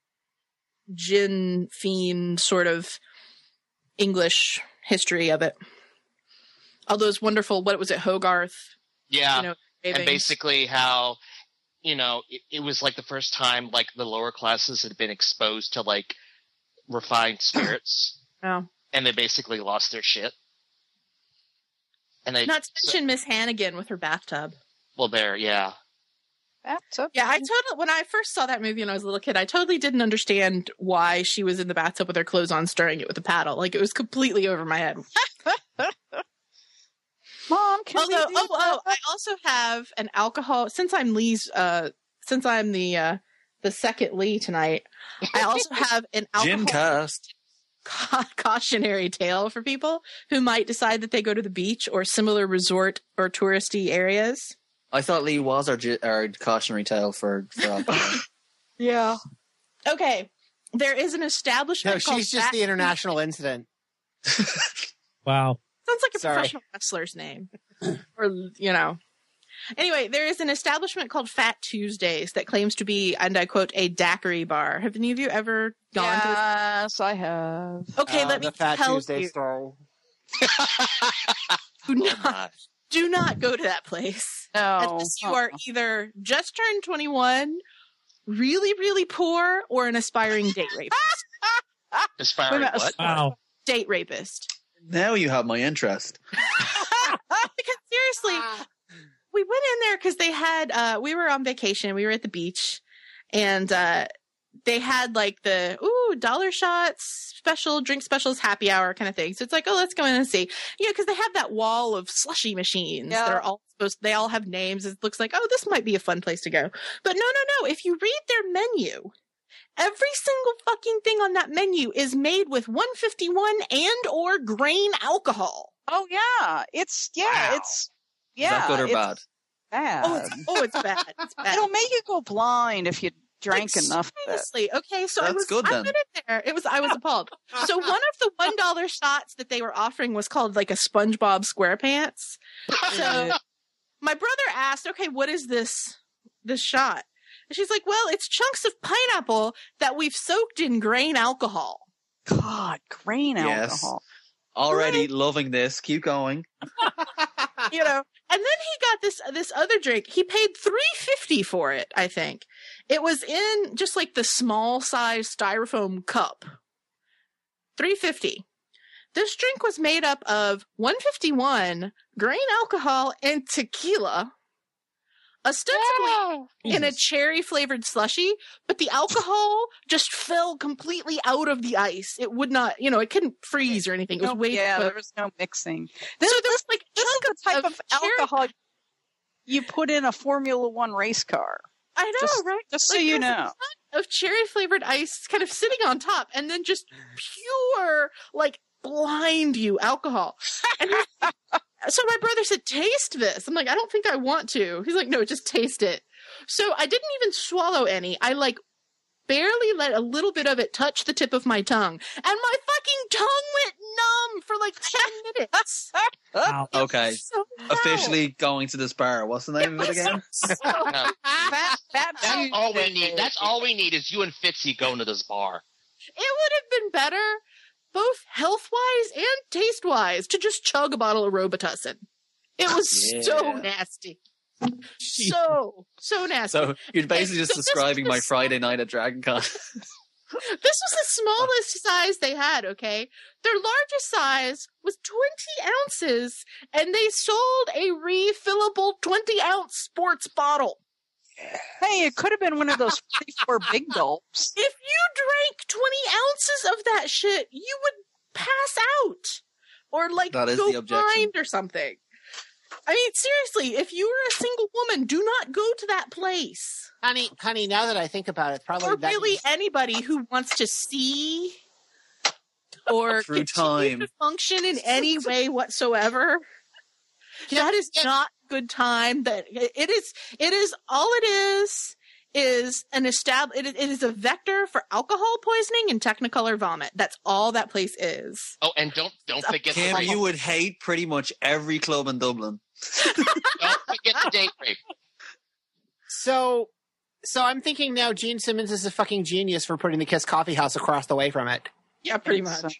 gin fiend sort of English history of it. All those wonderful, what was it, Hogarth? Yeah, and basically how, it was like the first time like the lower classes had been exposed to like refined spirits. Oh. And they basically lost their shit. And they not to mention Miss Hannigan with her bathtub. Well, yeah. Bathtub. Yeah, when I first saw that movie when I was a little kid, I totally didn't understand why she was in the bathtub with her clothes on, stirring it with a paddle. Like it was completely over my head. Mom, can I also have an alcohol. Since I'm the second Lee tonight, I also have an alcohol. Gin cast. Cautionary tale for people who might decide that they go to the beach or similar resort or touristy areas. I thought Lee was our cautionary tale for alcohol. Yeah. Okay. There is an establishment. No, she's just the international incident. Wow. Sounds like a professional wrestler's name. Or, Anyway, there is an establishment called Fat Tuesdays that claims to be, and I quote, a daiquiri bar. Have any of you ever gone to this? Yes, I have. Okay, let me the Fat tell Tuesday you. story. Do not go to that place. No. Unless you are either just turned 21, really, really poor, or an aspiring date rapist. Aspiring what? Wow. Date rapist. Now you have my interest. Because seriously, we went in there because they had, we were on vacation. We were at the beach and they had like the, dollar shots, special drink specials, happy hour kind of thing. So it's like, let's go in and see, because they have that wall of slushy machines that are all they all have names. It looks like, this might be a fun place to go. But no. If you read their menu, Every single fucking thing on that menu is made with 151 and or grain alcohol. Oh yeah, it's Is that good or bad? bad. It's bad. It's bad. It'll make you go blind if you drank enough of it. Seriously. Okay, so That's good, I then. went in there. I was appalled. So one of the $1 shots that they were offering was called like a SpongeBob SquarePants. So my brother asked, "Okay, what is this shot?" And she's like, "Well, it's chunks of pineapple that we've soaked in grain alcohol." God, grain alcohol. Already loving this. Keep going. You know, and then he got this other drink. He paid $3.50 for it, I think. It was in just like the small size styrofoam cup. $3.50. This drink was made up of 151 grain alcohol and tequila, ostensibly in a cherry flavored slushy, but the alcohol just fell completely out of the ice. It would not, it couldn't freeze or anything. It was way there was no mixing. This is the type of alcohol you put in a Formula One race car. I know, right? Just so you know. Of cherry flavored ice kind of sitting on top, and then just pure, blind you alcohol. And so my brother said, "Taste this." I'm like, "I don't think I want to." He's like, "No, just taste it." So I didn't even swallow any. I barely let a little bit of it touch the tip of my tongue, and my fucking tongue went numb for 10 minutes. Wow. Okay. So Officially going to this bar. What's the name of it again? That's all we need. That's all we need is you and Fitzy going to this bar. It would have been better, both health-wise and taste-wise, to just chug a bottle of Robitussin. It was so nasty. So nasty. So you're basically just describing my Friday night at DragonCon. This was the smallest size they had, okay? Their largest size was 20 ounces, and they sold a refillable 20-ounce sports bottle. Hey, it could have been one of those 44 big gulps. If you drank 20 ounces of that shit, you would pass out. Or, That is go the objection. blind or something. I mean, seriously, if you were a single woman, do not go to that place. Honey, now that I think about it, it's probably Or really anybody who wants to see or Through continue time. to function in any way whatsoever. That is not good time. That it is all it is an it is a vector for alcohol poisoning and Technicolor vomit. That's all that place is. Oh, and don't forget Kim, the you would hate pretty much every club in Dublin. don't forget the date rape. So I'm thinking now Gene Simmons is a fucking genius for putting the Kiss Coffee House across the way from it. Yeah, pretty much.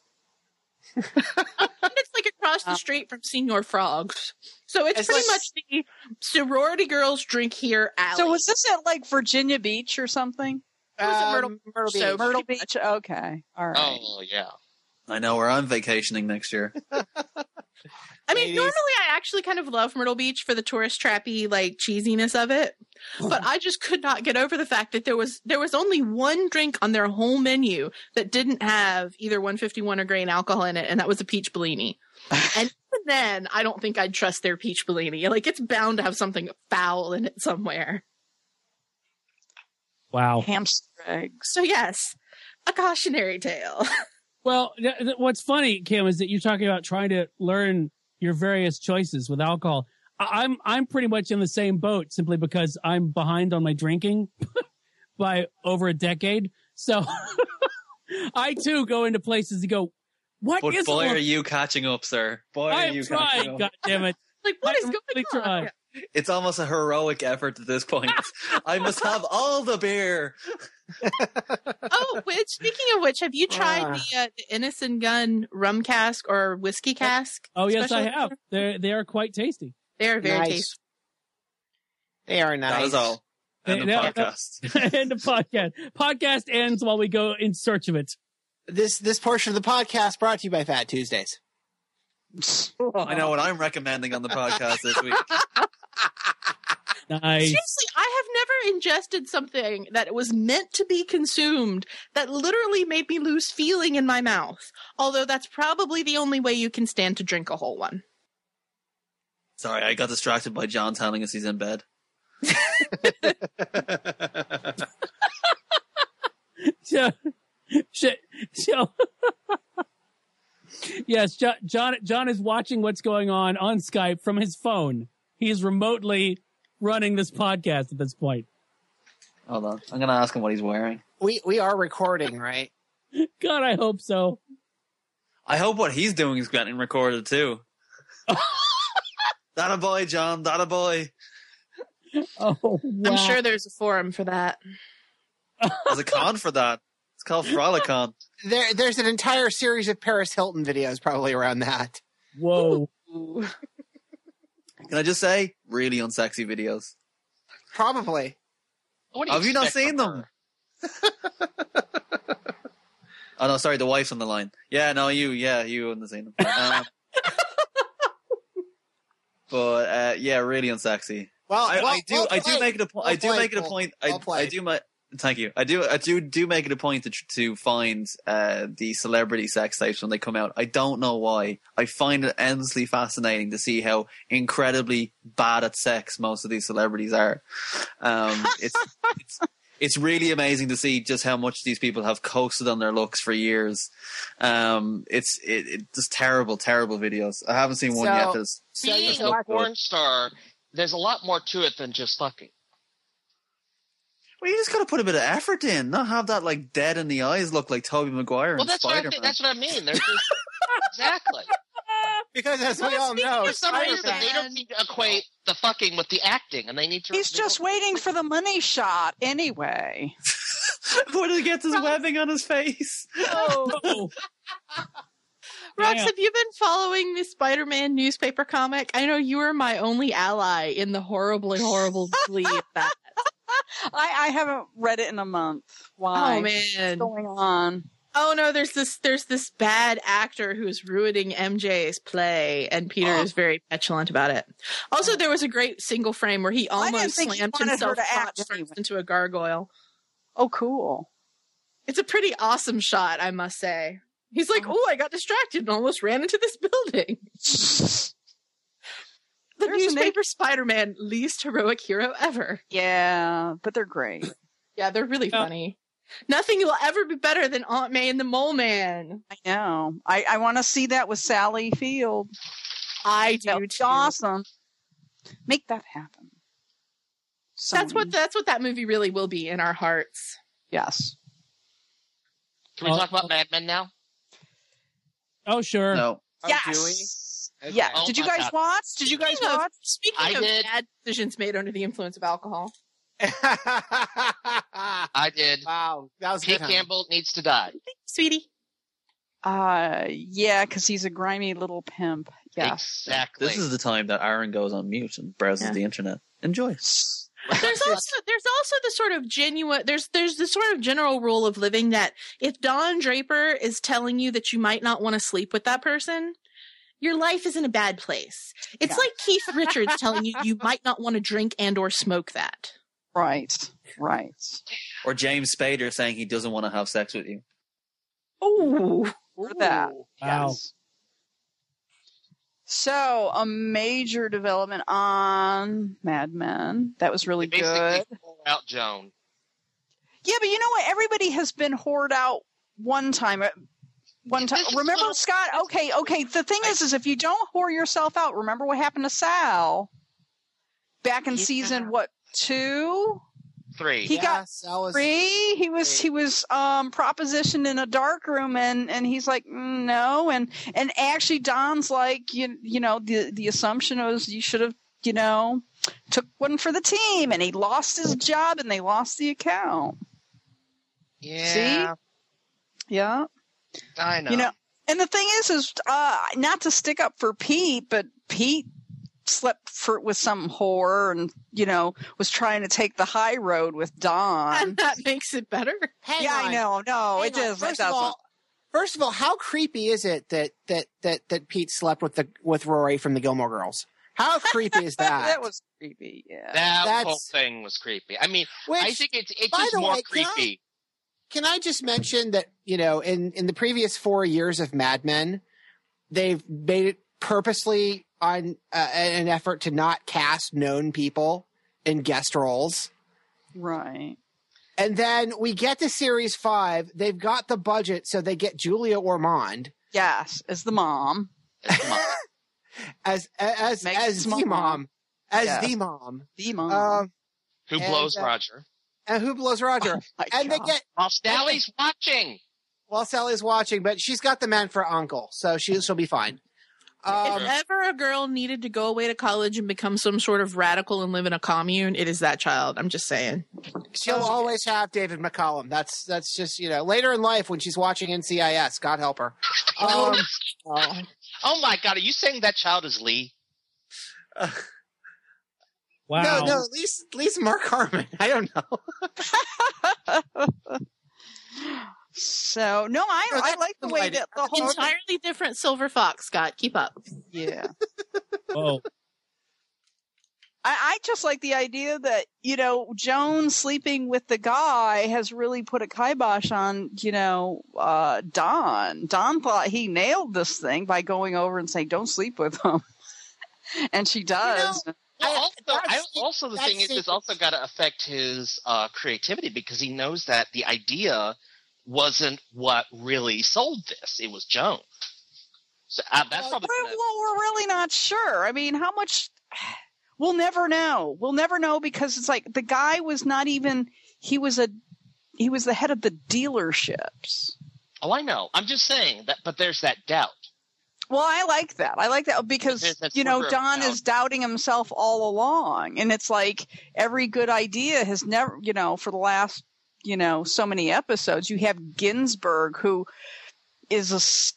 It's across the street from Senior Frogs. So it's pretty much the sorority girls drink here alley. So was this at Virginia Beach or something? It was at Myrtle Beach. Myrtle Beach. Okay. All right. Oh, yeah. I know where I'm vacationing next year. I mean, normally I actually kind of love Myrtle Beach for the tourist trappy cheesiness of it, but I just could not get over the fact that there was only one drink on their whole menu that didn't have either 151 or grain alcohol in it, and that was a peach Bellini. And even then, I don't think I'd trust their peach Bellini. It's bound to have something foul in it somewhere. Wow. Hamster eggs. So yes, a cautionary tale. Well, what's funny, Kim, is that you're talking about trying to learn your various choices with alcohol. I'm pretty much in the same boat simply because I'm behind on my drinking by over a decade. So I too go into places and go, "What But is boy, it?" are you catching up, sir? Boy, are you catching trying, up. God damn it. What is going on? Trying. It's almost a heroic effort at this point. I must have all the beer. Speaking of which, have you tried the Innocent Gun rum cask or whiskey cask? Oh, yes, I special? have. They are quite tasty. They are very Nice. tasty. They are nice. That is all. And the podcast. And the podcast. Podcast ends while we go in search of it. This portion of the podcast brought to you by Fat Tuesdays. I know what I'm recommending on the podcast this week. Nice. Seriously, I have never ingested something that was meant to be consumed that literally made me lose feeling in my mouth. Although that's probably the only way you can stand to drink a whole one. Sorry, I got distracted by John telling us he's in bed. Yes, John is watching what's going on Skype from his phone. He is remotely running this podcast at this point. Hold on. I'm going to ask him what he's wearing. We are recording, right? God, I hope so. I hope what he's doing is getting recorded too. That a boy, John. That a boy. Oh, wow. I'm sure there's a forum for that. There's a con for that. It's called Frolicon. There's an entire series of Paris Hilton videos probably around that. Whoa. Can I just say, really unsexy videos? Probably. Have you not seen them? Oh no, sorry, the wife's on the line. Yeah, no, you haven't seen them. But yeah, really unsexy. Well, I do make it a point. Thank you. I do make it a point to find the celebrity sex tapes when they come out. I don't know why. I find it endlessly fascinating to see how incredibly bad at sex most of these celebrities are. It's really amazing to see just how much these people have coasted on their looks for years. It's just terrible videos. I haven't seen one yet. Being a porn star, there's a lot more to it than just fucking. Well, you just got to put a bit of effort in, not have that like dead in the eyes look like Tobey Maguire. Well, that's what I mean. Exactly. Because as we all know, for some reason they don't seem to equate the fucking with the acting, and they need to. He's just waiting for the money shot anyway. When he gets his webbing on his face. Oh. Rox, have you been following the Spider-Man newspaper comic? I know you are my only ally in the horribly horrible glee of that. I haven't read it in a month. Why? Oh man, what's going on? Oh no, there's this bad actor who's ruining MJ's play, and Peter is very petulant about it. Also, there was a great single frame where he almost slammed himself into a gargoyle. Oh, cool! It's a pretty awesome shot, I must say. He's like, "Oh, I got distracted and almost ran into this building." The newspaper Spider-Man, least heroic hero ever. Yeah, but they're great. Yeah, they're really funny. Nothing will ever be better than Aunt May and the Mole Man. I know. I want to see that with Sally Field. I do too. Awesome. Make that happen. That's what that movie really will be in our hearts. Yes. Can we talk about Mad Men now? Oh, sure. No. Yes. Okay. Yeah. Oh, Did you guys watch? Speaking of bad decisions made under the influence of alcohol. I did. Wow. That was Pete good, Campbell needs to die. Sweetie. Yeah, because he's a grimy little pimp. Yes. Exactly. This is the time that Aaron goes on mute and browses the internet. Enjoy. There's also the sort of genuine there's the sort of general rule of living that if Don Draper is telling you that you might not want to sleep with that person, your life is in a bad place. It's like Keith Richards telling you might not want to drink and or smoke that. Right. Or James Spader saying he doesn't want to have sex with you. Oh, or that. Wow. Yes. So, a major development on Mad Men. That was really good. Out Joan. Yeah, but you know what? Everybody has been whored out one time. Remember, Scott? Okay. The thing is if you don't whore yourself out, remember what happened to Sal back in season 2? 3. He got 3. He was propositioned in a dark room, and he's like, no, and actually Don's like, you know, the assumption was you should have, you know, took one for the team, and he lost his job, and they lost the account. Yeah. See? Yeah. I know. You know, and the thing is not to stick up for Pete, but Pete slept with some whore and, you know, was trying to take the high road with Don. And that makes it better. Hang on. I know. No, it does. First of all, how creepy is it that Pete slept with Rory from the Gilmore Girls? How creepy is that? That was creepy. Yeah. That whole thing was creepy. I mean, I think it's just more creepy. Can I just mention that, you know, in the previous 4 years of Mad Men, they've made it purposely on an effort to not cast known people in guest roles. Right. And then we get to series 5. They've got the budget, so they get Julia Ormond. Yes, as the mom. as the mom. The mom. The mom. Who blows Roger. And who blows Roger. And they get... While Sally's watching. While Sally's watching, but she's got the man for uncle, so she'll be fine. If ever a girl needed to go away to college and become some sort of radical and live in a commune, it is that child. I'm just saying. She'll always have David McCallum. That's just, later in life when she's watching NCIS. God help her. Oh my God. Are you saying that child is Lee? Wow. No, at least Mark Harmon. I don't know. So no, I like the way that the whole entirely different Silver Fox, Scott. Keep up. Yeah. Oh. I just like the idea that, Joan sleeping with the guy has really put a kibosh on, Don. Don thought he nailed this thing by going over and saying, don't sleep with him. And she does. Also, the thing is, it's also got to affect his creativity because he knows that the idea wasn't what really sold this. It was Joan. So that's probably. Well, we're really not sure. I mean, how much? We'll never know. We'll never know because it's like the guy was not even. He was the head of the dealerships. Oh, I know. I'm just saying that, but there's that doubt. Well, I like that. I like that because, Don is doubting himself all along. And it's like every good idea has never, for the last, so many episodes, you have Ginsburg who is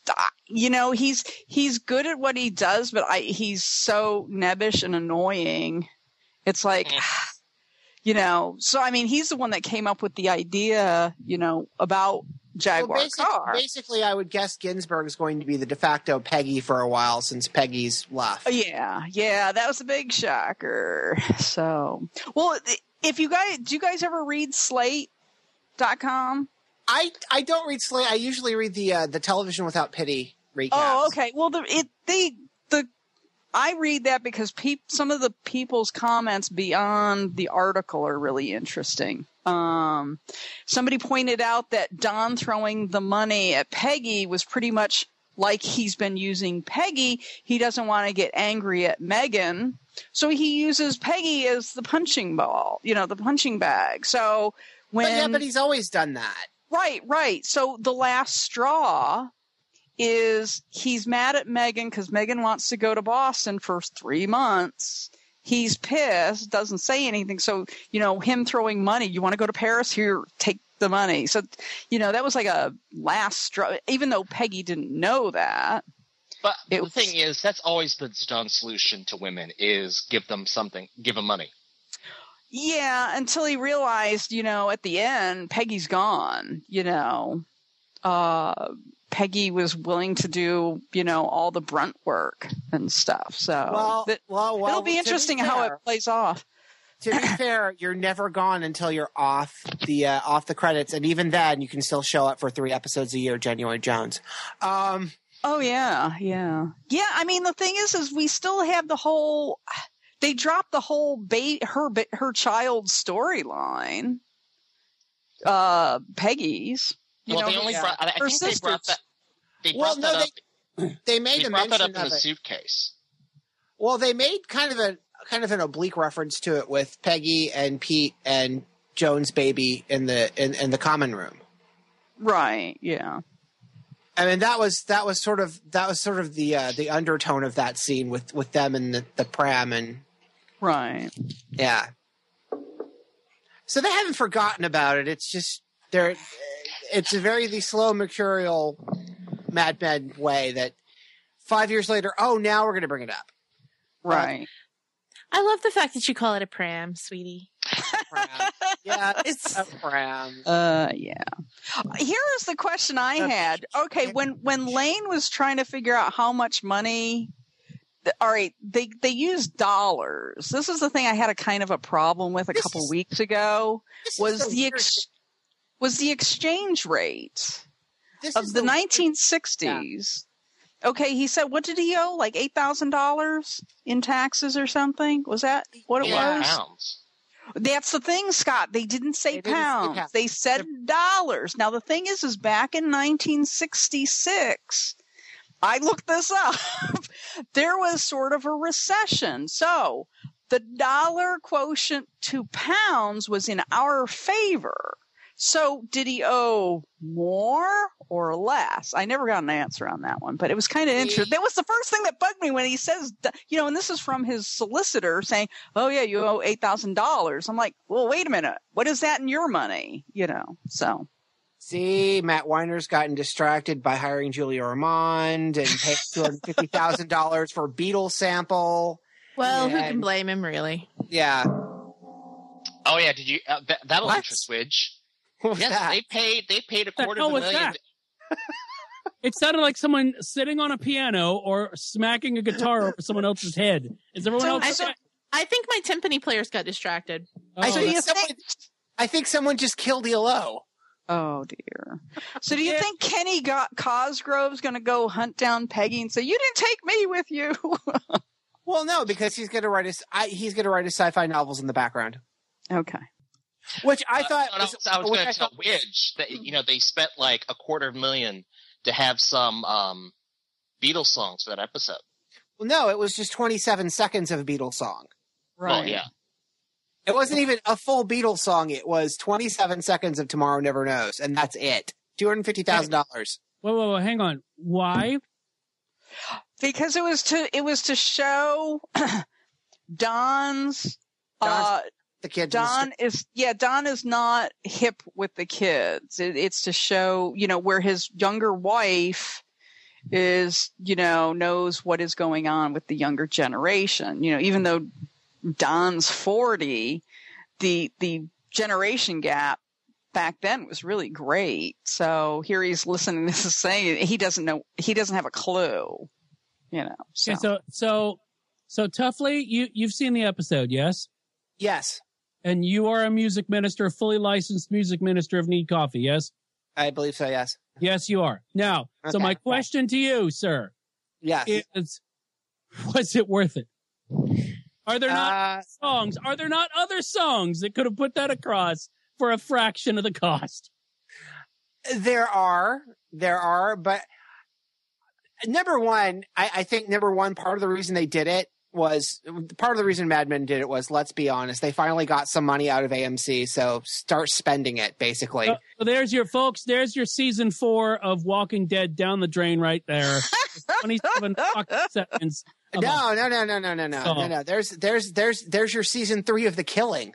he's good at what he does, but he's so nebbish and annoying. It's like, so I mean, he's the one that came up with the idea, about Jaguar car. Basically, I would guess Ginsburg is going to be the de facto Peggy for a while since Peggy's left. Yeah, that was a big shocker. So, well, do you guys ever read Slate.com? I don't read Slate. I usually read the Television Without Pity recaps. Oh, okay. Well, I read that because some of the people's comments beyond the article are really interesting. Somebody pointed out that Don throwing the money at Peggy was pretty much like he's been using Peggy. He doesn't want to get angry at Megan, so he uses Peggy as the punching ball, the punching bag. So but he's always done that. Right. So the last straw is he's mad at Megan because Megan wants to go to Boston for 3 months. He's pissed, doesn't say anything. So, him throwing money, you want to go to Paris? Here, take the money. So, that was like a last straw, even though Peggy didn't know that. But the thing is, that's always been Don's solution to women is give them something, give them money. Yeah, until he realized, at the end, Peggy's gone, Peggy was willing to do, all the brunt work and stuff. So it'll be interesting how it plays off. To be fair, you're never gone until you're off the credits, and even then, you can still show up for 3 episodes a year. January Jones. Oh yeah. I mean, the thing is we still have the whole. They dropped the whole her child's storyline. Peggy's. They only brought. I think they brought that. They made a mention that up in of the suitcase. Well, they made kind of an oblique reference to it with Peggy and Pete and Joan's baby in the common room. Right. Yeah. I mean, that was sort of the undertone of that scene with them in the pram and. Right. Yeah. So they haven't forgotten about it. It's just it's the slow mercurial Mad Men way that 5 years later, now we're going to bring it up. Right. I love the fact that you call it a pram, sweetie. Pram. Yeah, it's a pram. Yeah. Here's the question I had. Okay, when Lane was trying to figure out how much money, all right, they used dollars. This is the thing I had a kind of a problem with a couple weeks ago. Was the exchange rate of the 1960s. Yeah. Okay, he said, what did he owe? Like $8,000 in taxes or something? Was that what it was? Pounds. That's the thing, Scott. They didn't say pounds. They said dollars. Now, the thing is back in 1966, I looked this up. There was sort of a recession. So the dollar quotient to pounds was in our favor. So did he owe more or less? I never got an answer on that one, but it was kind of interesting. That was the first thing that bugged me when he says, and this is from his solicitor saying, oh, yeah, you owe $8,000. I'm like, well, wait a minute. What is that in your money? So. See, Matt Weiner's gotten distracted by hiring Julia Ormond and paying $250,000 for a Beatles sample. Well, who can blame him, really? Yeah. Oh, yeah. Did you? That'll interest Swidge. Yes, that? they paid $250,000. It sounded like someone sitting on a piano or smacking a guitar over someone else's head. Is everyone else? I think my timpani players got distracted. I think someone just killed ELO. Oh dear. So do you think Kenny Cosgrove's going to go hunt down Peggy and say, "You didn't take me with you"? Well, no, because he's going to write his sci-fi novels in the background. Okay. Which I thought I was going to tell Widge that they spent like $250,000 to have some Beatles songs for that episode. Well, no, it was just 27 seconds of a Beatles song. Right. Well, yeah. It wasn't even a full Beatles song. It was 27 seconds of Tomorrow Never Knows, and that's it. $250,000. Whoa, hang on. Why? Because it was to show Don's the kids. Don is not hip with the kids. It's to show, where his younger wife is, knows what is going on with the younger generation. Even though Don's 40, the generation gap back then was really great. So here he's listening to this saying he doesn't have a clue. So. Okay, so Tuffley, you've seen the episode, yes? Yes. And you are a music minister, fully licensed music minister of Need Coffee, yes? I believe so, yes. Yes, you are. Now, so my question to you, sir, is, was it worth it? Are there not songs? Are there not other songs that could have put that across for a fraction of the cost? There are, but number one, I think part of the reason they did it was, part of the reason Mad Men did it was, let's be honest, they finally got some money out of AMC, so start spending it, basically. So there's your season 4 of Walking Dead down the drain right there. 27 fucking seconds. No. There's your season 3 of The Killing.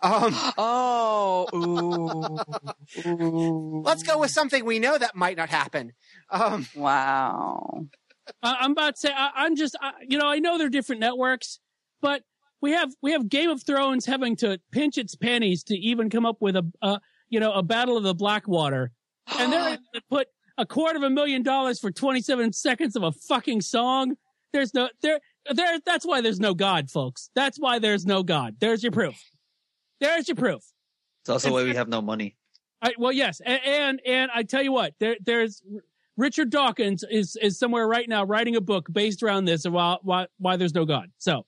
Let's go with something we know that might not happen. Wow. I'm about to say, I know they're different networks, but we have Game of Thrones having to pinch its pennies to even come up with a Battle of the Blackwater, and they're able to put $250,000 for 27 seconds of a fucking song. That's why there's no God, folks. That's why there's no God. There's your proof. It's also why we have no money. Yes, and I tell you what, there's Richard Dawkins is somewhere right now writing a book based around this of why there's no God. So,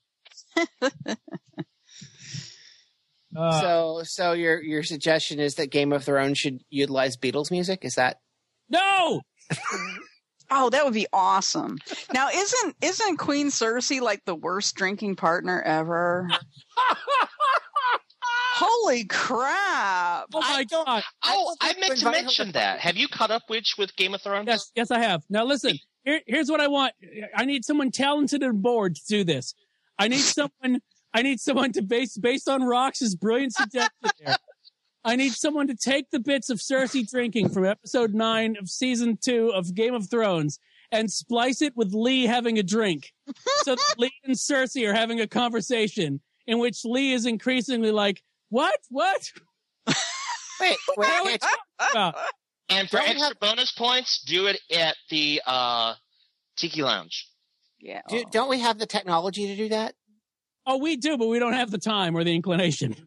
so your suggestion is that Game of Thrones should utilize Beatles music? Is that? No. Oh, that would be awesome. Now, isn't Queen Cersei like the worst drinking partner ever? Holy crap! Oh my God! I meant to mention that. Have you caught up with Game of Thrones? Yes, I have. Now listen. Here's what I want. I need someone talented and bored to do this. I need someone to based on Rox's brilliant suggestion there. I need someone to take the bits of Cersei drinking from episode 9 of season 2 of Game of Thrones and splice it with Lee having a drink. So that Lee and Cersei are having a conversation in which Lee is increasingly like, What? Wait. And for extra bonus points, do it at the Tiki Lounge. Yeah. Don't we have the technology to do that? Oh, we do, but we don't have the time or the inclination.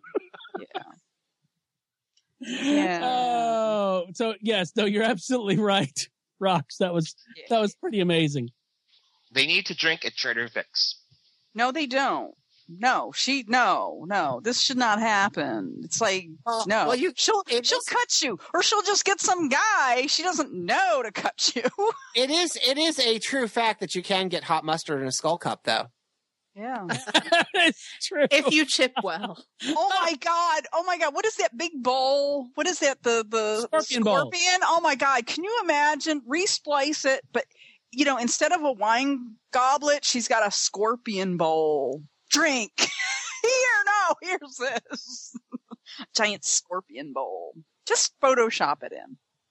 Yeah. Oh, so yes, no, you're absolutely right, Rox. That was pretty amazing. They need to drink at Trader Vic's. No, they don't. no, this should not happen. It's like, no, well, she'll cut you, or she'll just get some guy she doesn't know to cut you. It is a true fact that you can get hot mustard in a skull cup, though. Yeah. It's true. If you chip well. Oh my god. What is that big bowl? What is that? The Scorpion bowl. Oh my god. Can you imagine? Resplice it, but instead of a wine goblet, she's got a scorpion bowl. Drink. Here's this. Giant scorpion bowl. Just Photoshop it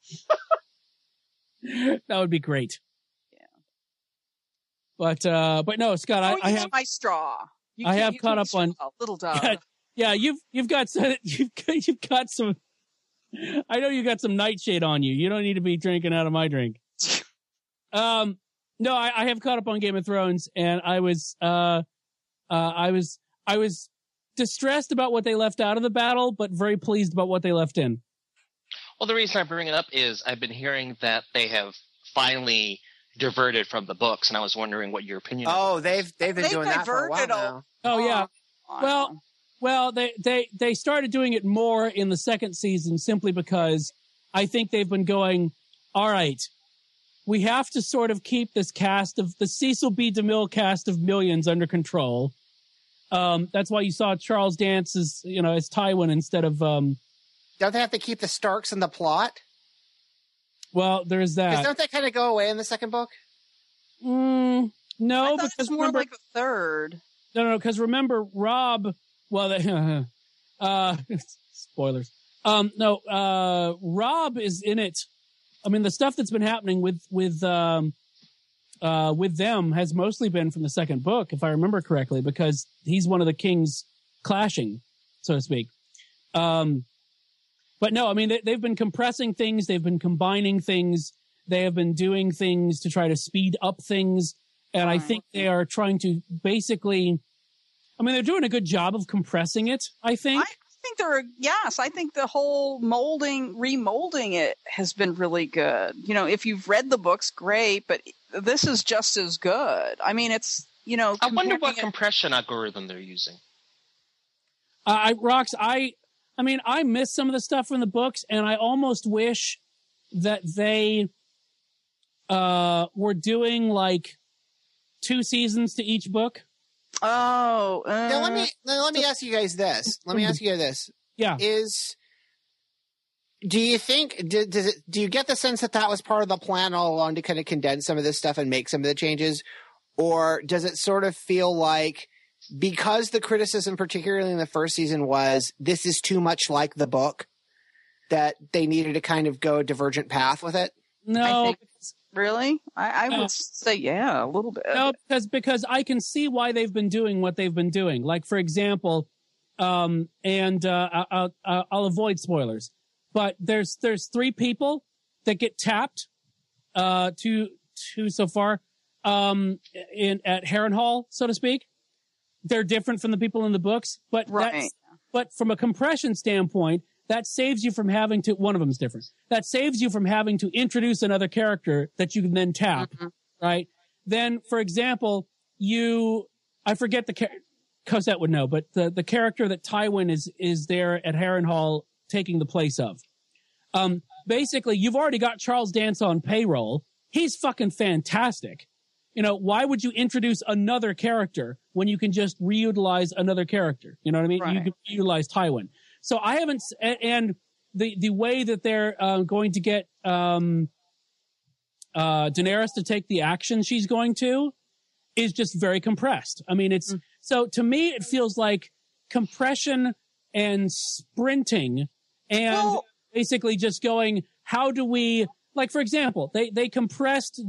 in. That would be great. Yeah. But no, Scott, I have my straw. I have caught up on little dog. Yeah, you've got some. I know you got some nightshade on you. You don't need to be drinking out of my drink. No, I have caught up on Game of Thrones, and I was distressed about what they left out of the battle, but very pleased about what they left in. Well, the reason I bring it up is I've been hearing that they have finally diverted from the books, and I was wondering what your opinion. Oh, they've been doing that for a while now. Oh yeah. Well, they started doing it more in the second season simply because I think they've been going, all right, we have to sort of keep this cast of the Cecil B. DeMille cast of Millions under control. That's why you saw Charles Dance as Tywin instead of. Don't they have to keep the Starks in the plot? Well, there's that. Because don't they kind of go away in the second book? No, because it's more like the third. No, because remember Rob. Well, spoilers. Rob is in it. I mean, the stuff that's been happening with them has mostly been from the second book, if I remember correctly, because he's one of the kings clashing, so to speak. But no, I mean, they've been compressing things. They've been combining things. They have been doing things to try to speed up things. And I think they are trying to basically, I mean, they're doing a good job of compressing it, I think. I think the whole remolding it has been really good. If you've read the books, great, but this is just as good. I mean, it's, I wonder what compression algorithm they're using. I miss some of the stuff from the books, and I almost wish that they were doing like 2 seasons to each book. Oh, now let me ask you guys this. Yeah. Do you think do you get the sense that was part of the plan all along to kind of condense some of this stuff and make some of the changes, or does it sort of feel like because the criticism, particularly in the first season, was this is too much like the book, that they needed to kind of go a divergent path with it? No. Really? I would say, yeah, a little bit. No, because I can see why they've been doing what they've been doing. Like, for example, I'll avoid spoilers, but there's 3 people that get tapped to so far at Harrenhal, so to speak. They're different from the people in the books, but but from a compression standpoint, that saves you from having to, one of them is different. That saves you from having to introduce another character that you can then tap, right? Then, for example, I forget Cosette would know, but the character that Tywin is there at Harrenhal taking the place of. Basically, you've already got Charles Dance on payroll. He's fucking fantastic. Why would you introduce another character when you can just reutilize another character? You know what I mean? Right. You can utilize Tywin. So I haven't, and the way that they're going to get Daenerys to take the action she's going to is just very compressed. I mean, so to me, it feels like compression and sprinting and basically just going, how do we, like, for example, they compressed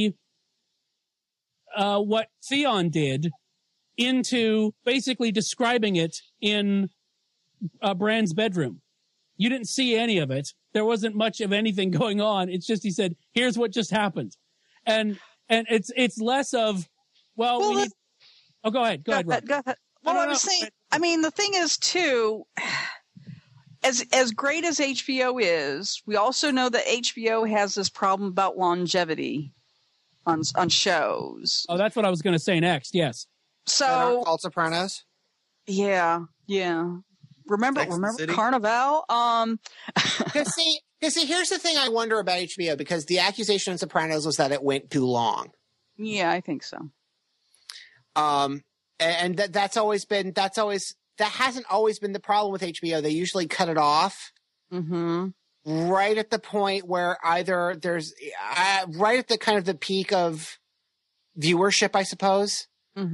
what Theon did into basically describing it in Bran's bedroom. You didn't see any of it. There wasn't much of anything going on. It's just, he said, here's what just happened. And it's less of, we need, go ahead, Rob. Go ahead. Well, I was saying, I mean, the thing is too, as great as HBO is, we also know that HBO has this problem about longevity on shows. Oh, that's what I was going to say next. Yes. So called Sopranos. Yeah. Remember Carnival? Because see, here's the thing I wonder about HBO, because the accusation on Sopranos was that it went too long. Yeah, I think so. And that hasn't always been the problem with HBO. They usually cut it off right at the point where either there's right at the kind of the peak of viewership, I suppose.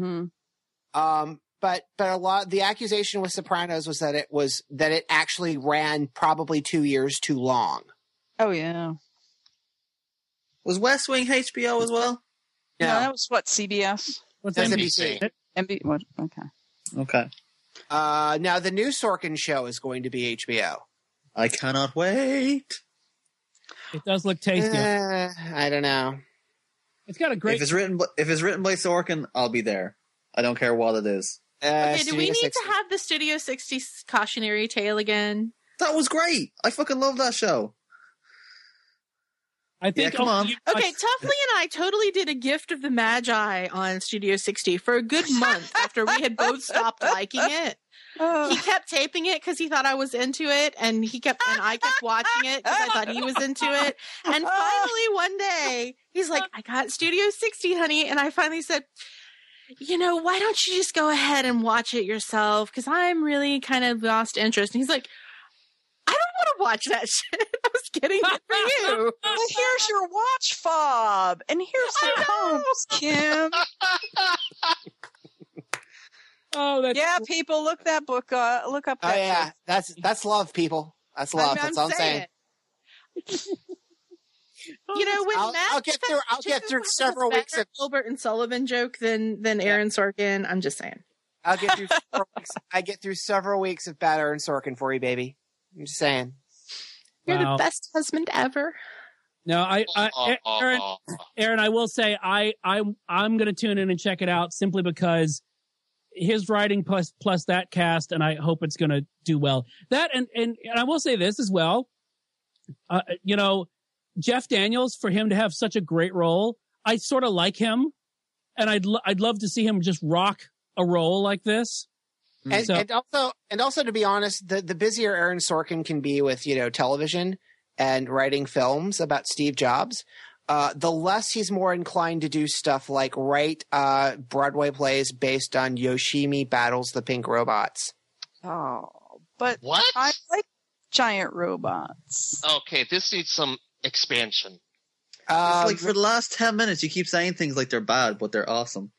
But a lot, the accusation with Sopranos was that it actually ran probably 2 years too long. Oh yeah. Was West Wing HBO as well? No, that was what, CBS? What's NBC? What? Okay. Now the new Sorkin show is going to be HBO. I cannot wait. It does look tasty. I don't know. It's got a great. If it's written by Sorkin, I'll be there. I don't care what it is. Okay, do we need to have the Studio 60 cautionary tale again? That was great. I fucking love that show. I think. Come on. Okay, Tuffley and I totally did a Gift of the Magi on Studio 60 for a good month after we had both stopped liking it. He kept taping it because he thought I was into it, and I kept watching it because I thought he was into it. And finally, one day, he's like, "I got Studio 60, honey," and I finally said, why don't you just go ahead and watch it yourself? Because I'm really kind of lost interest. And he's like, I don't want to watch that shit. I was getting it for you. Well, here's your watch fob. And here's the combs, Kim. Yeah, people, look that book. Look up that book. That's love, people. That's love. That's all I'm saying. When I'll get through several weeks of Gilbert and Sullivan joke than Aaron Sorkin. I'm just saying. I'll get through 4 weeks. I get through several weeks of bad Aaron Sorkin for you, baby. I'm just saying. You're the best husband ever. No, Aaron, I will say I'm going to tune in and check it out simply because his writing plus that cast, and I hope it's going to do well. That and I will say this as well. Jeff Daniels, for him to have such a great role, I sort of like him, and I'd love to see him just rock a role like this. And also, to be honest, the busier Aaron Sorkin can be with television and writing films about Steve Jobs, the less he's more inclined to do stuff like write Broadway plays based on Yoshimi Battles the Pink Robots. Oh, but what? I like giant robots. Okay, this needs some expansion. It's for the last 10 minutes, you keep saying things like they're bad, but they're awesome.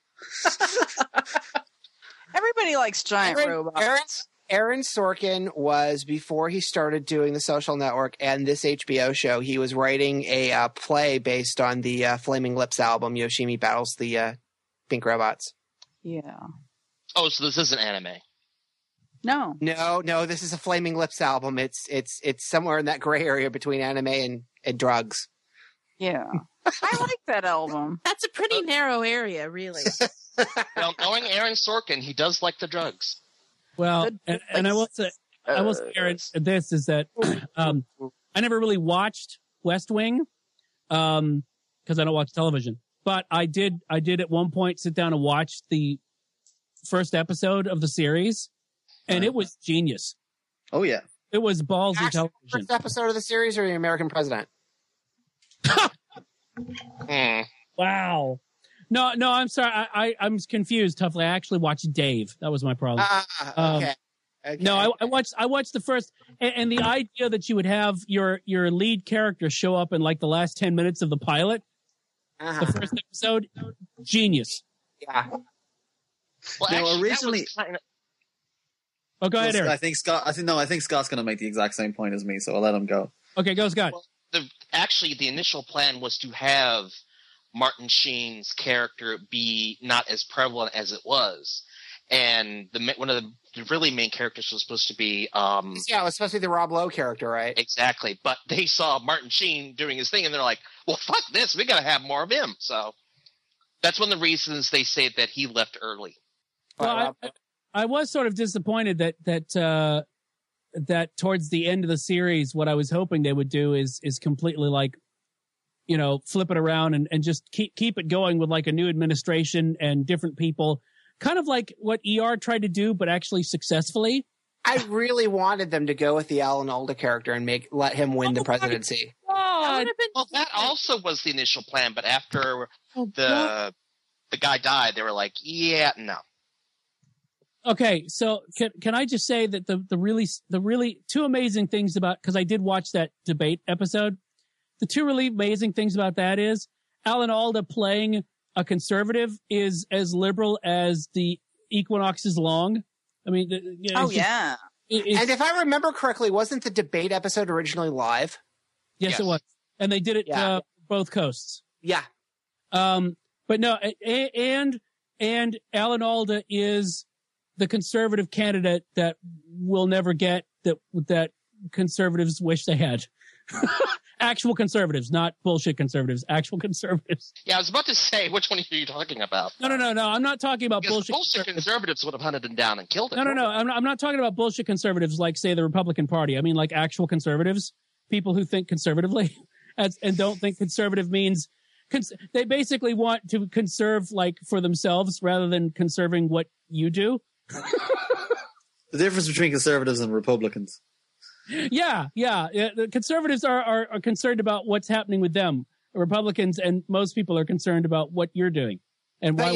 Everybody likes giant robots. Aaron Sorkin was, before he started doing The Social Network and this HBO show, he was writing a play based on the Flaming Lips album, Yoshimi Battles the Pink Robots. Yeah. Oh, so this isn't anime. No, this is a Flaming Lips album. It's somewhere in that gray area between anime and drugs. Yeah. I like that album. That's a pretty narrow area, really. Well, knowing Aaron Sorkin, he does like the drugs. Well, and I will say, Aaron, this is that I never really watched West Wing because I don't watch television. But I did at one point sit down and watch the first episode of the series, and it was genius. Oh yeah, it was ballsy television. First episode of the series or the American President? Wow. No, I'm sorry. I'm confused, Tuffley. I actually watched Dave. That was my problem. Okay. No, I watched the first, and the idea that you would have your lead character show up in like the last 10 minutes of the pilot, the first episode, genius. Yeah. Well, actually, originally. Oh, go ahead, Eric. I think Scott's going to make the exact same point as me, so I'll let him go. Okay, go, Scott. Well, the initial plan was to have Martin Sheen's character be not as prevalent as it was, and one of the really main characters was supposed to be it was supposed to be the Rob Lowe character, right? Exactly, but they saw Martin Sheen doing his thing, and they're like, "Well, fuck this, we got to have more of him." So that's one of the reasons they say that he left early. Well, I was sort of disappointed that towards the end of the series, what I was hoping they would do is completely like, flip it around and just keep it going with like a new administration and different people. kind of like what ER tried to do, but actually successfully. I really wanted them to go with the Alan Alda character and let him win the presidency. Well, that also was the initial plan, but after the guy died, they were like, yeah, no. Okay, so can I just say that the really two amazing things about, because I did watch that debate episode, the two really amazing things about that is Alan Alda playing a conservative is as liberal as the equinox is long. I mean, and if I remember correctly, wasn't the debate episode originally live? Yes, it was, and they did it both coasts. Yeah, but no, and Alan Alda is the conservative candidate that we'll never get, that conservatives wish they had. Actual conservatives, not bullshit conservatives. Actual conservatives. Yeah, I was about to say, which one are you talking about? No. I'm not talking about bullshit. Bullshit conservatives would have hunted him down and killed him. No. I'm not talking about bullshit conservatives like, say, the Republican Party. I mean, like actual conservatives, people who think conservatively, and don't think conservative means. They basically want to conserve like for themselves rather than conserving what you do. The difference between conservatives and Republicans. Yeah. The conservatives are concerned about what's happening with them. Republicans and most people are concerned about what you're doing. And to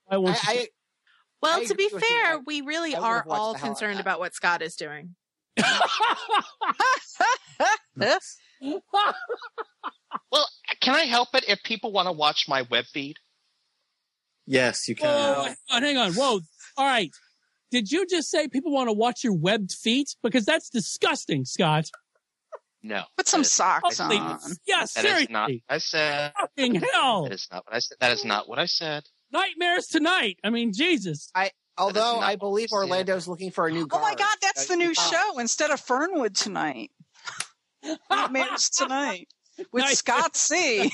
be fair, we really are all concerned about what Scott is doing. Well, can I help it if people want to watch my web feed? Yes, you can. Whoa, hang on. Whoa. All right. Did you just say people want to watch your webbed feet? Because that's disgusting, Scott. No. Put some socks on. Yeah, That seriously. is not what I said. Fucking hell. That is not what I said. That is not what I said. Nightmares Tonight. I mean, Jesus. Although I believe Orlando's looking for a new guard. Oh my God, that's the new show instead of Fernwood Tonight. Nightmares Tonight with Scott C.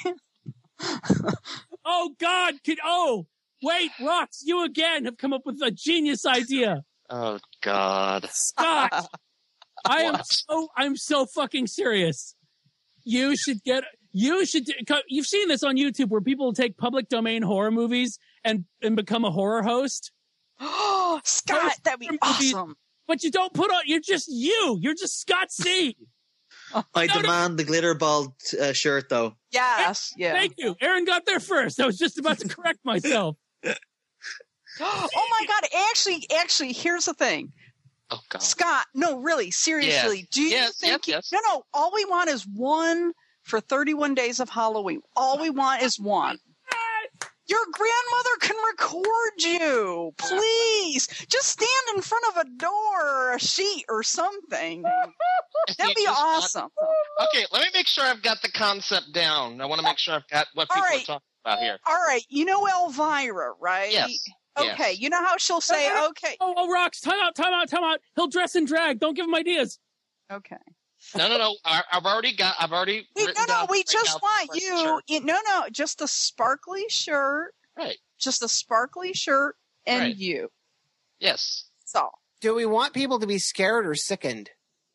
Oh God! Wait, Rox, you again have come up with a genius idea. Oh God, Scott! I'm so fucking serious. You've seen this on YouTube where people take public domain horror movies and become a horror host. Oh, Scott, that'd be awesome. But you don't put on. You're just Scott C. I demand the glitter ball shirt, though. Yes, yeah. Thank you. Aaron got there first. I was just about to correct myself. Oh my God! Actually, here's the thing. Oh God, Scott. No, really, seriously. Yes. Do you think? Yes. No. All we want is one for 31 days of Halloween. All we want is one. Your grandmother can record you. Please, just stand in front of a door or a sheet or something. That'd be awesome. Okay, let me make sure I've got the concept down. I want to make sure I've got what people are talking about here. All right, you know Elvira, right? Yes. Okay, you know how she'll say, okay. Oh, Rox, time out. He'll dress in drag. Don't give him ideas. Okay. No. I've already. We just want you. Just a sparkly shirt. Right. Just a sparkly shirt and you. Yes. That's all. Do we want people to be scared or sickened?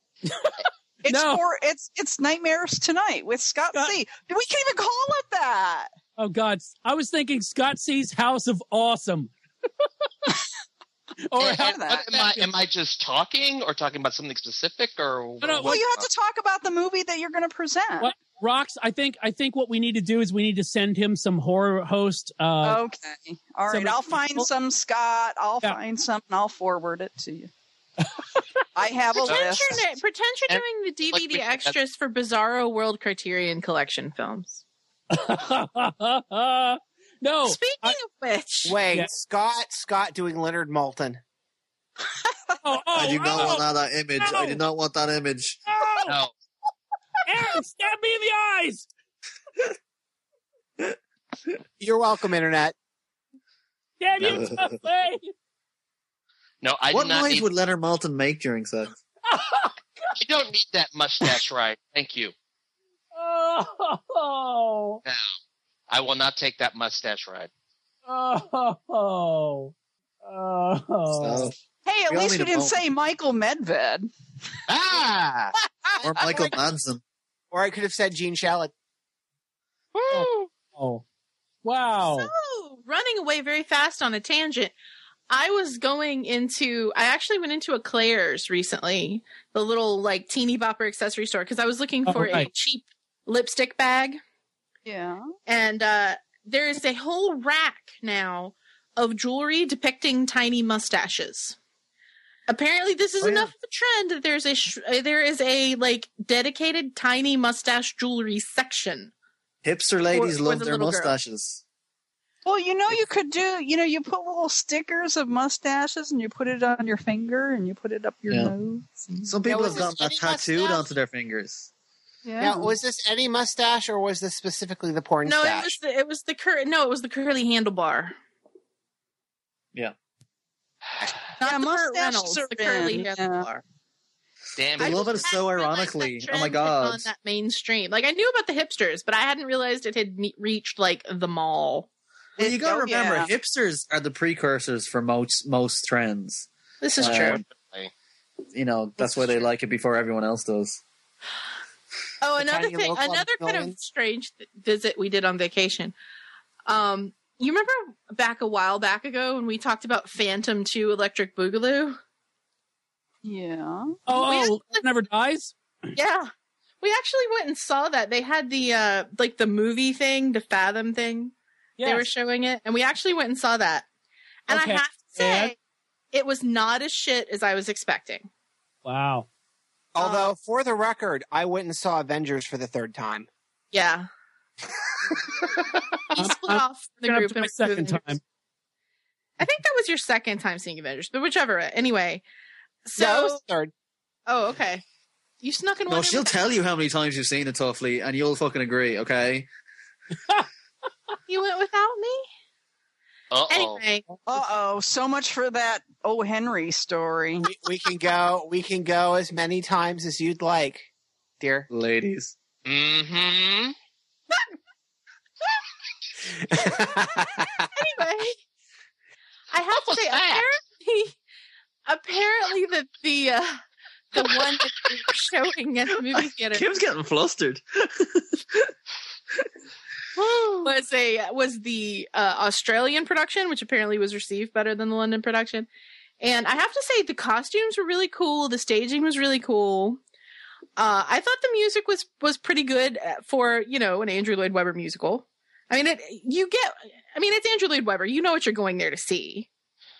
It's Nightmares Tonight with Scott C. We can't even call it that. Oh God, I was thinking Scott C's House of Awesome. Or am I just talking or talking about something specific or? Well, you have to talk about the movie that you're going to present. What? Rox, I think what we need to do is we need to send him some horror host. Okay. All right. I'll find some, Scott. I'll find some and I'll forward it to you. I have a list. Pretend you're doing the DVD extras for Bizarro World Criterion Collection films. No. Speaking of which. Wait, Scott doing Leonard Maltin. I do not want that image. No. I do not want that image. No. Aaron, stab me in the eyes. You're welcome, Internet. Damn you, tough way. No, I What do not noise need... would Leonard Maltin make during sex? You don't need that mustache ride. Thank you. Oh. No, I will not take that mustache ride. Oh. Hey, at least we didn't say Michael Medved. Ah! Or Michael Manson. Or I could have said Gene Shalit. Oh. Wow. So, running away very fast on a tangent. I actually went into a Claire's recently, the little like teeny bopper accessory store, because I was looking for a cheap lipstick bag. Yeah. And there is a whole rack now of jewelry depicting tiny mustaches. Apparently, this is enough of a trend that there is a like dedicated tiny mustache jewelry section. Hipster ladies for love the their little mustaches. Well, you could do, you put little stickers of mustaches and you put it on your finger and you put it up your nose. Some people have gotten that tattooed onto their fingers. Yeah. Now, was this any mustache or was this specifically the porn stash? No, it was the curly handlebar. Yeah. Not the Burt mustaches Reynolds, are the curly in, handlebar. Damn I it. love it so ironically. Oh my god. On that mainstream. Like, I knew about the hipsters, but I hadn't realized it had reached, like, the mall. Well, you gotta remember, hipsters are the precursors for most trends. This is true. You know, that's why they like it before everyone else does. Oh, another kind of strange visit we did on vacation. You remember a while back ago when we talked about Phantom 2 Electric Boogaloo? Yeah. Oh, Never Dies? Yeah. We actually went and saw that. They had the the movie thing, the Fathom thing. Yes. They were showing it, and we actually went and saw that. And I have to say, it was not as shit as I was expecting. Wow. Although, for the record, I went and saw Avengers for the third time. Yeah. He split off the group and second time. I think that was your second time seeing Avengers, but whichever. Anyway, so no, it was third. Oh, okay. You snuck in one. No, she'll tell you how many times you've seen it, Tuffley, and you'll fucking agree. Okay. You went without me. Anyway. So much for that O. Henry story. We can go as many times as you'd like, dear ladies. Mm-hmm. Anyway, I have to say, apparently the one that we were showing at the movie theater. Kim's getting flustered. was the Australian production, which apparently was received better than the London production. And I have to say, the costumes were really cool. The staging was really cool. I thought the music was pretty good for, an Andrew Lloyd Webber musical. I mean, it's Andrew Lloyd Webber. You know what you're going there to see.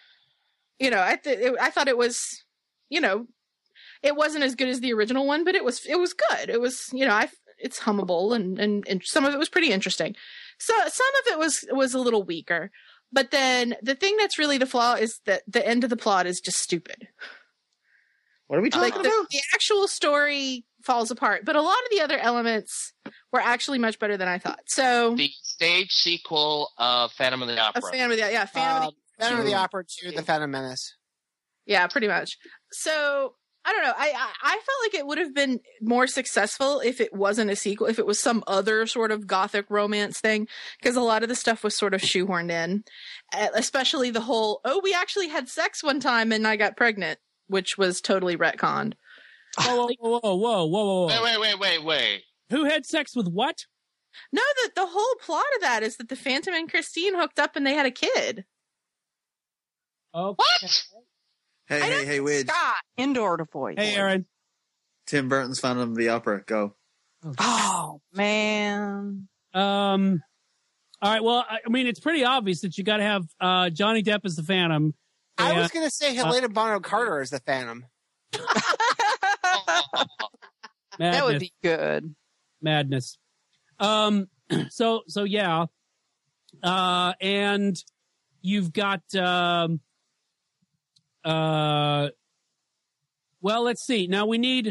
I thought it was, it wasn't as good as the original one, but it was good. It was, it's hummable and some of it was pretty interesting. So some of it was a little weaker, but then the thing that's really the flaw is that the end of the plot is just stupid. What are we talking about? The actual story falls apart, but a lot of the other elements were actually much better than I thought. So the stage sequel of Phantom of the Opera. Phantom of the Opera to The Phantom Menace. Yeah, pretty much. So I don't know. I felt like it would have been more successful if it wasn't a sequel, if it was some other sort of gothic romance thing, because a lot of the stuff was sort of shoehorned in, especially the whole, we actually had sex one time and I got pregnant, which was totally retconned. Whoa. Wait. Who had sex with what? No, the whole plot of that is that the Phantom and Christine hooked up and they had a kid. Okay. What? Hey, Widge. Scott, indoor to voice. Hey, Aaron. Tim Burton's Phantom of the Opera. Go. Oh, man. All right, well, I mean, it's pretty obvious that you got to have Johnny Depp as the Phantom. I was going to say Helena Bonham Carter as the Phantom. That would be good. Madness. So yeah. And you've got, well, let's see. Now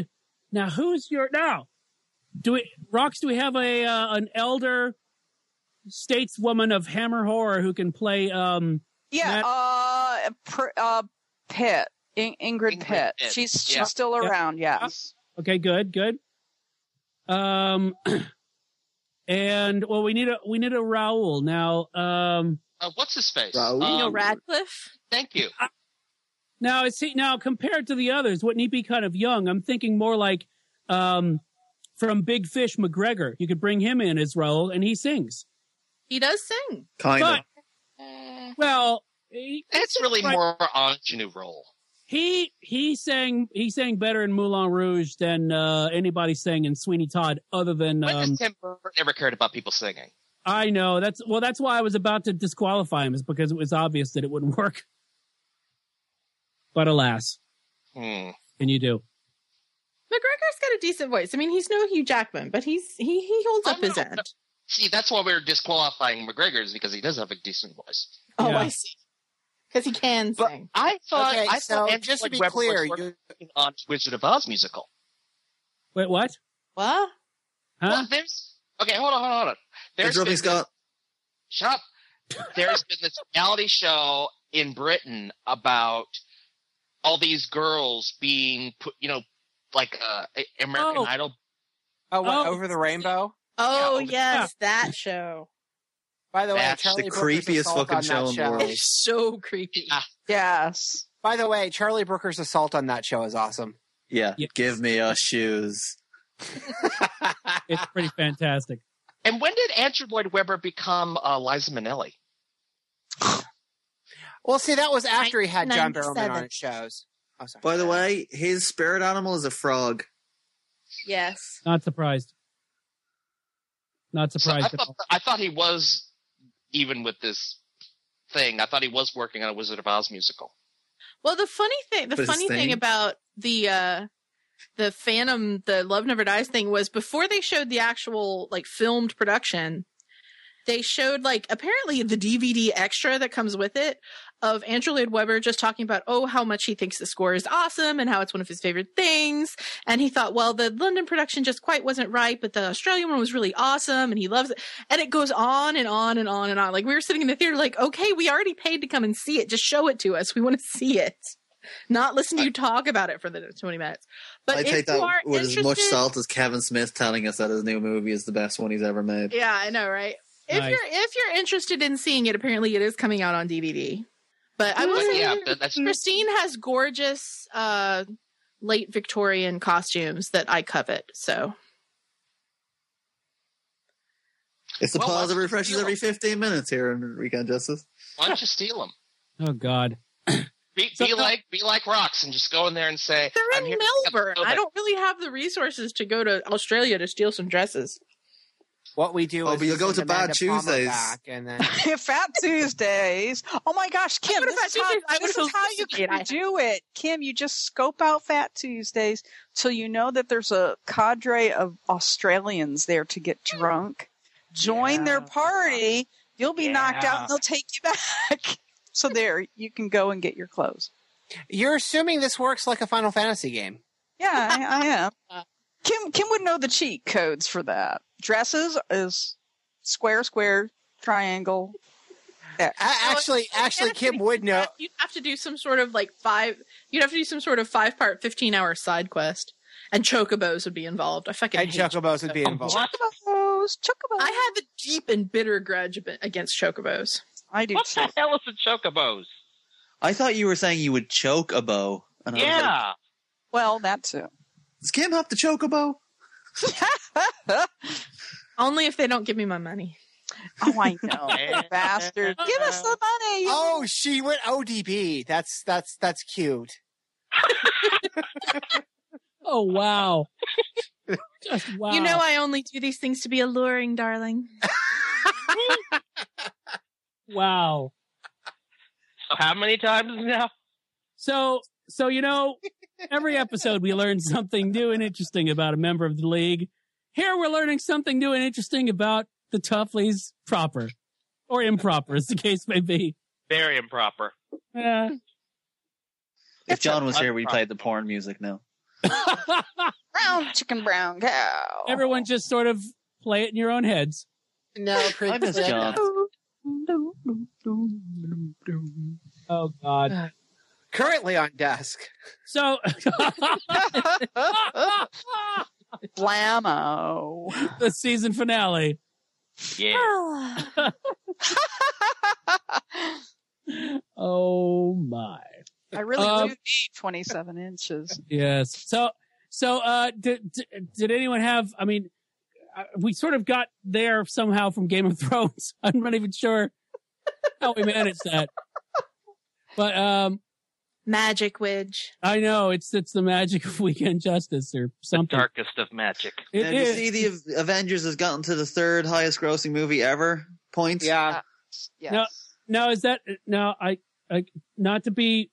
do we have an elder stateswoman of Hammer Horror who can play, Pitt. Ingrid Pitt. She's still around, yes. Okay, good. And well, we need a Raoul now. What's his face? Daniel Radcliffe. Thank you. Now compared to the others, wouldn't he be kind of young? I'm thinking more like from Big Fish McGregor. You could bring him in as Raoul, and he sings. He does sing. Kind of. Well, It's really more ingenue role. He sang better in Moulin Rouge than anybody sang in Sweeney Todd, other than. When has Tim Burton ever cared about people singing? I know that's why I was about to disqualify him, is because it was obvious that it wouldn't work. But alas, can you do? McGregor's got a decent voice. I mean, he's no Hugh Jackman, but he holds up his end. See, that's why we're disqualifying McGregor, is because he does have a decent voice. Oh, yeah. I see. Because he can sing. I thought. Okay, I so thought just to be Weber clear, was working on Wizard of Oz musical. Wait, what? What? Huh? Well, okay, hold on. There's been Scott. Shut up. There's been this reality show in Britain about all these girls being put, like American Idol. Oh, what, Over the Rainbow? Oh, yes, that show. By the way, That's Charlie the Brooker's creepiest assault fucking on show that in the world. It's so creepy. Yes. By the way, Charlie Brooker's assault on that show is awesome. Yeah, Yes. give me your shoes. It's pretty fantastic. And when did Andrew Lloyd Webber become Liza Minnelli? Well, see, that was after he had John 97. Barrowman on his shows. Oh, sorry. By the way, his spirit animal is a frog. Yes. Not surprised. Not So surprised at all. I thought he was, even with this thing, I thought he was working on a Wizard of Oz musical. Well, the funny thing about the Phantom, the Love Never Dies thing was before they showed the actual like filmed production, they showed like apparently the DVD extra that comes with it of Andrew Lloyd Webber just talking about, how much he thinks the score is awesome and how it's one of his favorite things. And he thought, well, the London production just quite wasn't right, but the Australian one was really awesome and he loves it. And it goes on and on and on and on. Like we were sitting in the theater like, okay, we already paid to come and see it. Just show it to us. We want to see it. Not listen to you talk about it for the 20 minutes. But I if take you that are with as much interested- salt as Kevin Smith telling us that his new movie is the best one he's ever made. Yeah, I know, right? Nice. If you're interested in seeing it, apparently it is coming out on DVD. But I will say, Christine has gorgeous late Victorian costumes that I covet. So It's the pause that refreshes every 15 minutes here in Weekend Justice. Why don't you steal them? Oh God. Be like Rocks and just go in there and say, they're I'm in here Melbourne. I don't really have the resources to go to Australia to steal some dresses. What we do is but you'll go to send Bad Amanda Palmer Tuesdays. back and then Fat Tuesdays. Oh my gosh, Kim, this is how you can do it. Kim, you just scope out Fat Tuesdays so you know that there's a cadre of Australians there to get drunk. Join their party. You'll be knocked out and they'll take you back. So there, you can go and get your clothes. You're assuming this works like a Final Fantasy game. Yeah, I am. Kim would know the cheat codes for that. Dresses is square, triangle. X. Actually, Kim would know. You'd have to do some sort of like 5-part 15-hour side quest, and chocobos would be involved. I fucking hate chocobos would be involved. Chocobos. I have a deep and bitter grudge against chocobos. I do. What the hell is a chocobos? I thought you were saying you would choke a bow. And I was like, Well, that too. does Kim have to choke a bow? Only if they don't give me my money. Oh, I know, bastard! Give us the money. Oh, she went ODB. That's cute. Oh wow! Just wow! You know, I only do these things to be alluring, darling. Wow. So how many times now? So every episode we learn something new and interesting about a member of the league. Here we're learning something new and interesting about the Tuffleys proper. Or improper, as the case may be. Very improper. Yeah. If John was here, we'd play the porn music now. Brown chicken, brown cow. Everyone just sort of play it in your own heads. No, I miss John. Oh, God. Currently on desk. So, Blammo. The season finale. Yeah. Oh, my. I really do need 27 inches. Yes. So, did anyone have, I mean, we sort of got there somehow from Game of Thrones. I'm not even sure how we managed that. But Magic Widge. I know it's the magic of Weekend Justice or something. The darkest of magic. Did you see the Avengers has gotten to the third highest grossing movie ever? Points. Yeah. Yes. Now is that now I not to be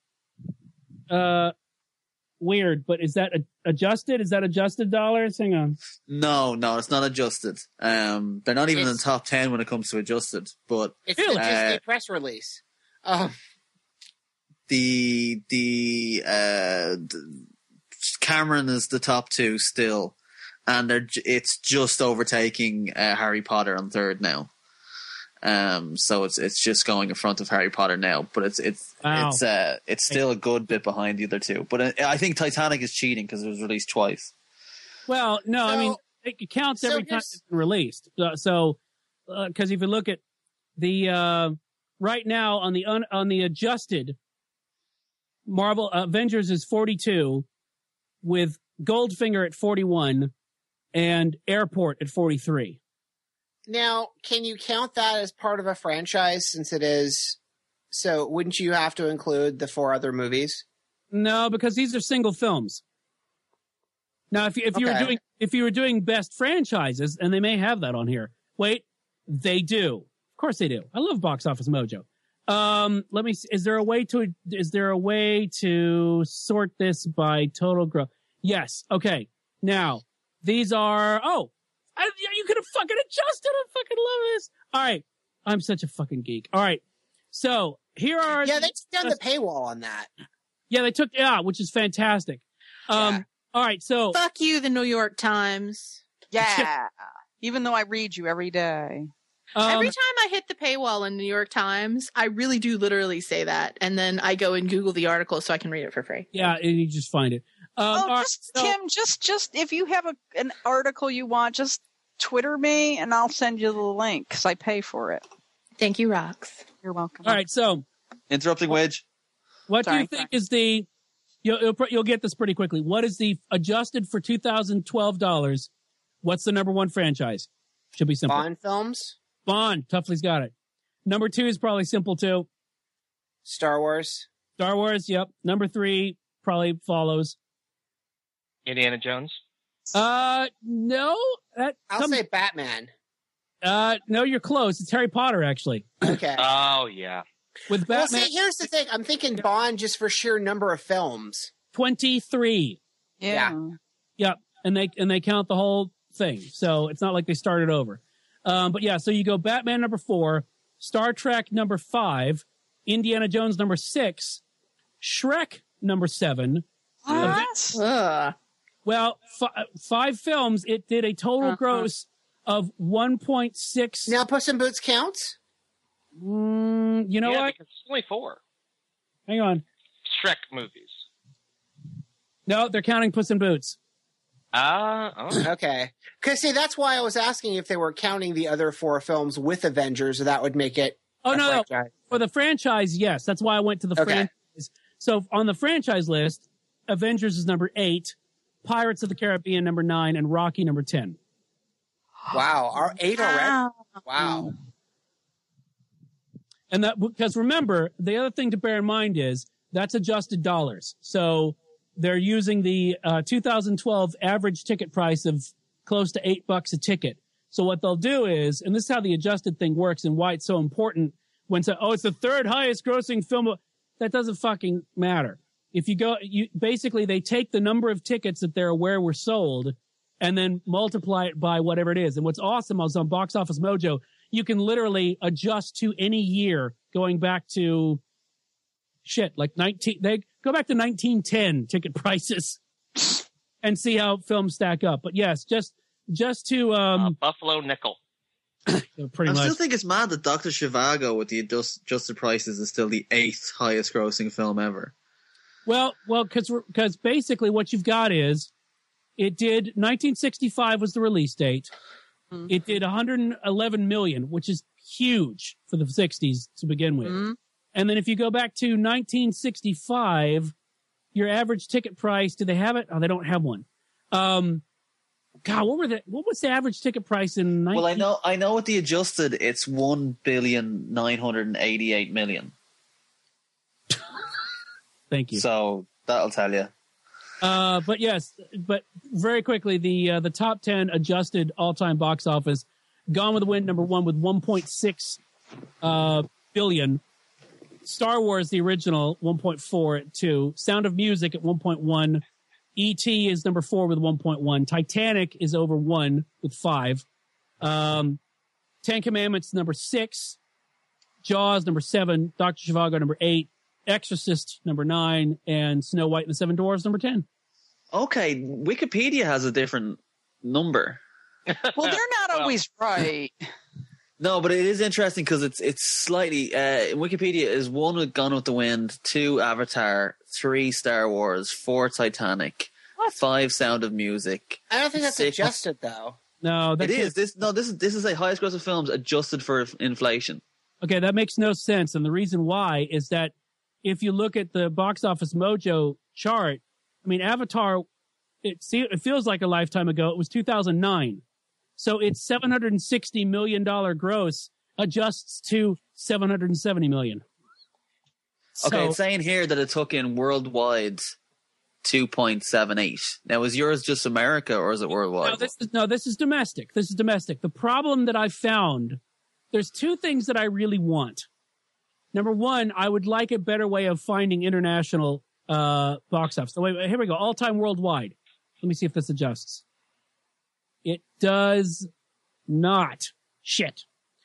weird, but is that adjusted? Is that adjusted dollars? Hang on. No, it's not adjusted. They're not even in the top 10 when it comes to adjusted. But it's the Disney press release. The Cameron is the top 2 still, and it's just overtaking Harry Potter on third now. So it's just going in front of Harry Potter now, but it's still a good bit behind the other two. But I think Titanic is cheating because it was released twice. Well, no, I mean it counts every time it's been released. So, because if you look at the right now on the adjusted Marvel Avengers is 42, with Goldfinger at 41, and Airport at 43. Now, can you count that as part of a franchise since it is? So wouldn't you have to include the 4 other movies? No, because these are single films. Now, if you were doing best franchises, and they may have that on here. Wait, they do. Of course they do. I love Box Office Mojo. Let me see. Is there a way to sort this by total growth? Yes. Okay. Now, these are, you could have fucking adjusted. I fucking love this. All right. I'm such a fucking geek. All right. So here are. Yeah, they took down the paywall on that. Yeah, they took, which is fantastic. All right. So. Fuck you, the New York Times. Yeah. Even though I read you every day. Every time I hit the paywall in New York Times, I really do literally say that. And then I go and Google the article so I can read it for free. Yeah, and you just find it. Kim, just if you have an article you want, just Twitter me and I'll send you the link because I pay for it. Thank you, Rox. You're welcome. All right, so. Interrupting Wedge. What do you think is the, you'll get this pretty quickly. What is the adjusted for $2012? What's the number one franchise? Should be simple. Bond films? Bond. Tuffley's got it. Number 2 is probably simple too. Star Wars. Star Wars, yep. Number 3 probably follows. Indiana Jones? No. I'll say Batman. No, you're close. It's Harry Potter, actually. Okay. Oh, yeah. With Batman. Well, see, here's the thing. I'm thinking Bond just for sheer number of films. 23. Yeah. Yep. And they count the whole thing. So it's not like they started over. But yeah, so you go Batman number 4, Star Trek number 5, Indiana Jones number 6, Shrek number 7. Well, 5 films. It did a total gross of 1.6. Now Puss in Boots counts? You know what? Because it's only 4. Hang on. Shrek movies. No, they're counting Puss in Boots. Okay. Because, see, that's why I was asking if they were counting the other 4 films with Avengers, that would make it no. For the franchise, yes. That's why I went to the franchise. So on the franchise list, Avengers is number 8, Pirates of the Caribbean number 9, and Rocky number 10. Wow. Our 8 already? Wow. And that, because remember, the other thing to bear in mind is that's adjusted dollars. So they're using the 2012 average ticket price of close to $8 a ticket. So what they'll do is, and this is how the adjusted thing works and why it's so important when it's the third highest grossing film. That doesn't fucking matter. If you go, basically they take the number of tickets that they're aware were sold and then multiply it by whatever it is. And what's awesome is on Box Office Mojo, you can literally adjust to any year going back to like they go back to 1910 ticket prices and see how films stack up. But yes, just to Buffalo Nickel. Pretty much. I still think it's mad that Dr. Zhivago with the adjusted prices is still the 8th highest grossing film ever. Well, because basically what you've got is it did 1965 was the release date. Mm-hmm. It did 111 million, which is huge for the 60s to begin with. Mm-hmm. And then if you go back to 1965, your average ticket price, do they have it? Oh, they don't have one. God, what was the average ticket price in 19... Well, I know with the adjusted, it's $1,988,000,000. Thank you. So that'll tell you. But yes, but very quickly, the top 10 adjusted all-time box office. Gone with the Wind, number 1 with 1.6 billion. Star Wars, the original, 1.4 at 2. Sound of Music at 1.1. E.T. is number 4 with 1.1. Titanic is over 1 with 5. 10 Commandments, number 6. Jaws, number 7. Dr. Zhivago, number 8. Exorcist, number 9. And Snow White and the Seven Dwarfs, number 10. Okay, Wikipedia has a different number. Well, they're not always right. No, but it is interesting because it's slightly. Wikipedia is 1 with Gone with the Wind, 2 Avatar, 3 Star Wars, 4 Titanic, 5 Sound of Music. I don't think that's 6 adjusted though. No, it is. This is a highest grossing films adjusted for inflation. Okay, that makes no sense, and the reason why is that if you look at the Box Office Mojo chart, I mean, Avatar, it feels like a lifetime ago. It was 2009. So its $760 million gross adjusts to $770 million. Okay, it's saying here that it took in worldwide 2.78. Now, is yours just America or is it worldwide? This is domestic. This is domestic. The problem that I found, there's 2 things that I really want. Number 1, I would like a better way of finding international box office. So wait, here we go. All-time worldwide. Let me see if this adjusts. It does not. Shit.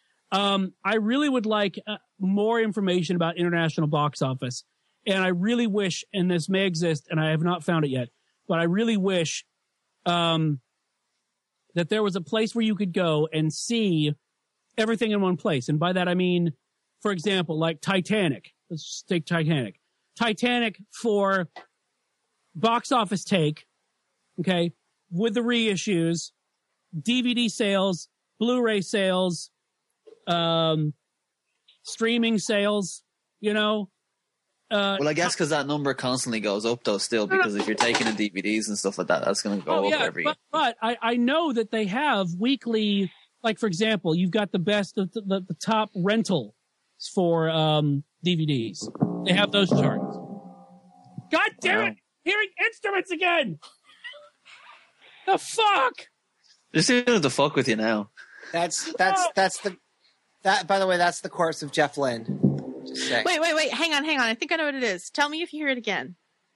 I really would like more information about international box office. And I really wish, and this may exist, and I have not found it yet, but I really wish that there was a place where you could go and see everything in one place. And by that, I mean, for example, like Titanic. Let's just take Titanic. Titanic for box office take, okay, with the reissues, DVD sales, Blu-ray sales, streaming sales, you know. Well, I guess because that number constantly goes up, though, still, because if you're taking in DVDs and stuff like that, that's going to go up every... But I know that they have weekly, like, for example, you've got the best of the top rental for DVDs. They have those charts. God damn it! Hearing instruments again! The fuck? Just doing the fuck with you now. That's the by the way, that's the chorus of Jeff Lynne. Just saying. Wait. Hang on. I think I know what it is. Tell me if you hear it again.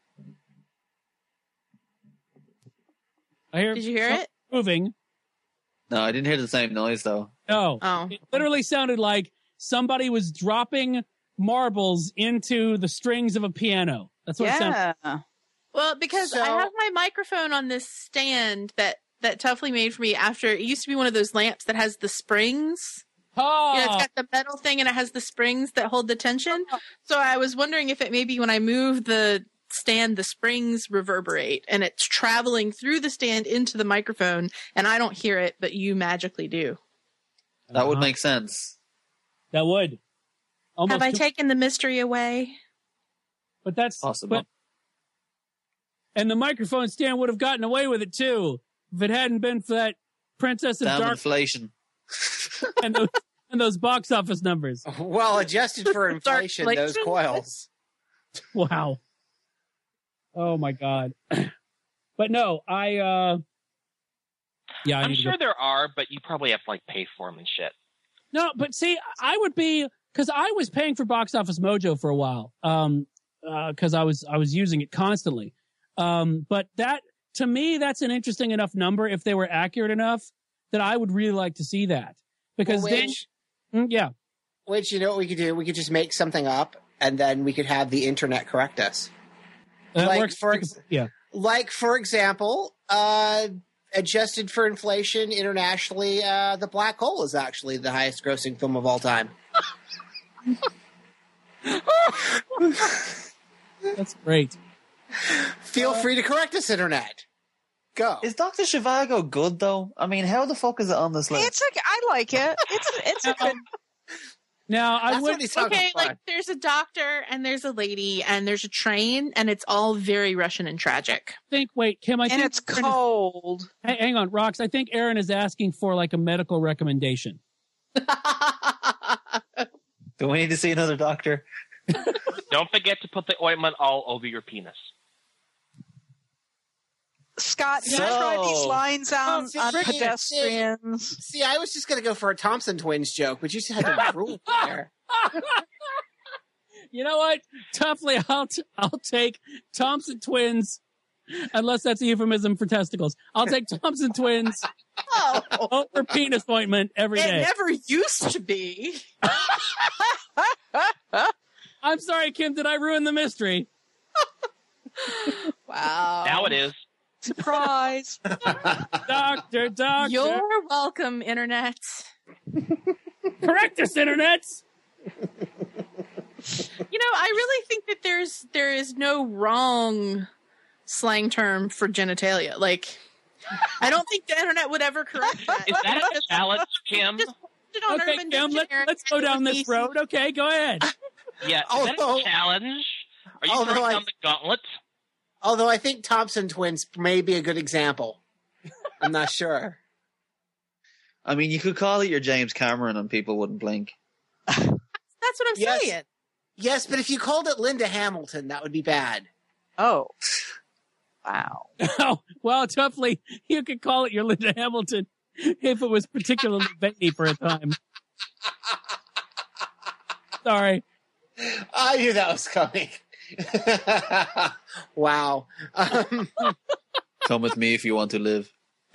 Did you hear it? Moving. No, I didn't hear the same noise, though. No. Oh. It literally sounded like somebody was dropping marbles into the strings of a piano. That's what it sounded like. Well, because I have my microphone on this stand that Tuffley made for me after it used to be one of those lamps that has the springs. Oh. You know, it's got the metal thing and it has the springs that hold the tension. So I was wondering if it maybe when I move the stand, the springs reverberate and it's traveling through the stand into the microphone and I don't hear it, but you magically do. That would make sense. That would. Have I taken the mystery away? But that's possible. And the microphone stand would have gotten away with it too if it hadn't been for that Princess of Damn Dark inflation and those box office numbers. Well, adjusted for inflation, those coils. Wow. Oh my God. But no, I'm sure there are, but you probably have to like pay for them and shit. No, but see, I would be, because I was paying for Box Office Mojo for a while, because I was using it constantly. But that, to me, that's an interesting enough number if they were accurate enough that I would really like to see that. Because Which, you know what we could do? We could just make something up and then we could have the internet correct us. That works. Like, for example, adjusted for inflation internationally, The Black Hole is actually the highest grossing film of all time. That's great. Feel free to correct us, internet. Go. Is Dr. Zhivago good, though? I mean, how the fuck is it on this list? It's okay. I like it. It's a good... Now, I would... Okay, like, there's a doctor, and there's a lady, and there's a train, and it's all very Russian and tragic. Kim, and it's cold. Hang on, Rox. I think Aaron is asking for, like, a medical recommendation. Do we need to see another doctor? No, Don't forget to put the ointment all over your penis. Scott, did you try these lines on pedestrians? See, I was just going to go for a Thompson Twins joke, but you just had to rule there. You know what? Toughly, I'll take Thompson Twins, unless that's a euphemism for testicles. I'll take Thompson Twins over penis ointment every day. It never used to be. I'm sorry, Kim. Did I ruin the mystery? Wow. Now it is. Surprise. Doctor. You're welcome, Internet. Correct us, Internet. You know, I really think that there is no wrong slang term for genitalia. Like, I don't think the Internet would ever correct that. Is that a challenge, Kim? Okay, Kim, let's go down this road. Okay, go ahead. Yeah, is that a challenge? Are you throwing down the gauntlet? Although I think Thompson Twins may be a good example. I'm not sure. I mean, you could call it your James Cameron and people wouldn't blink. That's what I'm saying. Yes, but if you called it Linda Hamilton, that would be bad. Oh. Wow. Oh, well, toughly, you could call it your Linda Hamilton if it was particularly veiny for a time. Sorry. I knew that was coming. Wow. Come with me if you want to live.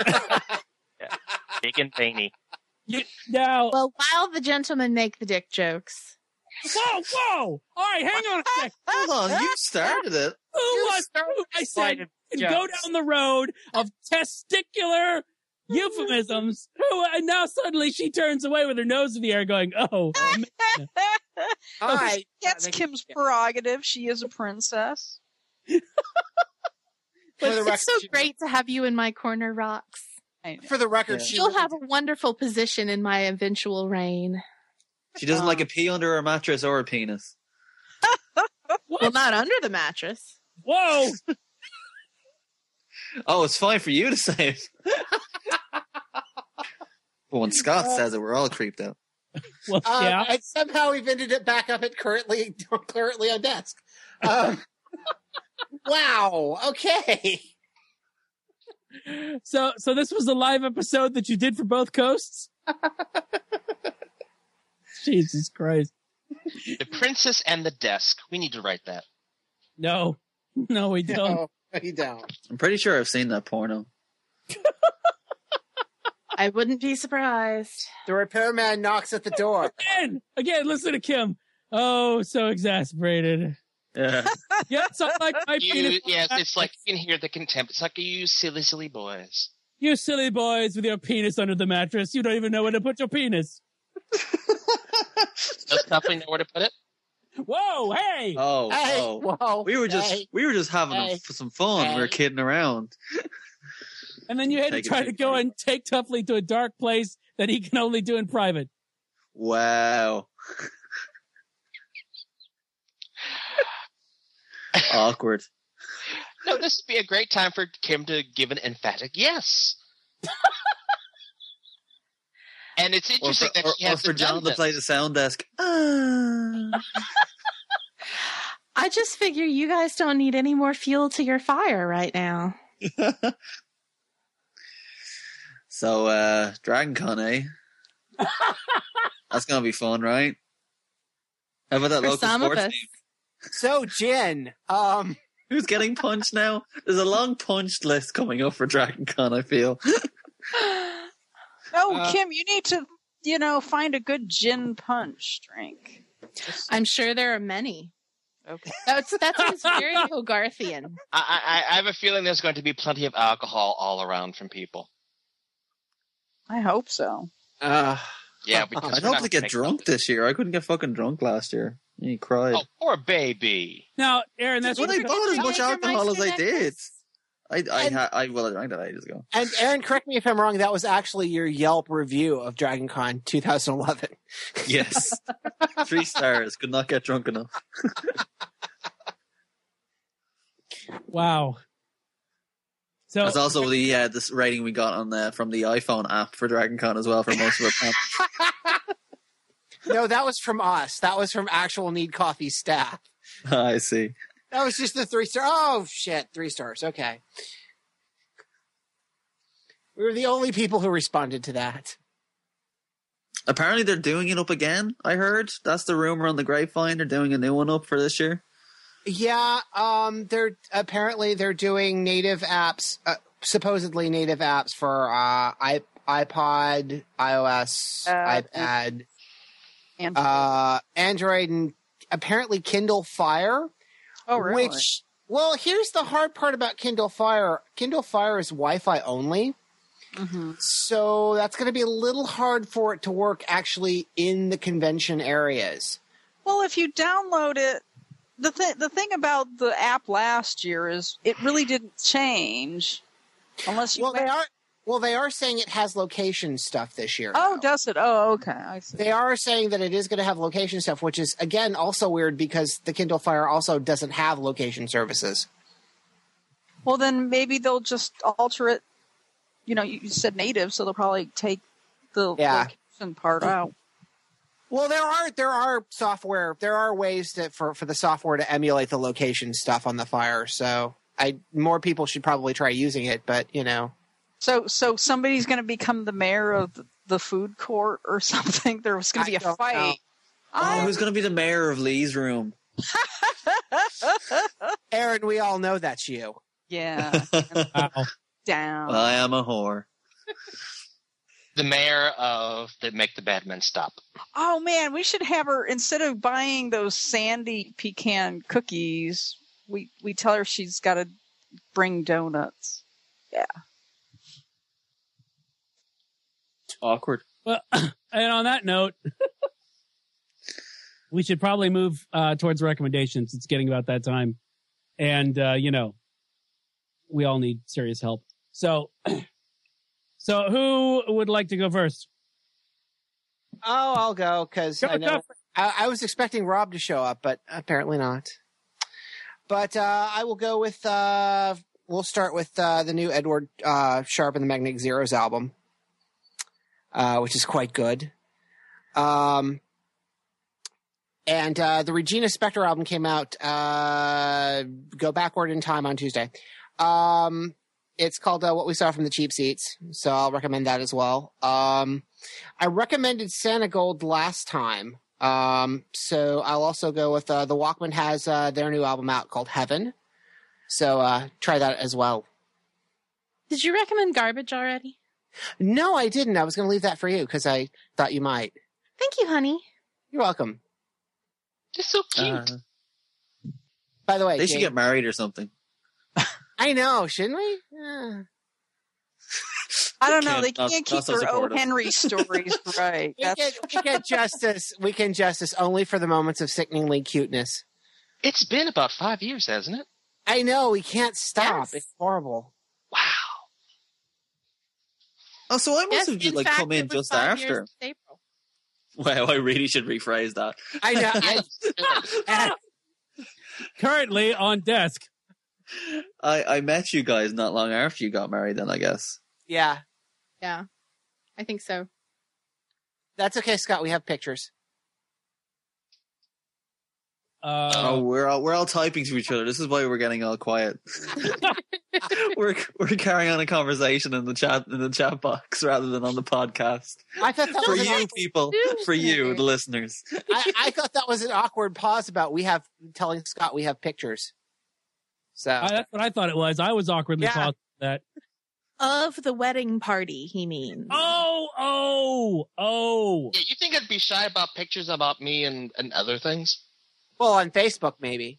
Big and veiny. Now, well, while the gentlemen make the dick jokes. Whoa! All right, hang on a sec. Hold on, you started it. I said, go down the road of testicular euphemisms. And now suddenly she turns away with her nose in the air going, oh. All right. That's Kim's prerogative. She is a princess. But it's so great to have you in my corner, Rox. For the record, you'll have a wonderful position in my eventual reign. She doesn't like a pee under her mattress or a penis. Well, not under the mattress. Whoa! Oh, it's fine for you to say it. But when Scott says it, we're all creeped out. Well, yeah. And somehow we've ended it back up at currently on desk. Wow. Okay. So this was a live episode that you did for both coasts? Jesus Christ. The Princess and the Desk. We need to write that. No, we don't. No, you don't. I'm pretty sure I've seen that porno. I wouldn't be surprised. The repairman knocks at the door. Again, listen to Kim. Oh, so exasperated. Yeah. Yeah, it's like my penis. Yes, it's like you can hear the contempt. It's like you silly boys. You silly boys with your penis under the mattress. You don't even know where to put your penis. Does Coupling know where to put it? Whoa, hey! Whoa. We were just having some fun. We were kidding around. And then you had to try to go and take Toughly to a dark place that he can only do in private. Wow. Awkward. No, this would be a great time for Kim to give an emphatic yes. And it's interesting that she has for John to play the sound desk. I just figure you guys don't need any more fuel to your fire right now. So, Dragon Con, eh? That's gonna be fun, right? How about that For local some sports of us. team? So, Jen, who's getting punched now? There's a long punched list coming up for Dragon Con, I feel. No, Kim, you need to, find a good gin punch drink. I'm sure there are many. Okay. That sounds very Hogarthian. I have a feeling there's going to be plenty of alcohol all around from people. I hope so. Yeah, because I'd hope to get drunk this year. I couldn't get fucking drunk last year. He cried. Oh, poor baby. Now, Aaron, that's what I bought as much alcohol as I did. I drank that ages ago. And Aaron, correct me if I'm wrong, that was actually your Yelp review of Dragon Con 2011. Yes. 3 stars. Could not get drunk enough. Wow. So that's also this rating we got on from the iPhone app for Dragon Con as well for most of our No, that was from us. That was from actual Need Coffee staff. I see. That was just the 3-star. Oh, shit. 3 stars. Okay. We were the only people who responded to that. Apparently they're doing it up again, I heard. That's the rumor on the grapevine. They're doing a new one up for this year. Yeah, they're doing native apps, supposedly native apps for iPod, iOS, iPad, Android, and apparently Kindle Fire. Oh, really? Well, here's the hard part about Kindle Fire. Kindle Fire is Wi-Fi only. Mm-hmm. So that's going to be a little hard for it to work actually in the convention areas. Well, if you download it, the thing about the app last year is it really didn't change unless you. They are saying it has location stuff this year. Oh, does it? Oh, okay. I see. They are saying that it is going to have location stuff, which is again also weird because the Kindle Fire also doesn't have location services. Well, then maybe they'll just alter it. You know, you said native, so they'll probably take the location part out. Well, there are software. There are ways for the software to emulate the location stuff on the Fire. So more people should probably try using it. But you know, so somebody's going to become the mayor of the food court or something. There's going to be a fight. Who's going to be the mayor of Lee's room? Aaron, we all know that's you. Yeah. Down. I am a whore. The mayor of the Make the Bad Men Stop. Oh man, we should have her instead of buying those sandy pecan cookies. We tell her she's got to bring donuts. Yeah. Awkward. Well, and on that note, we should probably move towards recommendations. It's getting about that time, and we all need serious help. So who would like to go first? Oh, I'll go because I was expecting Rob to show up, but apparently not. But I will go with. We'll start with the new Edward Sharpe and the Magnetic Zeros album, which is quite good. And the Regina Spektor album came out. Go backward in time on Tuesday. It's called What We Saw from the Cheap Seats, so I'll recommend that as well. I recommended Santa Gold last time, so I'll also go with the Walkmen has their new album out called Heaven, so try that as well. Did you recommend Garbage already? No, I didn't. I was going to leave that for you because I thought you might. Thank you, honey. You're welcome. They're so cute. By the way, they should get married or something. I know, shouldn't we? I don't know. They can't keep their O. Henry stories right. We get justice. We can justice only for the moments of sickeningly cuteness. It's been about 5 years, hasn't it? I know. We can't stop. Yes. It's horrible. Wow. Oh, so I must have come in just after. Wow, I really should rephrase that. I know. Currently on desk. I met you guys not long after you got married then, I guess. Yeah. Yeah. I think so. That's okay, Scott. We have pictures. We're all typing to each other. This is why we're getting all quiet. we're carrying on a conversation in the chat box rather than on the podcast. I thought that for was you people, for you, the listeners. I thought that was an awkward pause about telling Scott we have pictures. So that's what I thought it was. I was awkwardly paused that. Of the wedding party, he means. Oh. Yeah, you think I'd be shy about pictures about me and other things? Well, on Facebook, maybe.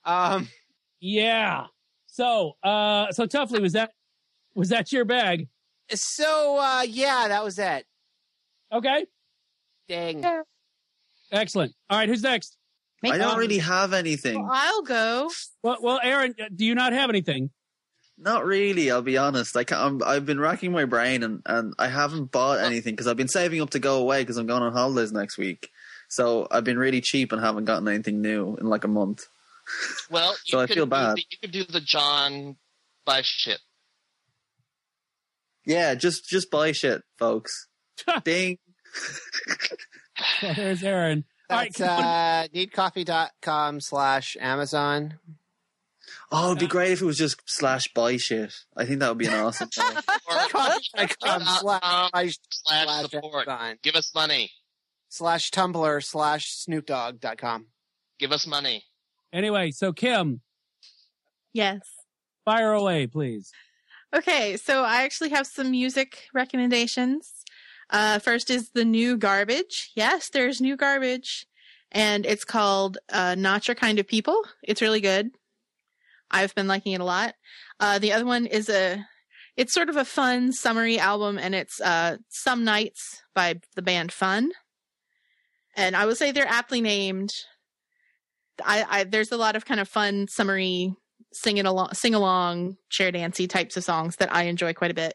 Yeah. So Tuffley, was that your bag? So, yeah, that was it. Okay. Dang. Yeah. Excellent. All right, who's next? I don't really have anything. Well, I'll go. Well, Aaron, do you not have anything? Not really, I'll be honest. I've been racking my brain and I haven't bought anything because I've been saving up to go away because I'm going on holidays next week. So I've been really cheap and haven't gotten anything new in like a month. Well, so I feel bad. You could do the John buy shit. Yeah, just buy shit, folks. Ding. Well, there's Aaron. That's needcoffee.com/Amazon. Oh, it'd be great if it was just /buy shit. I think that would be an awesome thing. /support. Give us money. /Tumblr/SnoopDogg.com. Give us money. Anyway, so Kim. Yes. Fire away, please. Okay, so I actually have some music recommendations. First is the new Garbage. Yes, there's new Garbage. And it's called Not Your Kind of People. It's really good. I've been liking it a lot. The other one is it's sort of a fun, summery album, and it's Some Nights by the band Fun. And I would say they're aptly named. There's a lot of kind of fun, summery, sing along, share dancey types of songs that I enjoy quite a bit.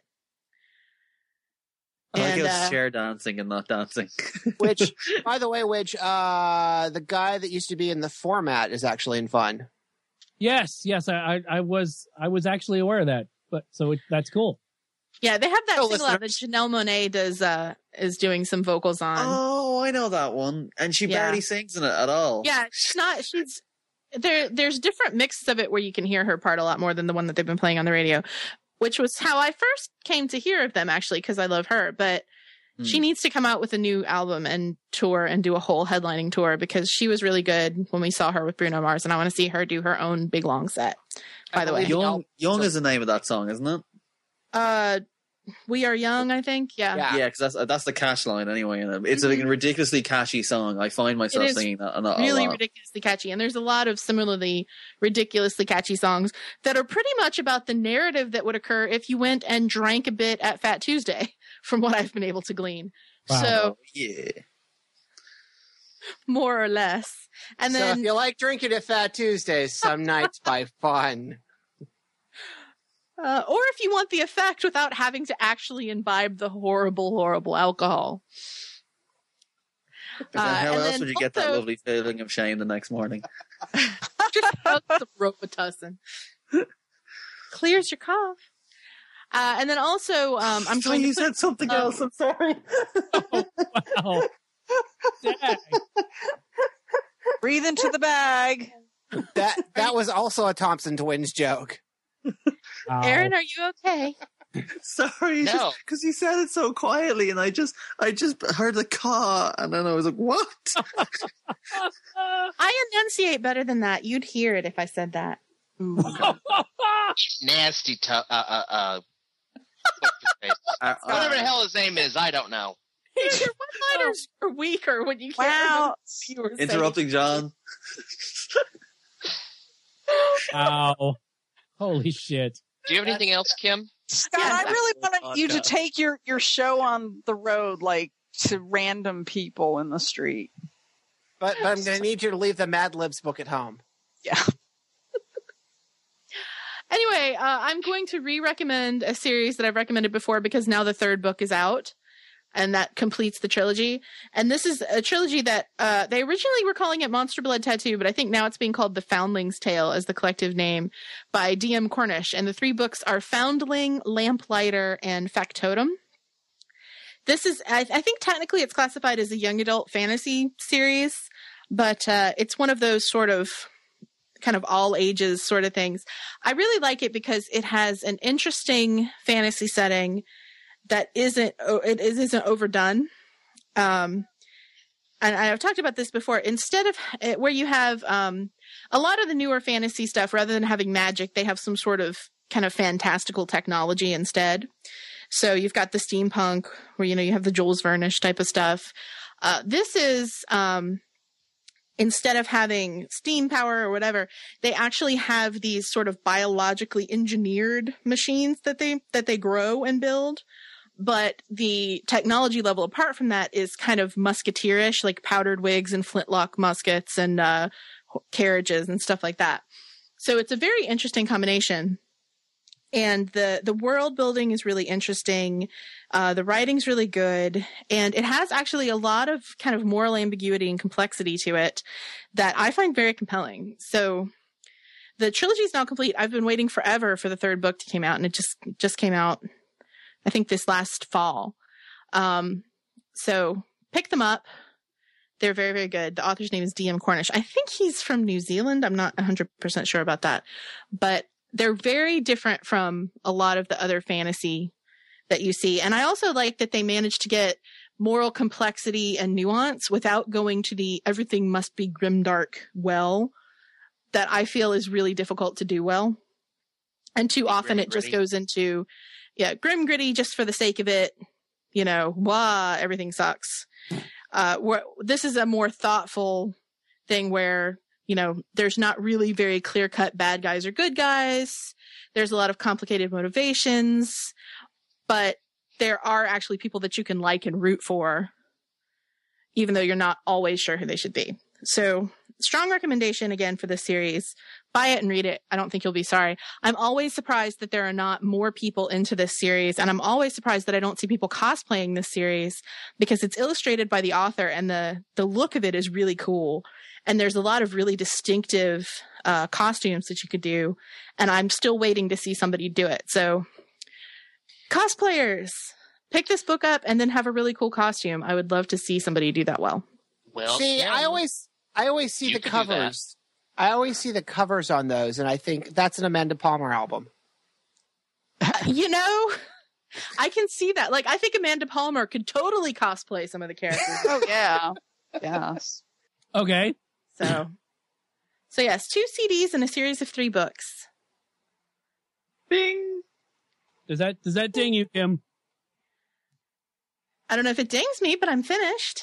I like it's share dancing and not dancing. Which, by the way, the guy that used to be in the Format is actually in Fun. Yes, I was actually aware of that, but so that's cool. Yeah, they have that single out that Janelle Monáe is doing some vocals on. Oh, I know that one, and she barely sings in it at all. Yeah, there's different mixes of it where you can hear her part a lot more than the one that they've been playing on the radio, which was how I first came to hear of them, actually, because I love her. But she needs to come out with a new album and tour and do a whole headlining tour, because she was really good when we saw her with Bruno Mars, and I want to see her do her own big long set. By the way, Young is the name of that song, isn't it? We Are Young, I think. Yeah, because that's the cash line anyway. It's a ridiculously catchy song. I find myself singing that a lot. Really ridiculously catchy, and there's a lot of similarly ridiculously catchy songs that are pretty much about the narrative that would occur if you went and drank a bit at Fat Tuesday, from what I've been able to glean. Wow. So yeah, more or less. And then, so if you like drinking at Fat Tuesdays, Some Nights by Fun. Or if you want the effect without having to actually imbibe the horrible, horrible alcohol. How else would you get that lovely feeling of shame the next morning? Just some Robitussin. Clears your cough. And then also, I'm going to. You said something else. I'm sorry. Oh, wow. Breathe into the bag. That was also a Thompson Twins joke. Aaron, are you okay? Sorry, because you said it so quietly, and I just heard the caw, and then I was like, "What?" I enunciate better than that. You'd hear it if I said that. Nasty. Whatever the hell his name is, I don't know. Your one-liners are weaker when you can't remember. Interrupting John. Ow. Holy shit. Do you have anything else, Kim? Scott, I really wanted you to take your show on the road, like to random people in the street. But I'm going to need you to leave the Mad Libs book at home. Yeah. Anyway, I'm going to re-recommend a series that I've recommended before, because now the third book is out, and that completes the trilogy. And this is a trilogy that they originally were calling it Monster Blood Tattoo, but I think now it's being called The Foundling's Tale as the collective name, by D.M. Cornish. And the three books are Foundling, Lamplighter, and Factotum. This is, I think technically it's classified as a young adult fantasy series, but it's one of those sort of kind of all ages sort of things. I really like it because it has an interesting fantasy setting that isn't overdone. And I've talked about this before. Instead of where you have a lot of the newer fantasy stuff, rather than having magic, they have some sort of kind of fantastical technology instead. So you've got the steampunk where, you have the Jules Verne type of stuff. This is, instead of having steam power or whatever, they actually have these sort of biologically engineered machines that they grow and build. But the technology level apart from that is kind of musketeerish, like powdered wigs and flintlock muskets and carriages and stuff like that. So it's a very interesting combination. And the world building is really interesting. The writing's really good. And it has actually a lot of kind of moral ambiguity and complexity to it that I find very compelling. So the trilogy is now complete. I've been waiting forever for the third book to come out, and it just came out, I think, this last fall. So pick them up. They're very, very good. The author's name is D.M. Cornish. I think he's from New Zealand. I'm not 100% sure about that. But they're very different from a lot of the other fantasy that you see. And I also like that they managed to get moral complexity and nuance without going to the everything must be grimdark well that I feel is really difficult to do well. And too often it just goes into, grim gritty just for the sake of it. Everything sucks. This is a more thoughtful thing where, there's not really very clear-cut bad guys or good guys. There's a lot of complicated motivations, but there are actually people that you can like and root for, even though you're not always sure who they should be. So, strong recommendation again for this series. Buy it and read it. I don't think you'll be sorry. I'm always surprised that there are not more people into this series, and I'm always surprised that I don't see people cosplaying this series because it's illustrated by the author, and the look of it is really cool. And there's a lot of really distinctive costumes that you could do, and I'm still waiting to see somebody do it. So, cosplayers, pick this book up and then have a really cool costume. I would love to see somebody do that well. Well, see, I always see the covers. I always see the covers on those, and I think that's an Amanda Palmer album. I can see that. Like, I think Amanda Palmer could totally cosplay some of the characters. Oh, yeah. Yes. Okay. So yes, 2 CDs and a series of 3 books. Bing. Does that ding you, Kim? I don't know if it dings me, but I'm finished.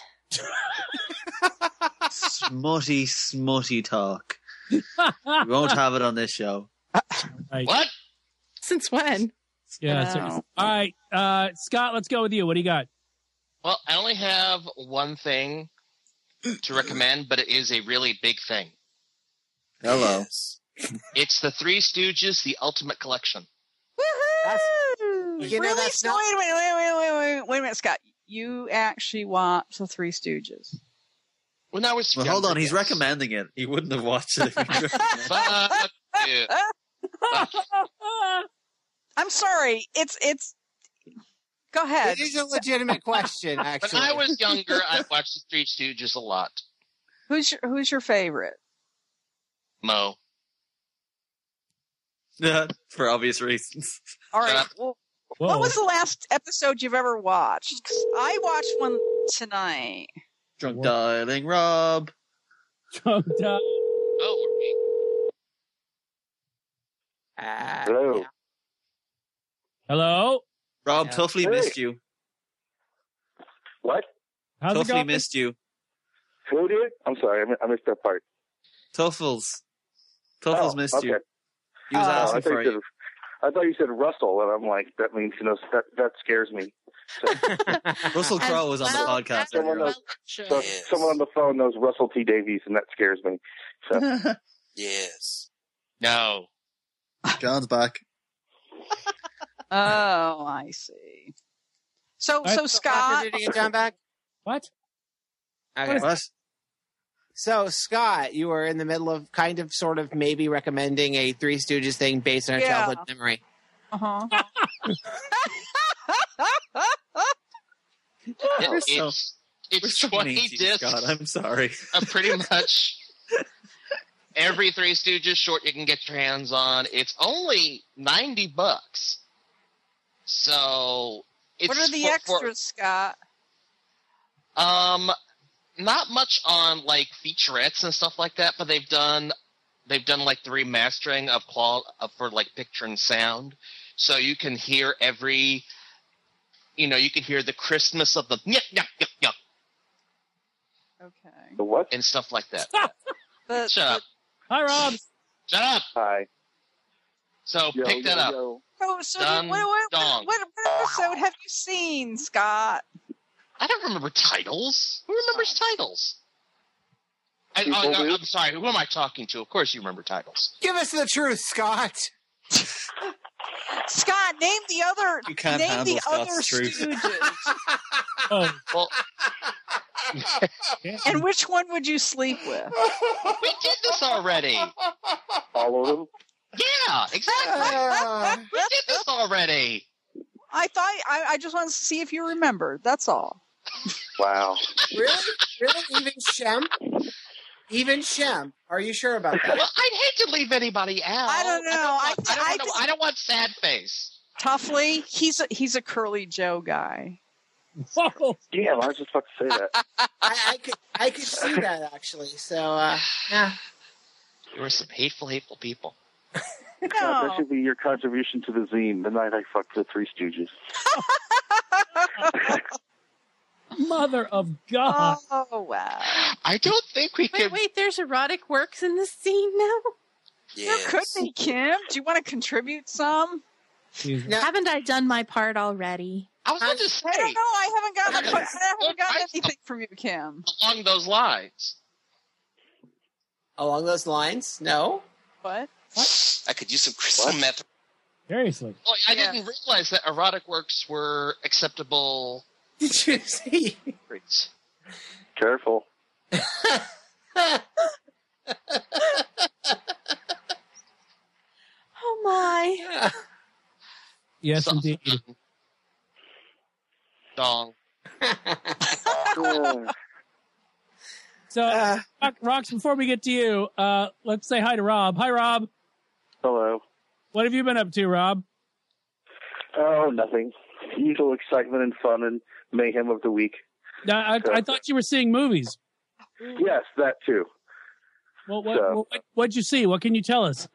Smutty talk. We won't have it on this show. Right. What? Since when? Yeah. So, all right, Scott, let's go with you. What do you got? Well, I only have one thing to recommend, but it is a really big thing. Hello. It's the Three Stooges, the Ultimate Collection. Woohoo! Wait a minute, Scott. You actually watch the Three Stooges? When I was hold on, he's recommending it. He wouldn't have watched it if he Fuck you. I'm sorry. It's. Go ahead. It is a legitimate question, actually. When I was younger, I watched the Three Stooges a lot. Who's your favorite? Mo. For obvious reasons. All right. Well, what was the last episode you've ever watched? 'Cause I watched one tonight. Drunk Dialing Rob. Drunk Dialing. Oh, hello. Hello? Rob, Tuffley missed you. What? How's it Tuffley going? missed you. Who did? I'm sorry, I missed that part. Tuffles missed okay. you. He was asking for you. I thought you said Russell, and I'm like, that means, that scares me. So, Russell Crowe was on the podcast. Someone on the phone knows Russell T. Davies, and that scares me. So. Yes. No. John's back. Oh, I see. So Scott, did you get John back? What? Okay. What? So, Scott, you were in the middle of kind of, sort of, maybe recommending a Three Stooges thing based on a childhood memory. Uh-huh. It's 20 discs. God, I'm sorry. Pretty much every Three Stooges short you can get your hands on. It's only $90. So it's what are the extras, Scott? Not much on like featurettes and stuff like that, but they've done like the remastering of for like picture and sound, so you can hear you can hear the crispness of the yuck, yuck, yuck, yuck. Okay. The what? And stuff like that. Shut up. Hi, Rob. Shut up. Hi. So pick that up. So Dun, what dong. episode have you seen, Scott? I don't remember titles. Who remembers titles? I'm sorry. Who am I talking to? Of course you remember titles. Give us the truth, Scott. Scott, name the other. You can't name handle the Scott's other truth. Stooges. Oh. Well, and which one would you sleep with? we did this already. All of them? Yeah, exactly. We did this already. I thought I just wanted to see if you remembered. That's all. Wow. Really? Even Shem? Are you sure about that? Well, I'd hate to leave anybody out. I don't know. I don't want sad face. Toughly, he's a Curly Joe guy. Whoa. Yeah, I was just about to say that. I could see that actually. So yeah. You were some hateful people. That should be your contribution to the zine. The night I fucked the Three Stooges. Mother of God. Oh, wow. I don't think we can. Wait, there's erotic works in this scene now? There could be, Kim. Do you want to contribute some? Now, haven't I done my part already? I was going to say. I don't know. I haven't gotten anything from you, Kim. Along those lines. Along those lines? No. What? I could use some crystal meth. Seriously. Well, I didn't realize that erotic works were acceptable. Did you see? Careful. Oh my. Yes, indeed. Dong. So, Rox, before we get to you, let's say hi to Rob. Hi, Rob. Hello. What have you been up to, Rob? Oh, nothing. Usual excitement and fun and mayhem of the week. I thought you were seeing movies. Yes, that too. Well, what'd you see? What can you tell us?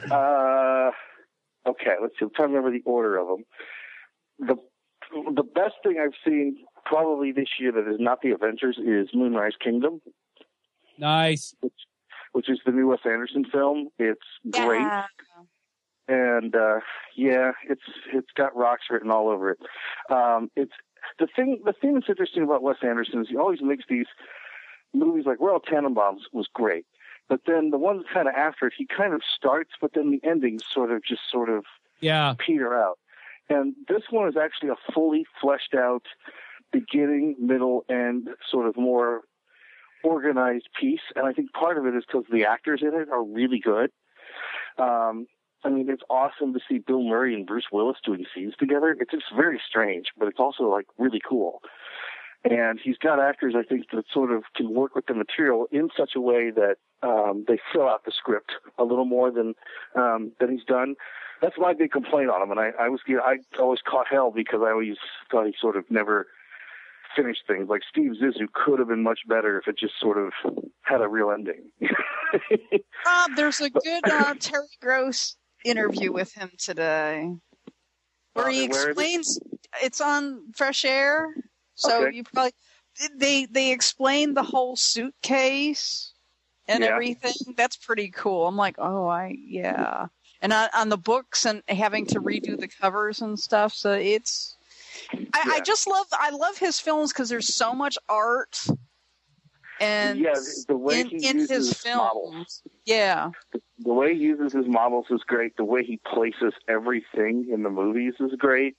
Okay, let's see. I'm trying to remember the order of them. The best thing I've seen probably this year that is not the Avengers is Moonrise Kingdom. Nice. Which is the new Wes Anderson film. It's great. Yeah. And it's got rocks written all over it. It's the thing that's interesting about Wes Anderson is he always makes these movies like Royal Tenenbaums was great. But then the ones kind of after it, he kind of starts, but then the endings sort of peter out. And this one is actually a fully fleshed out beginning, middle, and sort of more organized piece. And I think part of it is because the actors in it are really good. I mean, it's awesome to see Bill Murray and Bruce Willis doing scenes together. It's just very strange, but it's also like really cool. And he's got actors, I think, that sort of can work with the material in such a way that they fill out the script a little more than he's done. That's my big complaint on him. And I always caught hell because I always thought he sort of never finished things. Like Steve Zissou could have been much better if it just sort of had a real ending. Rob, there's a good Terry Gross interview with him today where he explains it's on Fresh Air. So you probably they explain the whole suitcase and everything. That's pretty cool. I'm like, and on the books and having to redo the covers and stuff. So it's I love his films because there's so much art and the way he uses his films. Models. Yeah. The way he uses his models is great. The way he places everything in the movies is great.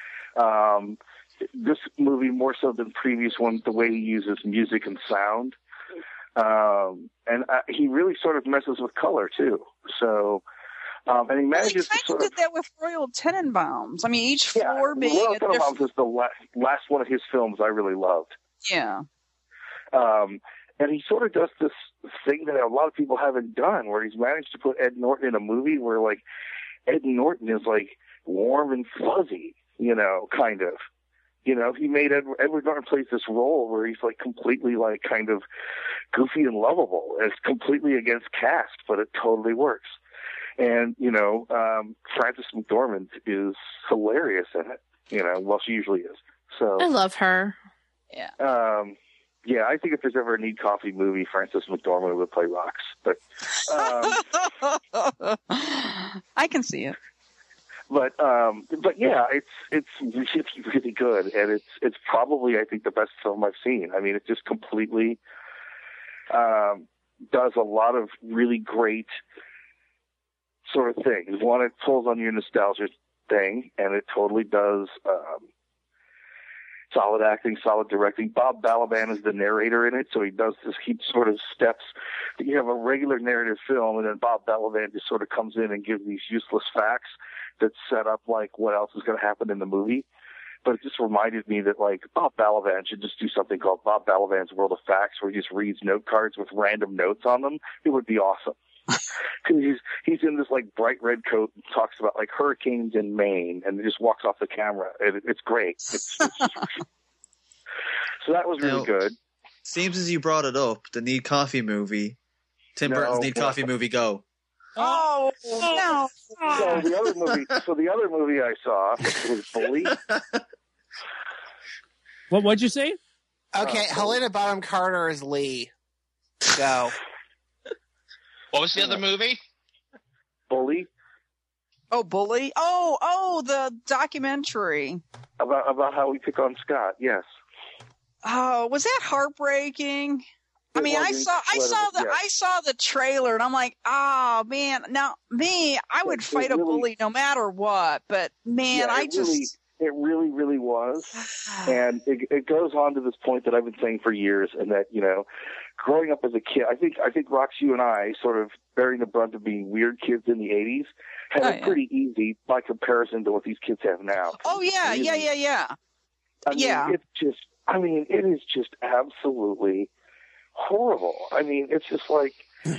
This movie, more so than previous ones, the way he uses music and sound. And he really sort of messes with color, too. So, and he manages to sort of... did that with Royal Tenenbaums. I mean, each floor being Royal a Tenenbaums different... is the last one of his films I really loved. Yeah. And he sort of does this thing that a lot of people haven't done, where he's managed to put Ed Norton in a movie where, like, Ed Norton is, like, warm and fuzzy, kind of. He made Edward Norton plays this role where he's, like, completely, like, kind of goofy and lovable. And it's completely against cast, but it totally works. And, Frances McDormand is hilarious in it, well, she usually is. So I love her. Yeah. I think if there's ever a Need Coffee movie, Frances McDormand would play Rox. But I can see it. But yeah, it's really, really good, and it's probably, I think, the best film I've seen. I mean, it just completely does a lot of really great sort of things. One, it pulls on your nostalgia thing, and it totally does solid acting, solid directing. Bob Balaban is the narrator in it, so he does this. He sort of steps. You have a regular narrative film, and then Bob Balaban just sort of comes in and gives these useless facts that set up like what else is going to happen in the movie. but it just reminded me that like Bob Balaban should just do something called Bob Balaban's World of Facts, where he just reads note cards with random notes on them. It would be awesome. Because he's in this like bright red coat and talks about like hurricanes in Maine, and just walks off the camera. It's great. So that was really good. Seems as you brought it up, the Need Coffee movie. Tim Burton's Need Coffee movie. Go. Oh no! So the other movie I saw was Bully. What'd you say? Okay, Helena Bonham Carter is Lee. Go. What was the other movie? Bully. Oh, Bully. Oh, the documentary About how we pick on Scott. Yes. Oh, was that heartbreaking? I mean, I saw the trailer and I'm like, oh man, now I would fight a bully no matter what, but man, it really, really was. And it goes on to this point that I've been saying for years, and that, you know, growing up as a kid, I think Rox, you and I, sort of bearing the brunt of being weird kids in the 80s, had it pretty easy by comparison to what these kids have now. Oh yeah, yeah. I mean, it is just absolutely horrible. I mean, it's just like,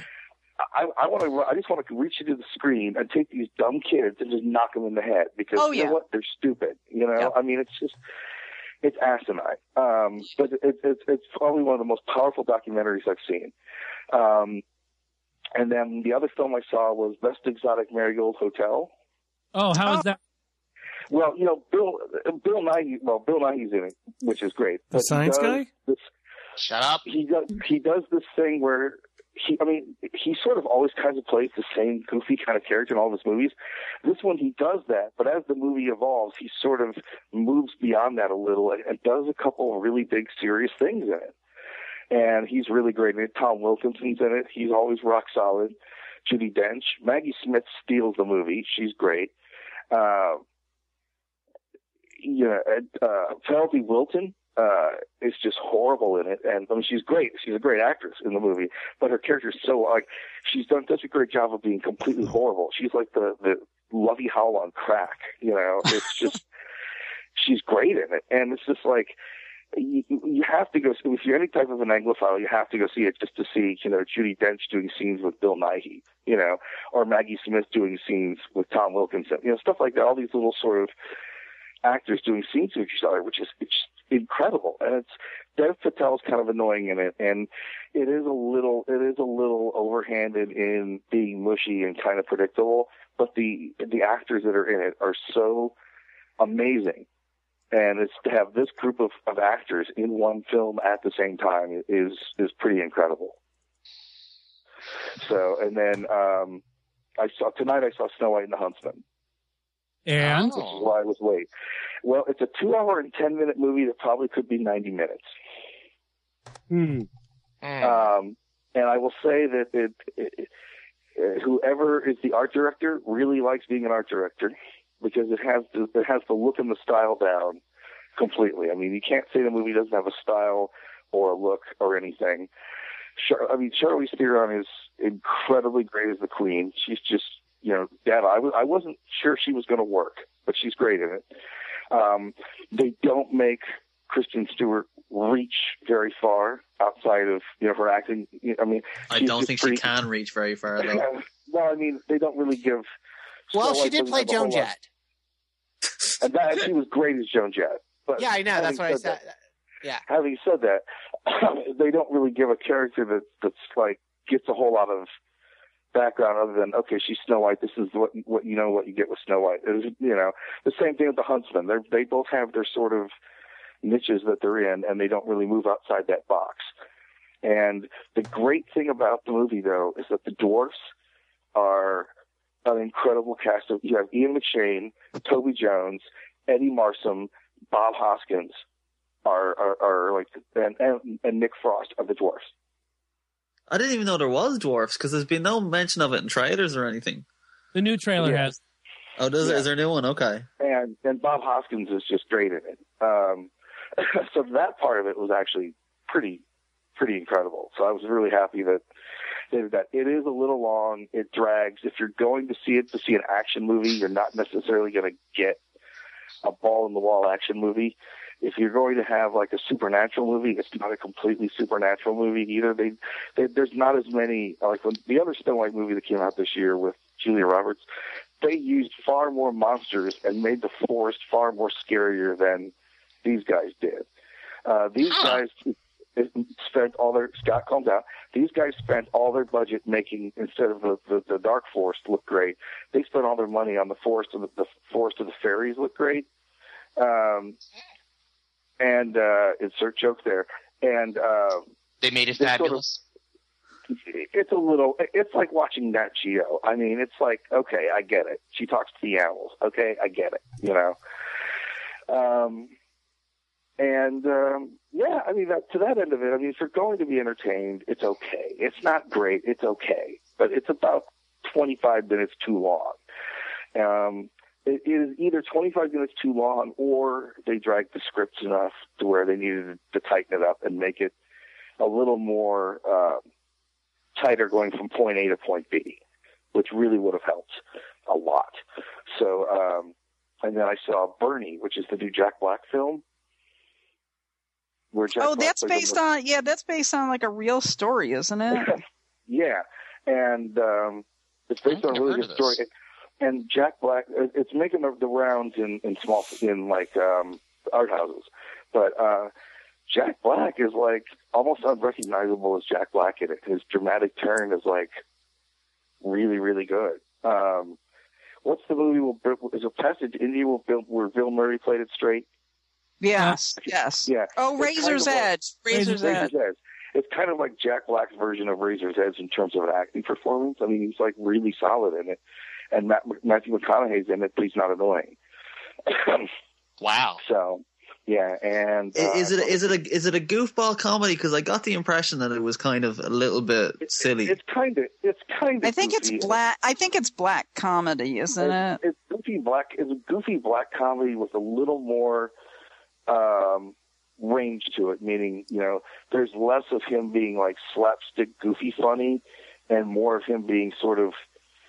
I just want to reach into the screen and take these dumb kids and just knock them in the head, because you know what? They're stupid. You know, I mean, it's asinine. But it's probably one of the most powerful documentaries I've seen. And then the other film I saw was Best Exotic Marigold Hotel. Oh, how is that? Well, you know, Bill Nighy's in it, which is great. The science guy? Shut up. He does this thing where he sort of always kind of plays the same goofy kind of character in all of his movies. This one, he does that, but as the movie evolves, he sort of moves beyond that a little and does a couple of really big, serious things in it. And he's really great in it. Tom Wilkinson's in it. He's always rock solid. Judi Dench. Maggie Smith steals the movie. She's great. Penelope Wilton is just horrible in it, and I mean, she's great. She's a great actress in the movie, but her character is so like, she's done such a great job of being completely horrible. She's like the Lovey Howell on crack, you know. It's just she's great in it, and it's just like you have to go. If you're any type of an Anglophile, you have to go see it just to see, you know, Judi Dench doing scenes with Bill Nighy, you know, or Maggie Smith doing scenes with Tom Wilkinson, you know, stuff like that. All these little sort of actors doing scenes with each other, which is incredible. And Dev Patel's kind of annoying in it, and it is a little overhanded in being mushy and kind of predictable, but the actors that are in it are so amazing. And it's to have this group of actors in one film at the same time is pretty incredible. So, and then I saw Snow White and the Huntsman. And? Which is why I was late. Well, it's a 2-hour and 10-minute movie that probably could be 90 minutes. And I will say that whoever is the art director really likes being an art director, because it has the look and the style down completely. I mean, you can't say the movie doesn't have a style or a look or anything. Charlize Theron is incredibly great as the Queen. She's just, you know, I wasn't sure she was going to work, but she's great in it. They don't make Kristen Stewart reach very far outside of, you know, her acting. I mean, I don't think she can reach very far, though. No, I mean, they don't really give. Well, she did play Joan Jett. And she was great as Joan Jett. But yeah, I know. That's what I said. Yeah. Having said that, they don't really give a character that's like gets a whole lot of background other than, okay, she's Snow White. This is what you get with Snow White. It is, you know, the same thing with the Huntsman. They both have their sort of niches that they're in, and they don't really move outside that box. And the great thing about the movie, though, is that the dwarfs are an incredible cast of. You have Ian McShane, Toby Jones, Eddie Marsom, Bob Hoskins are like, and Nick Frost are the dwarfs. I didn't even know there was dwarfs, because there's been no mention of it in trailers or anything. The new trailer has. Oh, does it? Is there a new one? Okay. And Bob Hoskins is just great in it. So that part of it was actually pretty incredible. So I was really happy that they did that. It is a little long. It drags. If you're going to see an action movie, you're not necessarily going to get a ball-in-the-wall action movie. If you're going to have like a supernatural movie, it's not a completely supernatural movie either. There's not as many, like when the other Snow White movie that came out this year with Julia Roberts, they used far more monsters and made the forest far more scarier than these guys did. These guys spent all their, Scott calms out, these guys spent all their budget making, instead of the dark forest look great, they spent all their money on the forest of the forest of the fairies look great. And insert joke there. And they made it fabulous. It's like watching Nat Geo. I mean, it's like, okay, I get it. She talks to the animals. Okay, I get it, you know. Yeah, I mean, to that end of it, I mean, if you're going to be entertained, it's okay. It's not great. It's okay. But it's about 25 minutes too long. It is either 25 minutes too long or they dragged the scripts enough to where they needed to tighten it up and make it a little more tighter going from point A to point B, which really would have helped a lot. So, and then I saw Bernie, which is the new Jack Black film. Where Jack Black that's based on, that's based on like a real story, isn't it? Yeah. And it's based on a really good story. And Jack Black, it's making the rounds in art houses. But Jack Black is like almost unrecognizable as Jack Black in it. His dramatic turn is like really, really good. What's the movie? Is it Passage to India where Bill Murray played it straight? Yes. Yeah. Oh, Razor's Edge. Razor's Edge. It's kind of like Jack Black's version of Razor's Edge in terms of an acting performance. I mean, he's like really solid in it. And Matthew McConaughey's in it, but he's not annoying. Wow. So, yeah, and is it a goofball comedy? Because I got the impression that it was kind of a little bit silly. It's kind of. I think goofy. it's black. I think it's black comedy, isn't it? It's goofy black. It's a goofy black comedy with a little more range to it. Meaning, you know, there's less of him being like slapstick goofy funny, and more of him being sort of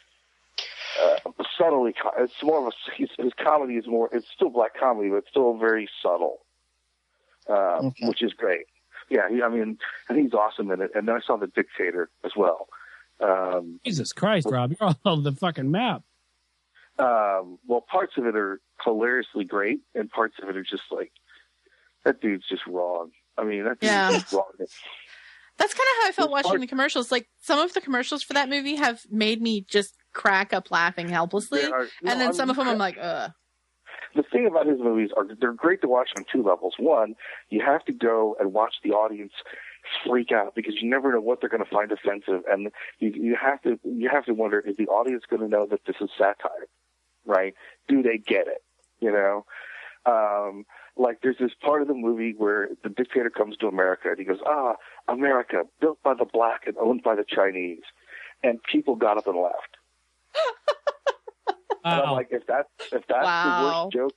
subtly. It's more of his comedy is more. It's still black comedy, but it's still very subtle, which is great. Yeah, I mean, and he's awesome in it. And then I saw The Dictator as well. Jesus Christ, Rob, you're all over the fucking map. Well, parts of it are hilariously great, and parts of it are just like, that dude's just wrong. I mean, that dude's just wrong. That's kind of how I felt watching the commercials. Like, some of the commercials for that movie have made me just crack up laughing helplessly. And then some of them I'm like, ugh. The thing about his movies they're great to watch on two levels. One, you have to go and watch the audience freak out because you never know what they're going to find offensive, and you have to wonder, is the audience going to know that this is satire, right? Do they get it? You know, like there's this part of the movie where the dictator comes to America and he goes, America, built by the black and owned by the Chinese, and people got up and left. And I'm like, if that's the worst joke,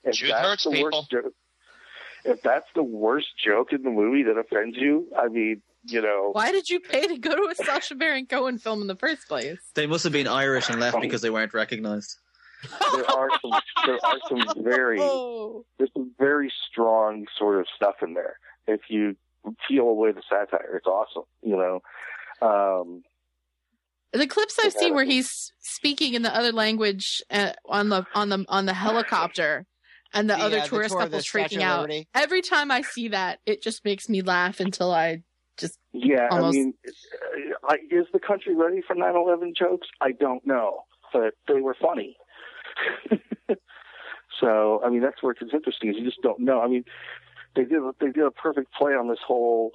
if that's the worst joke in the movie that offends you, I mean, you know, why did you pay to go to a Sacha Baron Cohen film in the first place? They must have been Irish and left because they weren't recognized. There's some very strong sort of stuff in there. If you peel away the satire, it's awesome. You know. The clips I've seen where he's speaking in the other language on the helicopter, and the other tourist couple's freaking out. Every time I see that, it just makes me laugh until I just almost... I mean, is the country ready for 9/11 jokes? I don't know, but they were funny. So, I mean, that's where it's interesting. Is you just don't know. I mean, they did a perfect play on this whole.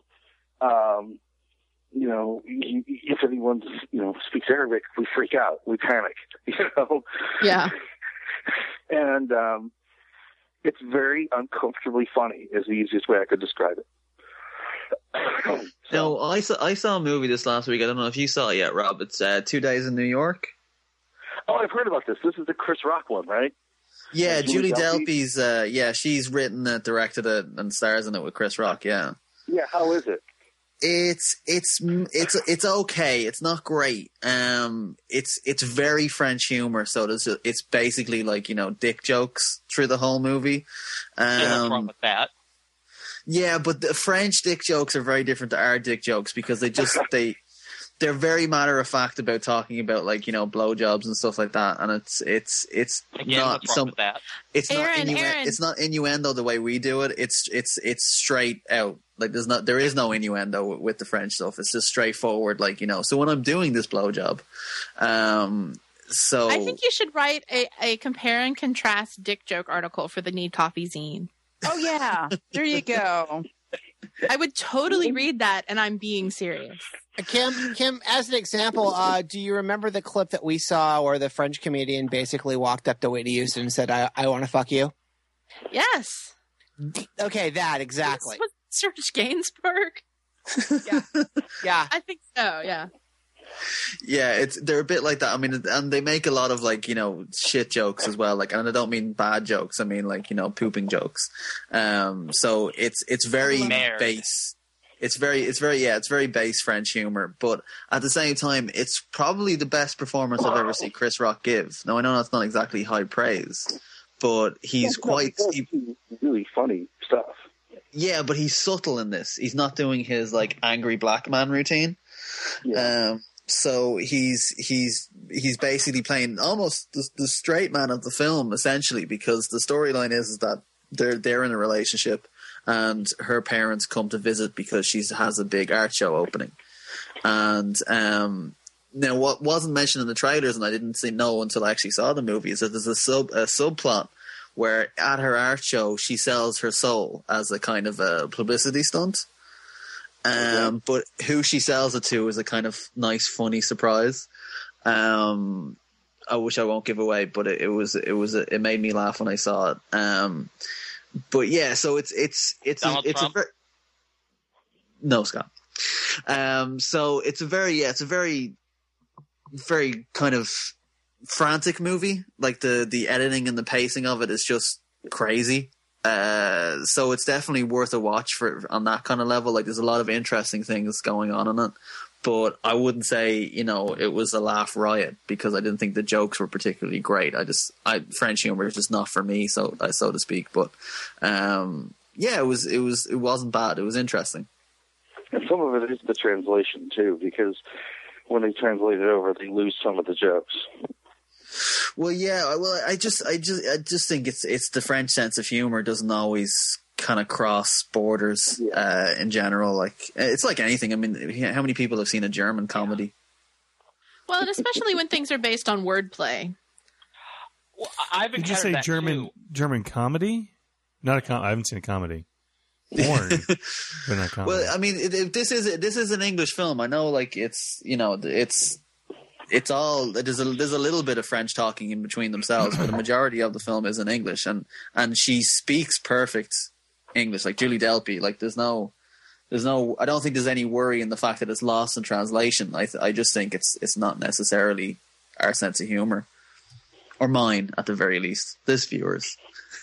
You know, if anyone, you know, speaks Arabic, we freak out, we panic, you know? Yeah. And it's very uncomfortably funny is the easiest way I could describe it. No, I saw a movie this last week. I don't know if you saw it yet, Rob. It's 2 Days in New York. Oh, I've heard about this. This is the Chris Rock one, right? Yeah, Julie Delpy's, she's written it, directed it, and stars in it with Chris Rock, yeah. Yeah, how is it? It's okay. It's not great. It's very French humor. So it's basically like, dick jokes through the whole movie. What's wrong with that? Yeah, but the French dick jokes are very different to our dick jokes because they're very matter of fact about talking about like, blowjobs and stuff like that, and it's Again, not what's wrong with that? It's it's not innuendo the way we do it. It's straight out. Like there is no innuendo with the French stuff. It's just straightforward. Like, so when I'm doing this blowjob, so I think you should write a compare and contrast dick joke article for the Need Coffee zine. Oh yeah, there you go. I would totally read that, and I'm being serious. Kim, as an example, do you remember the clip that we saw where the French comedian basically walked up to Whitney Houston and said, I want to fuck you? Yes. Okay, that, exactly. Was Serge Gainsbourg? Yeah. I think so, yeah. Yeah, they're a bit like that. I mean, and they make a lot of like, shit jokes as well. Like, and I don't mean bad jokes. I mean like, pooping jokes. So it's very base. It's very base French humor, but at the same time, it's probably the best performance I've ever seen Chris Rock give. Now, I know that's not exactly high praise, but he's really funny stuff. Yeah, but he's subtle in this. He's not doing his like angry black man routine. Yeah. So he's basically playing almost the straight man of the film, essentially, because the storyline is that they're in a relationship. And her parents come to visit because she has a big art show opening. And now, what wasn't mentioned in the trailers, and I didn't know until I actually saw the movie, is that there's a subplot where at her art show she sells her soul as a kind of a publicity stunt. But who she sells it to is a kind of nice, funny surprise. I wish I won't give away, but it made me laugh when I saw it. But yeah, so it's a very no, Scott. So it's a very very kind of frantic movie. Like the editing and the pacing of it is just crazy. So it's definitely worth a watch on that kind of level. Like there's a lot of interesting things going on in it. But I wouldn't say, it was a laugh riot because I didn't think the jokes were particularly great. French humor is just not for me, so to speak. But it wasn't bad. It was interesting. And some of it is the translation too, because when they translate it over, they lose some of the jokes. Well, yeah. Well, I just think it's the French sense of humor doesn't always kind of cross borders in general. Like it's like anything. I mean, how many people have seen a German comedy? Well, and especially when things are based on wordplay. Well, I've Did you say that German comedy? Not I haven't seen a comedy. Porn, but not comedy. Well, I mean, this is an English film. I know, like it's it's all there's a little bit of French talking in between themselves, but the majority of the film is in English, and she speaks perfect English, like Julie Delpy. Like there's no I don't think there's any worry in the fact that it's lost in translation. I just think it's not necessarily our sense of humor, or mine at the very least, this viewers.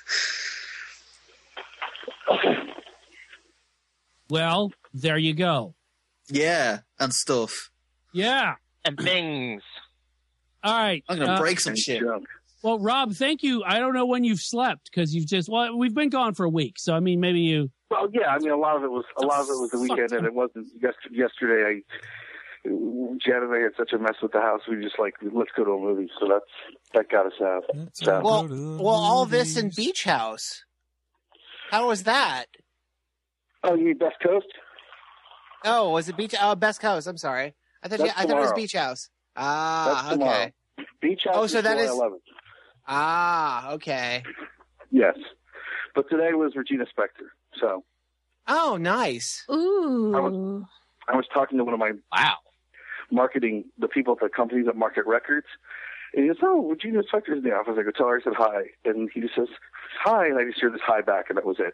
Well, there you go. Yeah, and stuff. Yeah. And things. All right. I'm going to break some shit. Well, Rob, thank you. I don't know when you've slept because we've been gone for a week. So, I mean, maybe you. Well, yeah. I mean, a lot of it was the weekend, and it wasn't yesterday. Jen and I had such a mess with the house. We just let's go to a movie. So that got us out. Well, all this in Beach House. How was that? Oh, you mean Best Coast? Oh, was it Beach? Oh, Best Coast. I'm sorry. I thought it was Beach House. Ah, okay. Beach House. Oh, so that is. 11th. Ah, okay. Yes, but today was Regina Spektor. So. Oh, nice. Ooh. I was talking to one of my marketing, the people at the company that market records, and he goes, "Oh, Regina Spektor's in the office." I go, "Tell her I said hi," and he just says, "Hi," and I just hear this hi back, and that was it.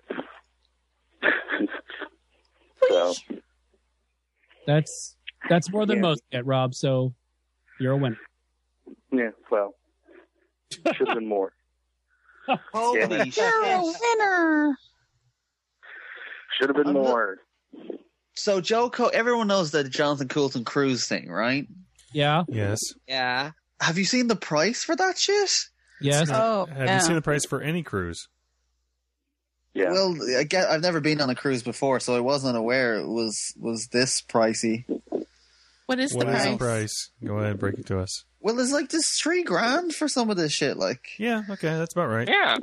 So. That's more than most get, Rob, so you're a winner. Yeah, well, should have been more. Holy shit. You're a winner. Should have been more. So everyone knows the Jonathan Coulton cruise thing, right? Yeah. Yes. Yeah. Have you seen the price for that shit? Yes. Have you seen the price for any cruise? Yeah. Well, I've never been on a cruise before, so I wasn't aware it was this pricey. What is the price? Go ahead, break it to us. Well, there's like this $3,000 for some of this shit. Like, yeah, okay, that's about right. Yeah.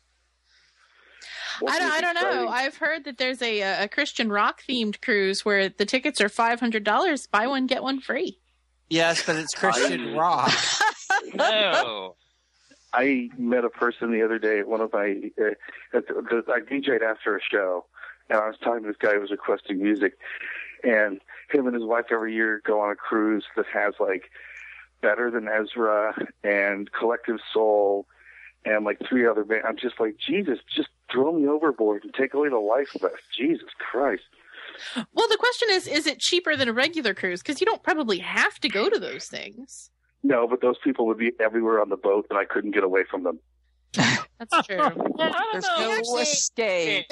I don't know. I've heard that there's a Christian rock themed cruise where the tickets are $500. Buy one, get one free. Yes, but it's Christian rock. No. I met a person the other day at one of my. I DJ'd after a show, and I was talking to this guy who was requesting music, and him and his wife every year go on a cruise that has like Better Than Ezra and Collective Soul and like 3 other bands. I'm just like, Jesus, just throw me overboard and take away the life vest. Jesus Christ. Well, the question is it cheaper than a regular cruise? Because you don't probably have to go to those things. No, but those people would be everywhere on the boat, and I couldn't get away from them. That's true. There's no escape.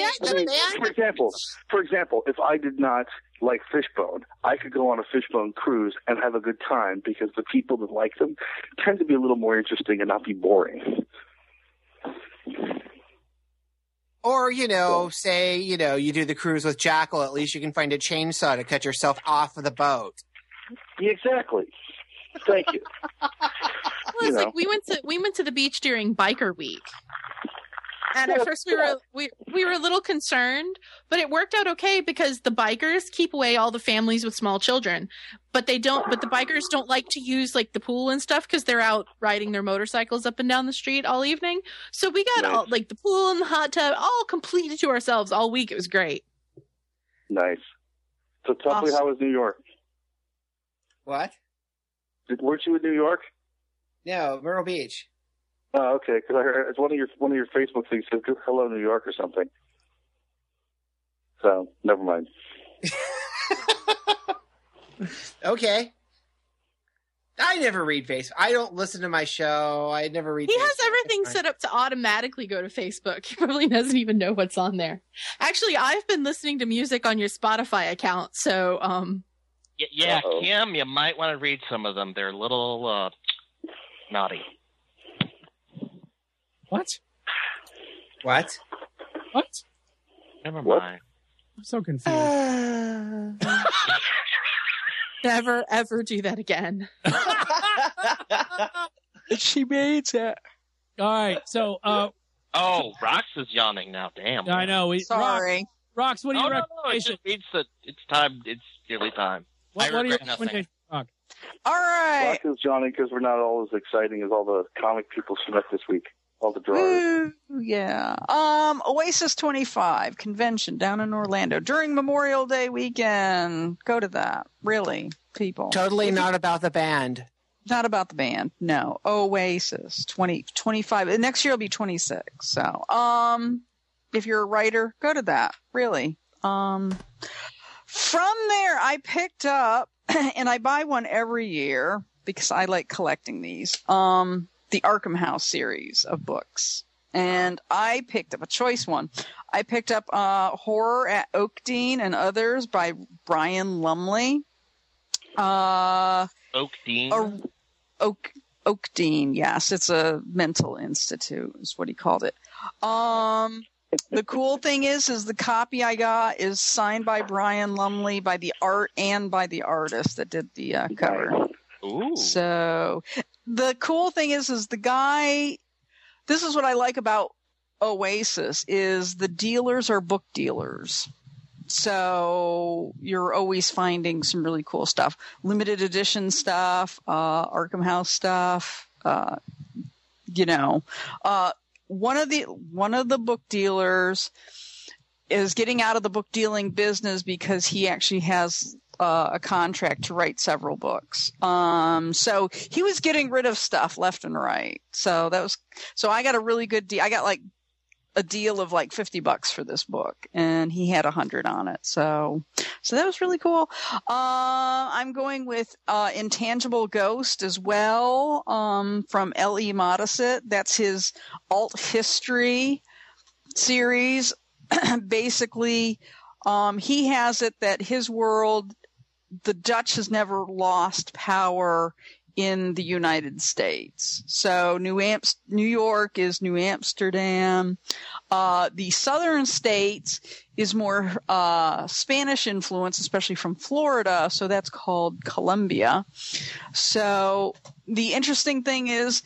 For example, if I did not like Fishbone, I could go on a Fishbone cruise and have a good time because the people that like them tend to be a little more interesting and not be boring. Or, say, you do the cruise with Jackal, at least you can find a chainsaw to cut yourself off of the boat. Exactly. Thank you. Well, it's like we went to the beach during Biker Week. And at first we were a little concerned, but it worked out okay because the bikers keep away all the families with small children. But the bikers don't like to use like the pool and stuff because they're out riding their motorcycles up and down the street all evening. So we got all like the pool and the hot tub all completely to ourselves all week. It was great. Nice. So tell me, how was New York? What? Weren't you in New York? No, Myrtle Beach. Oh, okay. Because I heard it's one of your Facebook things says "Hello New York" or something. So never mind. Okay. I never read Facebook. I don't listen to my show. I never read. He has everything set up to automatically go to Facebook. He probably doesn't even know what's on there. Actually, I've been listening to music on your Spotify account, so Yeah, Kim, you might want to read some of them. They're a little naughty. What? What? What? Never mind. I'm so confused. Never, ever do that again. She made it. All right, so... oh, Rox is yawning now. Damn. I know. Sorry. Rox, what do you reckon? It's time. It's nearly time. What are your recommendations, Rox? All right. Rox is yawning because we're not all as exciting as all the comic people she met this week. All the drawers. Ooh, yeah. Oasis 25 convention down in Orlando during Memorial Day weekend. Go to that. Really, people. Totally not about the band. Not about the band. No. Oasis 25. Next year will be 26. So, if you're a writer, go to that. Really. From there, I picked up, and I buy one every year because I like collecting these. The Arkham House series of books. And I picked up a choice one. I picked up Horror at Oakdean and Others by Brian Lumley. Oakdean? Oakdean, yes. It's a mental institute is what he called it. The cool thing is the copy I got is signed by Brian Lumley by the art and by the artist that did the cover. Ooh. So... The cool thing is the guy, this is what I like about Oasis, is the dealers are book dealers. So you're always finding some really cool stuff. Limited edition stuff, Arkham House stuff, one of the book dealers is getting out of the book dealing business because he actually has a contract to write several books. So he was getting rid of stuff left and right. So I got a really good deal. I got like a deal of like $50 for this book, and he had 100 on it. So that was really cool. I'm going with Intangible Ghost as well, from L.E. Modesitt. That's his alt history series. Basically, He has it that his world, the Dutch has never lost power in the United States. So New York is New Amsterdam. The southern states is more Spanish influence, especially from Florida. So that's called Colombia. So the interesting thing is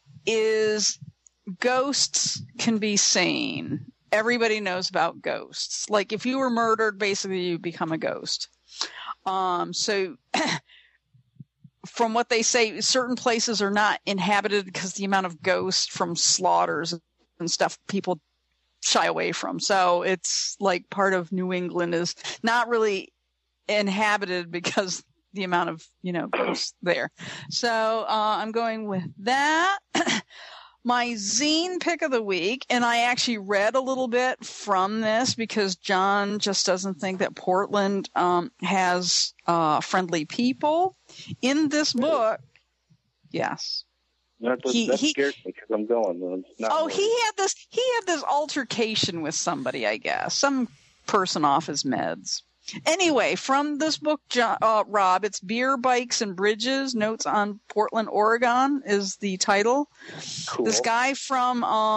ghosts can be seen. Everybody knows about ghosts. Like if you were murdered, basically you become a ghost. So from what they say, certain places are not inhabited because the amount of ghosts from slaughters and stuff people shy away from. So it's like part of New England is not really inhabited because the amount of, ghosts there. So I'm going with that. My zine pick of the week, and I actually read a little bit from this because John just doesn't think that Portland has friendly people. In this book, yes. That scares me because I'm going. He had this altercation with somebody, I guess, some person off his meds. Anyway, from this book, Rob, it's Beer, Bikes, and Bridges, Notes on Portland, Oregon is the title. Cool. This guy from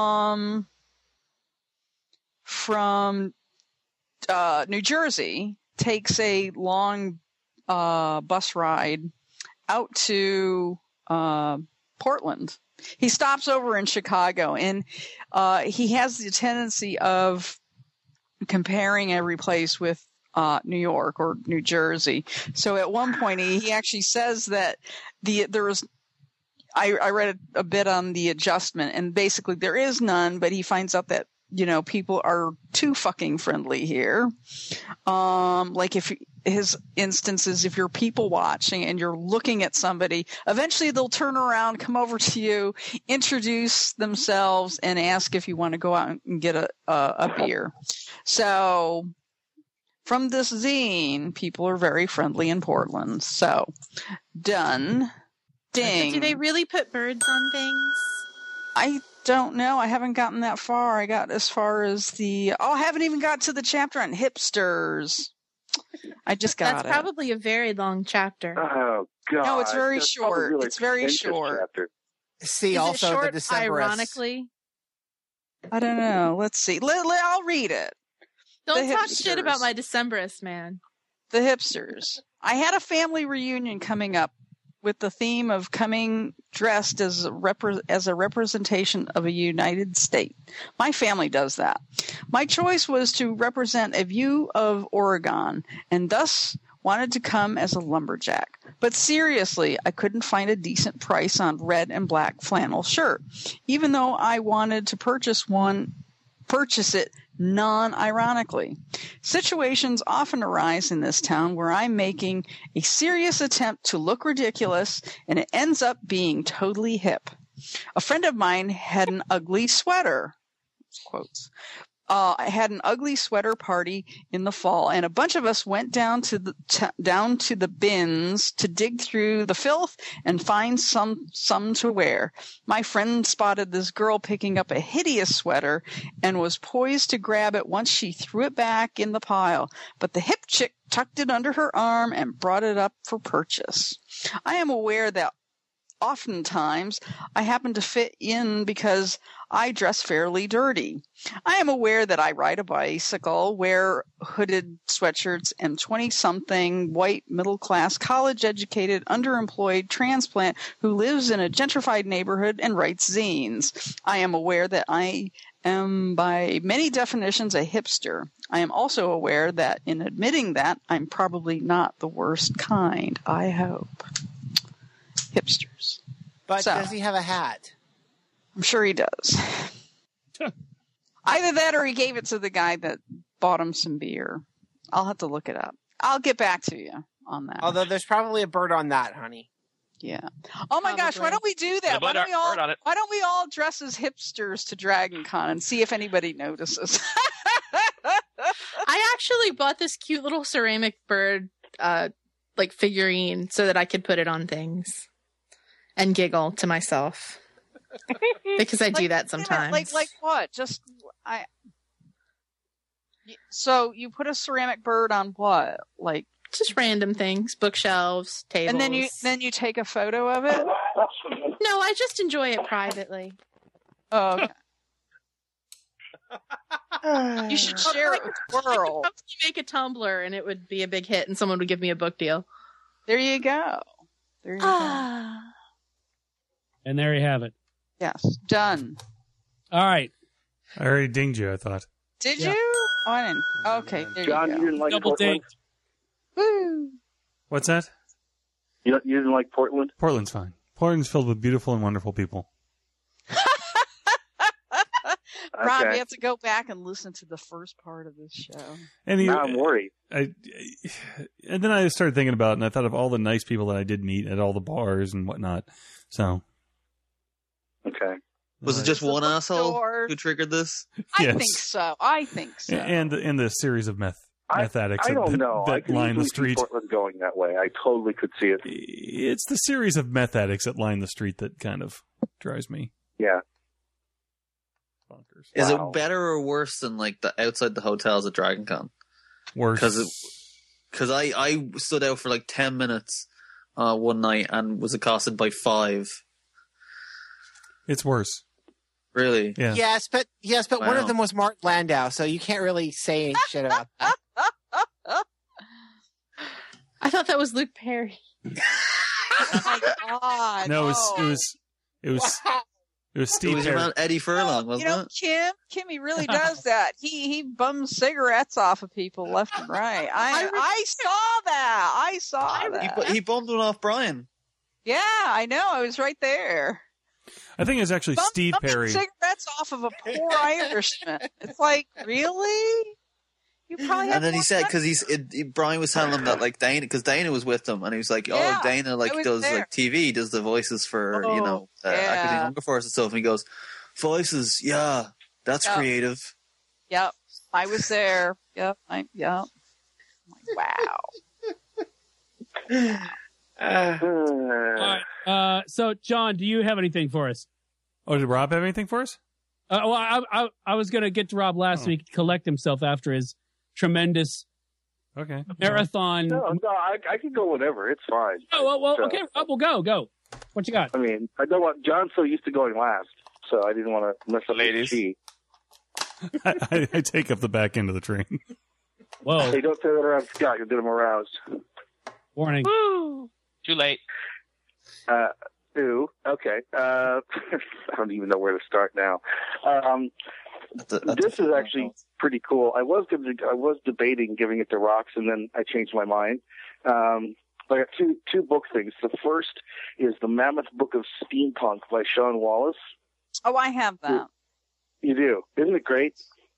New Jersey takes a long bus ride out to Portland. He stops over in Chicago, and he has the tendency of comparing every place with New York or New Jersey. So at one point he actually says that I read a bit on the adjustment, and basically there is none, but he finds out that, people are too fucking friendly here. Like if his instance is if you're people watching and you're looking at somebody, eventually they'll turn around, come over to you, introduce themselves, and ask if you want to go out and get a beer. So from this zine, people are very friendly in Portland. So, done. Ding. Do they really put birds on things? I don't know. I haven't gotten that far. I got as far as I haven't even got to the chapter on hipsters. I just got That's probably a very long chapter. Oh, God. No, it's very short. Really it's very short. Chapter. See, Is also it short, the Decemberists. ironically? I don't know. Let's see. I'll read it. Don't talk shit about my Decemberists, man. The hipsters. I had a family reunion coming up with the theme of coming dressed as a representation of a United State. My family does that. My choice was to represent a view of Oregon, and thus wanted to come as a lumberjack. But seriously, I couldn't find a decent price on red and black flannel shirt, even though I wanted to purchase it non-ironically. Situations often arise in this town where I'm making a serious attempt to look ridiculous, and it ends up being totally hip. A friend of mine had an ugly sweater, quotes. I had an ugly sweater party in the fall, and a bunch of us went down to the bins to dig through the filth and find some to wear. My friend spotted this girl picking up a hideous sweater and was poised to grab it once she threw it back in the pile, but the hip chick tucked it under her arm and brought it up for purchase. I am aware that oftentimes I happen to fit in because I dress fairly dirty. I am aware that I ride a bicycle, wear hooded sweatshirts, am 20-something, white, middle-class, college-educated, underemployed transplant who lives in a gentrified neighborhood and writes zines. I am aware that I am by many definitions a hipster. I am also aware that in admitting that, I'm probably not the worst kind, I hope. Hipsters. But does he have a hat? I'm sure he does. Either that or he gave it to the guy that bought him some beer. I'll have to look it up. I'll get back to you on that. Although there's probably a bird on that, honey. Yeah. Oh my gosh, why don't we do that? Why don't we all dress as hipsters to Dragon Con and see if anybody notices? I actually bought this cute little ceramic bird figurine so that I could put it on things and giggle to myself. Because I do that sometimes. Like what? So you put a ceramic bird on what? Like just random things, bookshelves, tables. And then you take a photo of it? No, I just enjoy it privately. Oh, okay. You should share it with the world. You make a Tumblr and it would be a big hit and someone would give me a book deal. There you go. There you go. And there you have it. Yes. Done. All right. I already dinged you, I thought. Did you? Oh, I didn't. Okay. There John, you you go. didn't like Double Portland? dinged. Woo. What's that? You didn't like Portland? Portland's fine. Portland's filled with beautiful and wonderful people. Rob, Okay. you have to go back and listen to the first part of this show. And Now I'm worried. And then I started thinking about it, and I thought of all the nice people that I did meet at all the bars and whatnot. So, okay. Was it just one asshole who triggered this? I think so. And the series of meth addicts I don't know. I that could line the easily see street. Portland going that way. I totally could see it. It's the series of meth addicts that line the street that kind of drives me. Yeah. Bonkers. Is it better or worse than like the outside the hotels at Dragon Con? Worse. Because I stood out for like 10 minutes one night and was accosted by 5. It's worse. Really? Yeah. Yes, but one Wow. of them was Mark Landau, so you can't really say any shit about that. I thought that was Luke Perry. Oh my God. No, Oh. it was Steve It was Perry. around Eddie Furlong, wasn't You know, it? Kimmy really does that. He bums cigarettes off of people left and right. I saw that. I saw that. He bummed one off Brian. Yeah, I know. I was right there. I think it was actually Steve Perry. Cigarettes off of a poor Irishman. It's like, really? You probably have And then he more said, money. because Brian was telling him that like Dana, because Dana was with him, and he was like, "Oh, Yeah, Dana I like was does there. like TV, does the voices for Oh, yeah. acting hunger force and stuff." And he goes, "Voices, yeah, that's Yep. creative." Yep, I was there. Yep, yep. Wow. All right. So, John, do you have anything for us? Oh, did Rob have anything for us? Well, I was going to get to Rob last week, collect himself after his tremendous marathon. No, I can go whatever. It's fine. Oh, well, So, okay, Rob, well, go. What you got? I mean, I don't want John's so used to going last, so I didn't want to mess up his tea. I take up the back end of the train. Whoa. Hey, don't say that around Scott. You'll get him aroused. Warning. Woo! Too late. Okay. I don't even know where to start now. This is actually pretty cool. I was debating giving it to Rox, and then I changed my mind. I got two book things. The first is the Mammoth Book of Steampunk by Sean Wallace. Oh, I have that. You do? Isn't it great?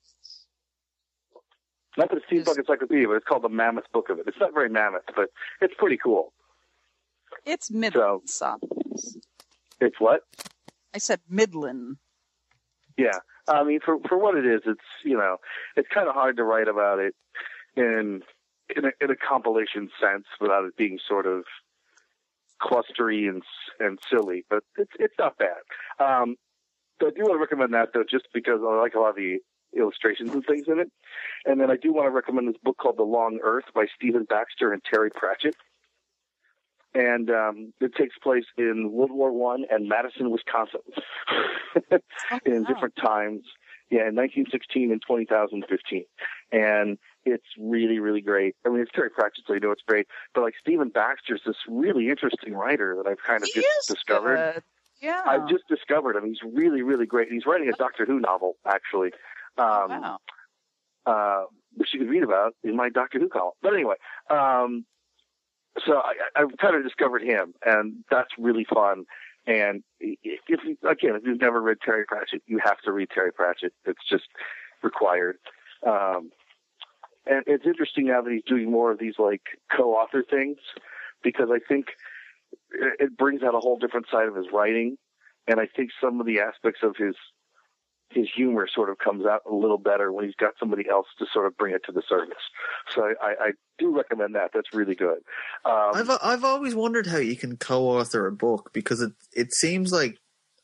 Not the Steampunk Encyclopedia, but it's called the Mammoth Book of it. It's not very mammoth, but it's pretty cool. It's Midland size. It's what? I said Midland. Yeah. I mean, for what it is, it's kind of hard to write about it in a compilation sense without it being sort of clustery and silly, but it's not bad. But I do want to recommend that though, just because I like a lot of the illustrations and things in it. And then I do want to recommend this book called The Long Earth by Stephen Baxter and Terry Pratchett. And it takes place in World War I and Madison, Wisconsin, in different times. Yeah, in 1916 and 2015. And it's really, really great. I mean, it's Terry Pratchett, so you know it's great. But like Stephen Baxter's this really interesting writer that I've kind of just discovered. Good. Yeah. I've just discovered him. He's really, really great. He's writing a Doctor Who novel, actually. Wow. Which you can read about in my Doctor Who column. But anyway, so I've kind of discovered him, and that's really fun. And if you've never read Terry Pratchett, you have to read Terry Pratchett. It's just required. And it's interesting now that he's doing more of these like co-author things, because I think it brings out a whole different side of his writing. And I think some of the aspects of his humor sort of comes out a little better when he's got somebody else to sort of bring it to the surface. So I do recommend that. That's really good. I've always wondered how you can co-author a book, because it seems like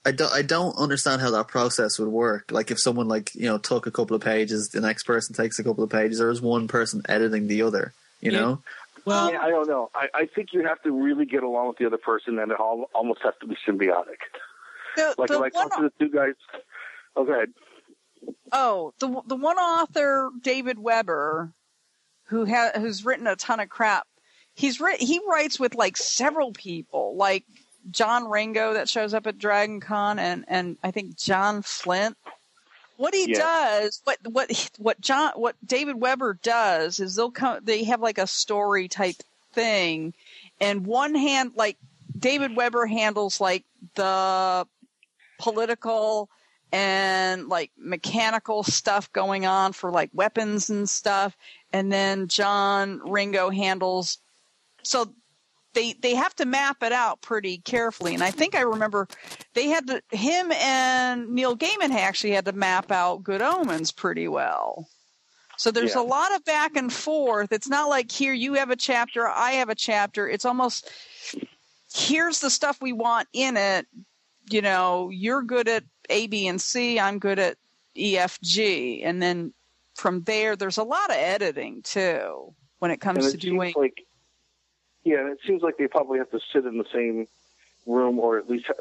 I don't understand how that process would work. Like if someone took a couple of pages, the next person takes a couple of pages, or is one person editing the other? You know? Well, I don't know. I think you have to really get along with the other person, and it almost has to be symbiotic. If I talk to the two guys. Oh, go ahead. Oh, the one author, David Weber, who's written a ton of crap. He writes with like several people, like John Ringo that shows up at Dragon Con, and I think John Flint. What he does, what David Weber does is they have like a story type thing, and one hand, like David Weber handles like the political and like mechanical stuff going on for like weapons and stuff, and then John Ringo handles, so they have to map it out pretty carefully. And I think I remember him and Neil Gaiman actually had to map out Good Omens pretty well. So there's a lot of back and forth. It's not like here you have a chapter, I have a chapter. It's almost, here's the stuff we want in it. You know, you're good at A, B, and C. I'm good at E, F, G. And then from there's a lot of editing too when it comes to doing. Yeah, it seems like they probably have to sit in the same room, or at least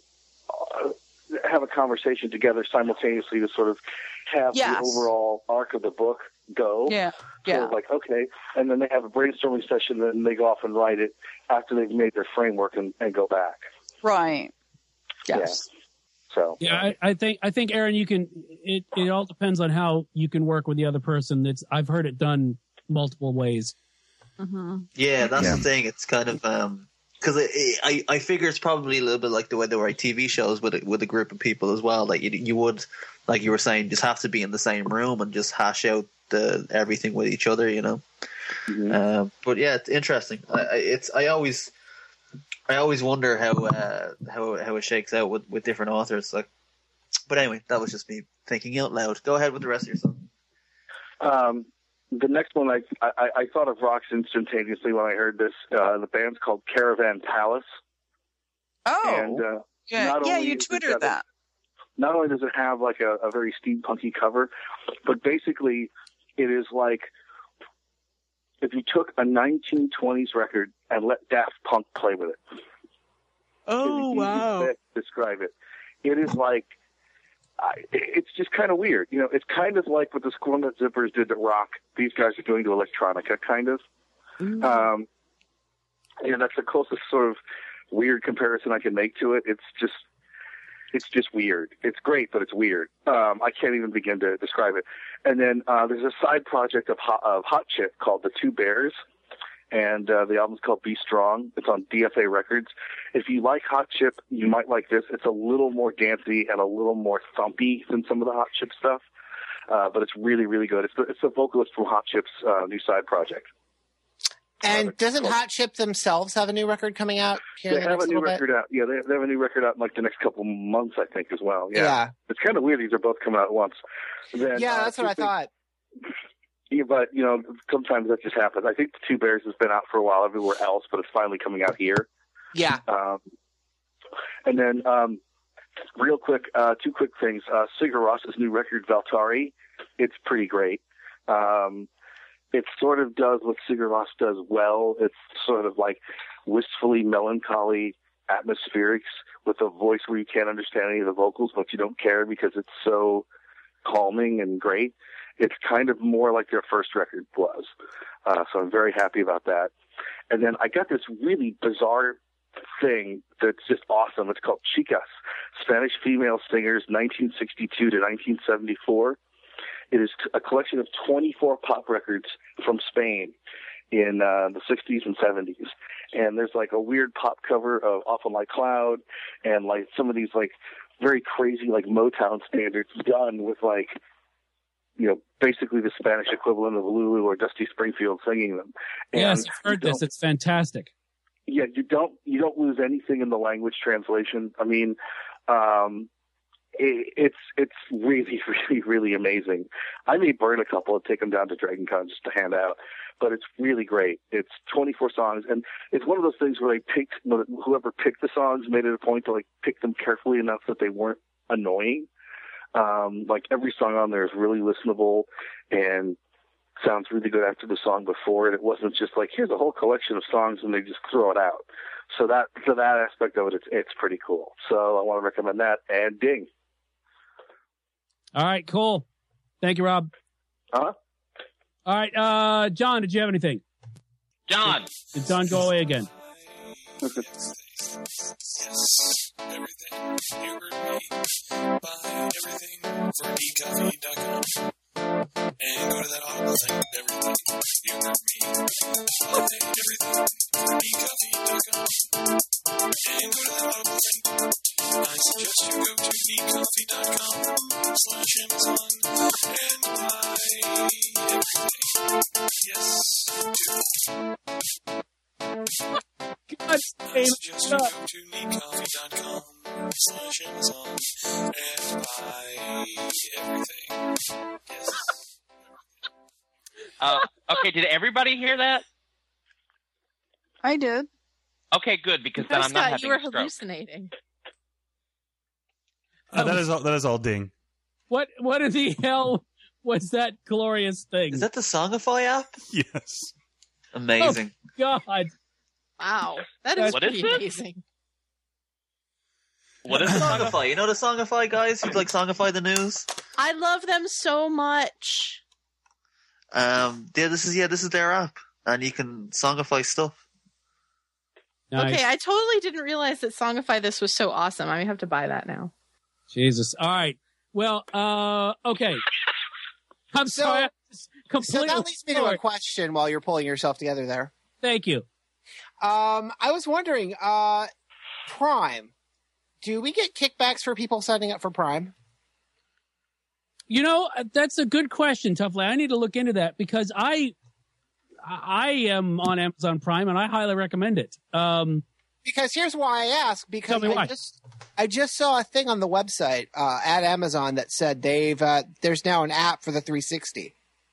have a conversation together simultaneously to sort of have the overall arc of the book go. Yeah, Sort of like, okay, and then they have a brainstorming session, and then they go off and write it after they've made their framework and go back. Right. Yes. Yeah. So. Yeah, I think Aaron, you can. It all depends on how you can work with the other person. I've heard it done multiple ways. Mm-hmm. Yeah, that's the thing. It's kind of because I figure it's probably a little bit like the way they write TV shows with a group of people as well. Like you would, like you were saying, just have to be in the same room and just hash out everything with each other, you know. Mm-hmm. But yeah, it's interesting. I always wonder how it shakes out with different authors. Like, but anyway, that was just me thinking out loud. Go ahead with the rest of your song. The next one, I thought of Rox instantaneously when I heard this. The band's called Caravan Palace. Oh, and, you Twittered that. Not only does it have like a very steampunky cover, but basically it is like if you took a 1920s record and let Daft Punk play with it. Oh, wow. Describe it. It is like, it's just kind of weird. You know, it's kind of like what the Squirrel Nut Zippers did to rock. These guys are doing to electronica, kind of. Mm-hmm. That's the closest sort of weird comparison I can make to it. It's just weird. It's great, but it's weird. I can't even begin to describe it. And then there's a side project of Hot Chip called The Two Bears, and the album's called Be Strong. It's on DFA Records. If you like Hot Chip, you might like this. It's a little more dancey and a little more thumpy than some of the Hot Chip stuff, but it's really, really good. It's the vocalist from Hot Chip's new side project. And doesn't Hot Chip themselves have a new record coming out here? They have a new record out. Yeah, they have a new record out in like the next couple months, I think, as well. Yeah. It's kind of weird these are both coming out at once. Then, that's what I thought. Yeah, but, you know, sometimes that just happens. I think The Two Bears has been out for a while everywhere else, but it's finally coming out here. Yeah. And then, real quick, two quick things. Sigur Ros's new record, Valtari, it's pretty great. It sort of does what Sigur Rós does well. It's sort of like wistfully melancholy atmospherics with a voice where you can't understand any of the vocals, but you don't care because it's so calming and great. It's kind of more like their first record was. So I'm very happy about that. And then I got this really bizarre thing that's just awesome. It's called Chicas, Spanish Female Singers, 1962 to 1974. It is a collection of 24 pop records from Spain in the 60s and 70s. And there's like a weird pop cover of Off on My Cloud and like some of these like very crazy like Motown standards done with like, you know, basically the Spanish equivalent of Lulu or Dusty Springfield singing them. And yes, I've heard this. It's fantastic. Yeah, you don't lose anything in the language translation. I mean, it's really, really, really amazing. I may burn a couple and take them down to Dragon Con just to hand out, but it's really great. It's 24 songs, and it's one of those things where whoever picked the songs made it a point to like pick them carefully enough that they weren't annoying. Like every song on there is really listenable and sounds really good after the song before, and it wasn't just like, here's a whole collection of songs and they just throw it out. So that aspect of it, it's pretty cool. So I want to recommend that, and ding. All right, cool. Thank you, Rob. Huh? All right, John, did you have anything? John. Did John go away again? Everything. You heard me. Buy everything for ecoffee.com. And go to that Audible thing. Everything. You heard me. Buy everything for ecoffee.com. And go to that Audible thing. I suggest you go to ecoffee.com/Amazon and buy everything. Yes, do. God, Just go to neatcoffee.com/Amazon and buy everything. Yes. Okay, did everybody hear that? I did. Okay, good, because then I'm not Scott, having you were a stroke. hallucinating. That is all ding. What in the hell was that glorious thing? Is that the Songify app? Yes. Amazing. Oh, God. Wow, that is What pretty is it? amazing. What is the Songify? You know the Songify guys who like Songify the news? I love them so much. This is their app, and you can Songify stuff. Nice. Okay, I totally didn't realize that Songify this was so awesome. I have to buy that now. Jesus. All right. Well, okay. I'm sorry. So that leads me to a question while you're pulling yourself together there. Thank you. I was wondering, Prime, do we get kickbacks for people signing up for Prime? You know, that's a good question, Toughly. I need to look into that because I am on Amazon Prime and I highly recommend it. Because here's why I ask. Because Tell me why. I just saw a thing on the website at Amazon that said there's now an app for the 360.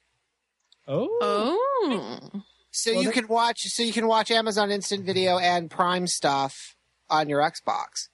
Oh. So you can watch Amazon Instant Video and Prime stuff on your Xbox.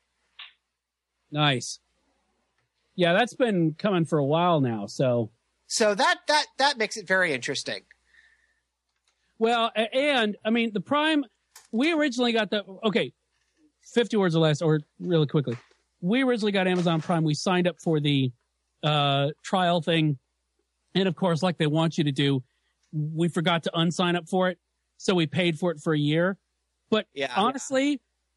Nice. Yeah, that's been coming for a while now. So that makes it very interesting. Well, and I mean the Prime. We originally got 50 words or less, or really quickly. We originally got Amazon Prime. We signed up for the trial thing, and of course, like they want you to do, we forgot to unsign up for it, so we paid for it for a year. But honestly,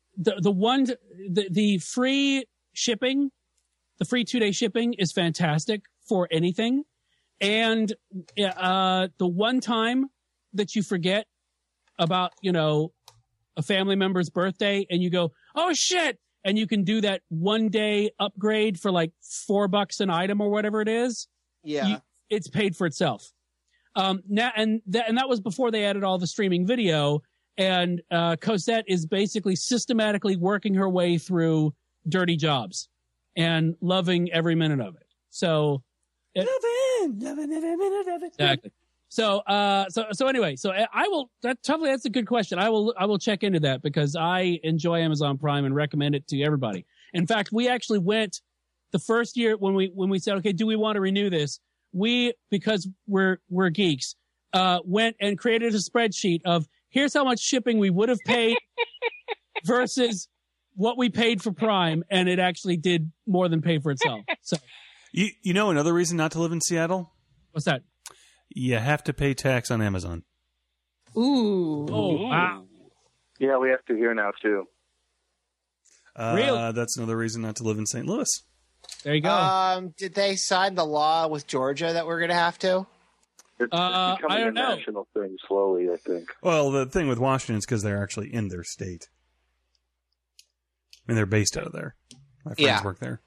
the free shipping, the free 2-day shipping is fantastic for anything, and the one time that you forget about, a family member's birthday and you go, oh shit, and you can do that 1-day upgrade for like $4 an item or whatever it is. Yeah, it's paid for itself. Now and that was before they added all the streaming video. And Cosette is basically systematically working her way through dirty jobs and loving every minute of it. So loving every minute of it. Exactly. So anyway, that's a good question. I will check into that because I enjoy Amazon Prime and recommend it to everybody. In fact, we actually went the first year when we said, okay, do we want to renew this? We, because we're geeks, went and created a spreadsheet of here's how much shipping we would have paid versus what we paid for Prime. And it actually did more than pay for itself. So you know, another reason not to live in Seattle? What's that? You have to pay tax on Amazon. Ooh. Oh, wow. Yeah, we have to here now, too. Really? That's another reason not to live in St. Louis. There you go. Did they sign the law with Georgia that we're going to have to? It's becoming I don't know. a national thing slowly, I think. Well, the thing with Washington is because they're actually in their state. I mean, they're based out of there. My friends work there.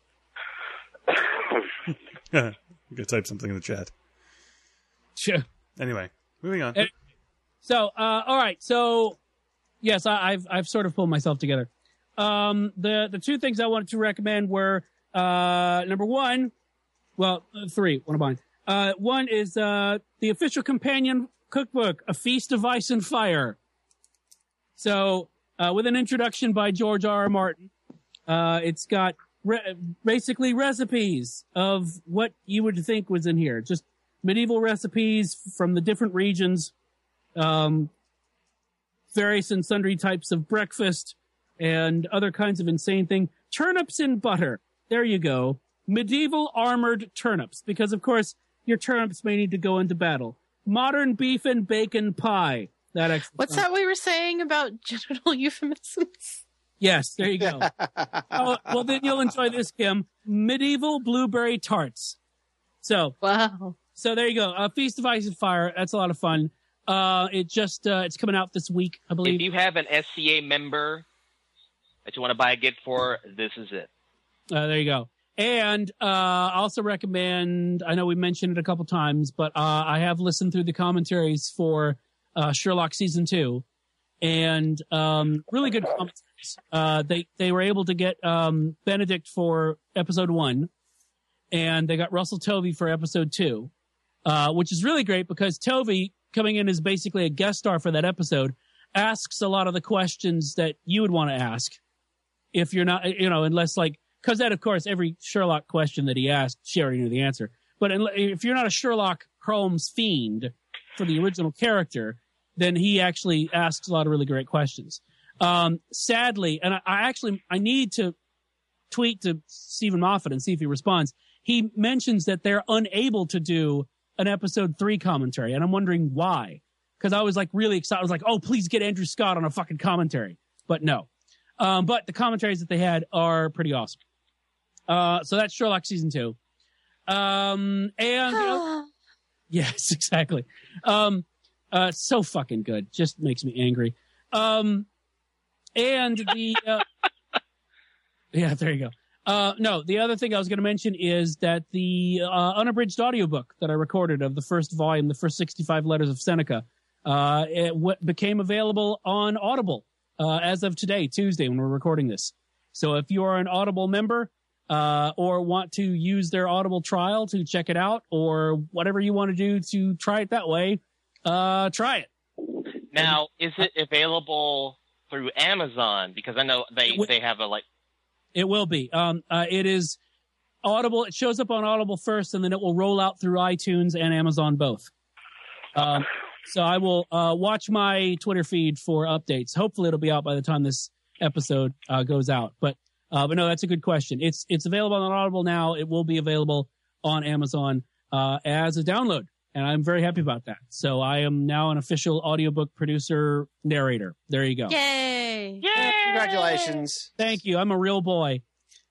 You could type something in the chat. Sure. Anyway, moving on. So, all right. So, yes, I've sort of pulled myself together. The two things I wanted to recommend were Number one, well, three. One behind. One is the official companion cookbook, A Feast of Ice and Fire. So, with an introduction by George R. R. Martin, it's got basically recipes of what you would think was in here. Just medieval recipes from the different regions, various and sundry types of breakfast, and other kinds of insane thing. Turnips in butter. There you go. Medieval armored turnips, because of course your turnips may need to go into battle. Modern beef and bacon pie. What's that we were saying about genital euphemisms? Yes, there you go. Oh, well, then you'll enjoy this, Kim. Medieval blueberry tarts. So, wow. So there you go. Feast of Ice and Fire. That's a lot of fun. It's coming out this week, I believe. If you have an SCA member that you want to buy a gift for, this is it. There you go. And I also recommend, I know we mentioned it a couple times, but I have listened through the commentaries for Sherlock Season 2, and really good commentaries. They were able to get Benedict for Episode 1, and they got Russell Tovey for Episode 2, which is really great because Tovey, coming in as basically a guest star for that episode, asks a lot of the questions that you would want to ask if you're not, unless because that, of course, every Sherlock question that he asked, she already knew the answer. But if you're not a Sherlock Holmes fiend for the original character, then he actually asks a lot of really great questions. Sadly, and I need to tweet to Stephen Moffat and see if he responds. He mentions that they're unable to do an Episode 3 commentary, and I'm wondering why. Because I was really excited. I was like, oh, please get Andrew Scott on a fucking commentary. But no. But the commentaries that they had are pretty awesome. So that's Sherlock Season 2. Yes, exactly. So fucking good. Just makes me angry. And the, yeah, there you go. No, the other thing I was going to mention is that the unabridged audiobook that I recorded of the first volume, the first 65 letters of Seneca, became available on Audible as of today, Tuesday, when we're recording this. So if you are an Audible member or want to use their Audible trial to check it out, or whatever you want to do to try it that way, try it. Now, is it available through Amazon? Because I know they have a It will be. It is Audible. It shows up on Audible first, and then it will roll out through iTunes and Amazon both. So I will watch my Twitter feed for updates. Hopefully, it'll be out by the time this episode goes out. But no, that's a good question. It's available on Audible now. It will be available on Amazon as a download, and I'm very happy about that. So I am now an official audiobook producer narrator. There you go. Yay! Yay! Congratulations. Thank you. I'm a real boy.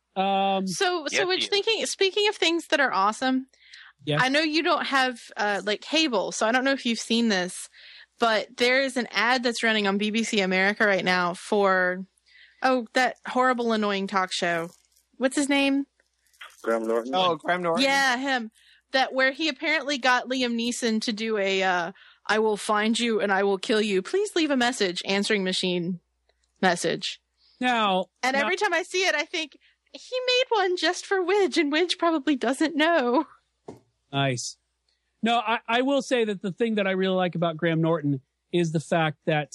So speaking of things that are awesome, yes. I know you don't have cable, so I don't know if you've seen this, but there is an ad that's running on BBC America right now for that horrible, annoying talk show. What's his name? Graham Norton. Oh, Graham Norton. Yeah, him. That where he apparently got Liam Neeson to do a "I will find you and I will kill you. Please leave a message" answering machine message. Every time I see it, I think he made one just for Widge, and Widge probably doesn't know. Nice. No, I will say that the thing that I really like about Graham Norton is the fact that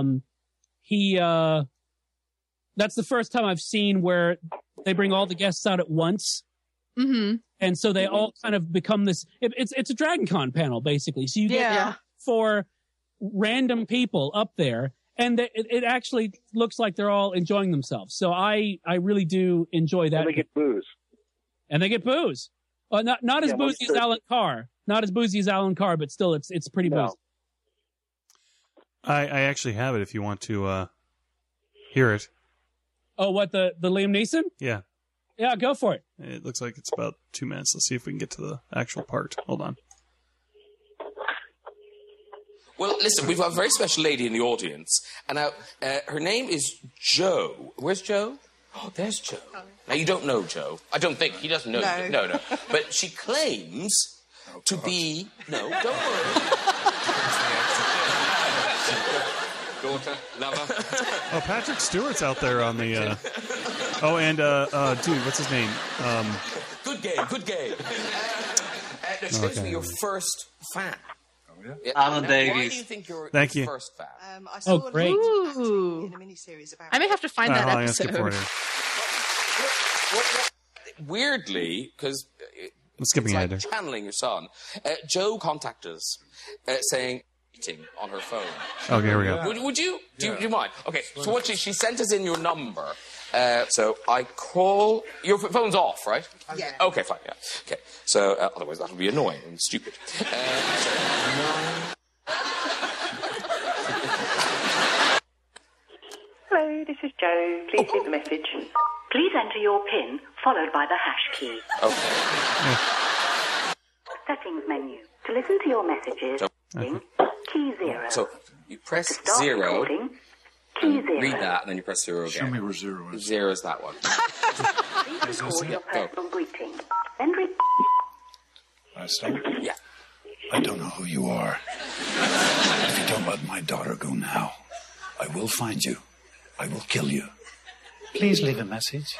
he that's the first time I've seen where they bring all the guests out at once. Mm-hmm. And so they all kind of become this, it's a Dragon Con panel, basically. So you get 4 random people up there, and it actually looks like they're all enjoying themselves. So I really do enjoy that. And they get booze. And they get booze. Not as boozy as Alan Carr. Not as boozy as Alan Carr, but still it's pretty boozy. I actually have it if you want to hear it. Oh, what, the Liam Neeson? Yeah. Yeah, go for it. It looks like it's about 2 minutes. Let's see if we can get to the actual part. Hold on. Well, listen, we've got a very special lady in the audience, and her name is Jo. Where's Jo? Oh, there's Jo. Now, you don't know Jo. I don't think. He doesn't know. No. But she claims to be... No, don't worry. Daughter, lover. Oh, Patrick Stewart's out there on the... Oh, and dude, what's his name? Good game. It's going to be your first fan. Alan Davies. Why do you think you're Thank your you. first fan? I saw great. Ooh. in a miniseries about. I may have to find that I'm gonna skip episode. forward here. Weirdly, because I'm skipping it's like ahead. channeling your son, Joe contacted us saying meeting on her phone. Okay, here we go. Would you? Do you mind? Okay, so what she sent us in your number. So I call... Your phone's off, right? Yeah. Okay, fine, yeah. Okay, so otherwise that would be annoying and stupid. Hello, this is Joe. Please leave the message. Please enter your PIN, followed by the hash key. Okay. Settings menu. To listen to your messages, key 0. So you press To start 0, recording, key 0. read that, and then you press 0 again. Show me where 0 is. 0 is that one. Please record your Go. personal greeting. Then I stop. Yeah. I don't know who you are. If you don't let my daughter go now, I will find you. I will kill you. Please leave a message.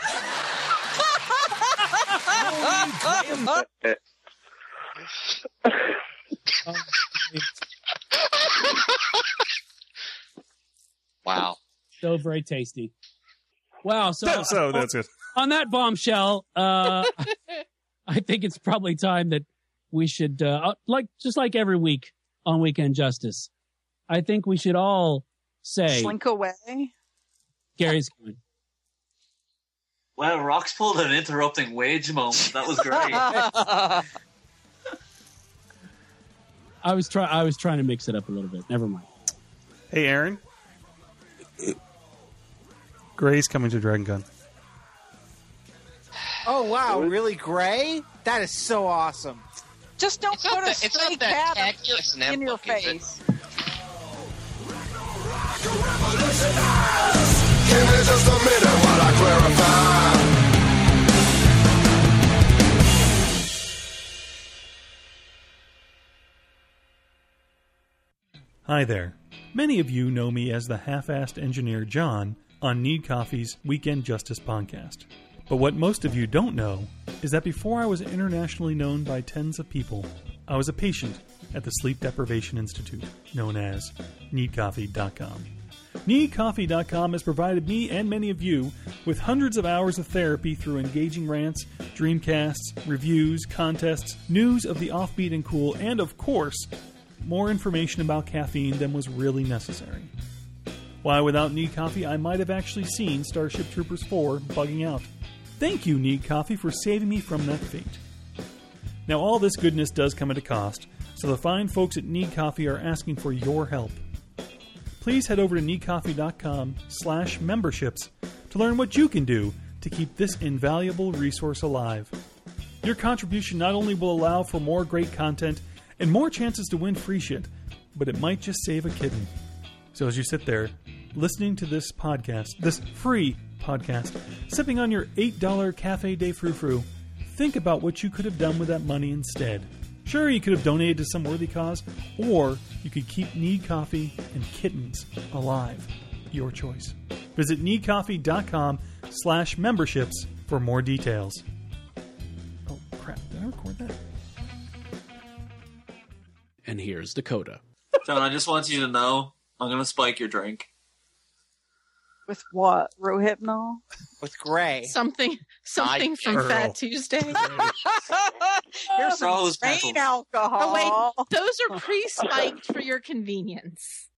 Wow. So very tasty. Wow. So That's it. On that bombshell, I think it's probably time that we should, just like every week on Weekend Justice, I think we should all say... Slink away. Gary's going. Well, Rox pulled an interrupting wage moment. That was great. I was trying to mix it up a little bit. Never mind. Hey, Aaron. Gray's coming to Dragon Con. Oh, wow. Really, Gray? That is so awesome. Just don't put a it's stray not that cat tacky S&M in your book, is it? face. Give me just a minute while I clarify. Hi there. Many of you know me as the half-assed engineer John on Need Coffee's Weekend Justice podcast. But what most of you don't know is that before I was internationally known by tens of people, I was a patient at the Sleep Deprivation Institute, known as NeedCoffee.com. NeedCoffee.com has provided me and many of you with hundreds of hours of therapy through engaging rants, dreamcasts, reviews, contests, news of the offbeat and cool, and of course, more information about caffeine than was really necessary. Why, without Need Coffee, I might have actually seen Starship Troopers 4 bugging out. Thank you, Need Coffee, for saving me from that fate. Now, all this goodness does come at a cost, so the fine folks at Need Coffee are asking for your help. Please head over to needcoffee.com/memberships to learn what you can do to keep this invaluable resource alive. Your contribution not only will allow for more great content and more chances to win free shit, but it might just save a kitten. So as you sit there, listening to this podcast, this free podcast, sipping on your $8 Cafe de Frou-Frou, think about what you could have done with that money instead. Sure, you could have donated to some worthy cause, or you could keep Need Coffee and kittens alive. Your choice. Visit needcoffee.com/memberships for more details. Oh, crap. Did I record that? And here's Dakota. John, I just want you to know, I'm going to spike your drink. With what? Rohypnol? With Gray. Something from Earl. Fat Tuesday. Here's some grain alcohol. Oh, wait. Those are pre-spiked for your convenience.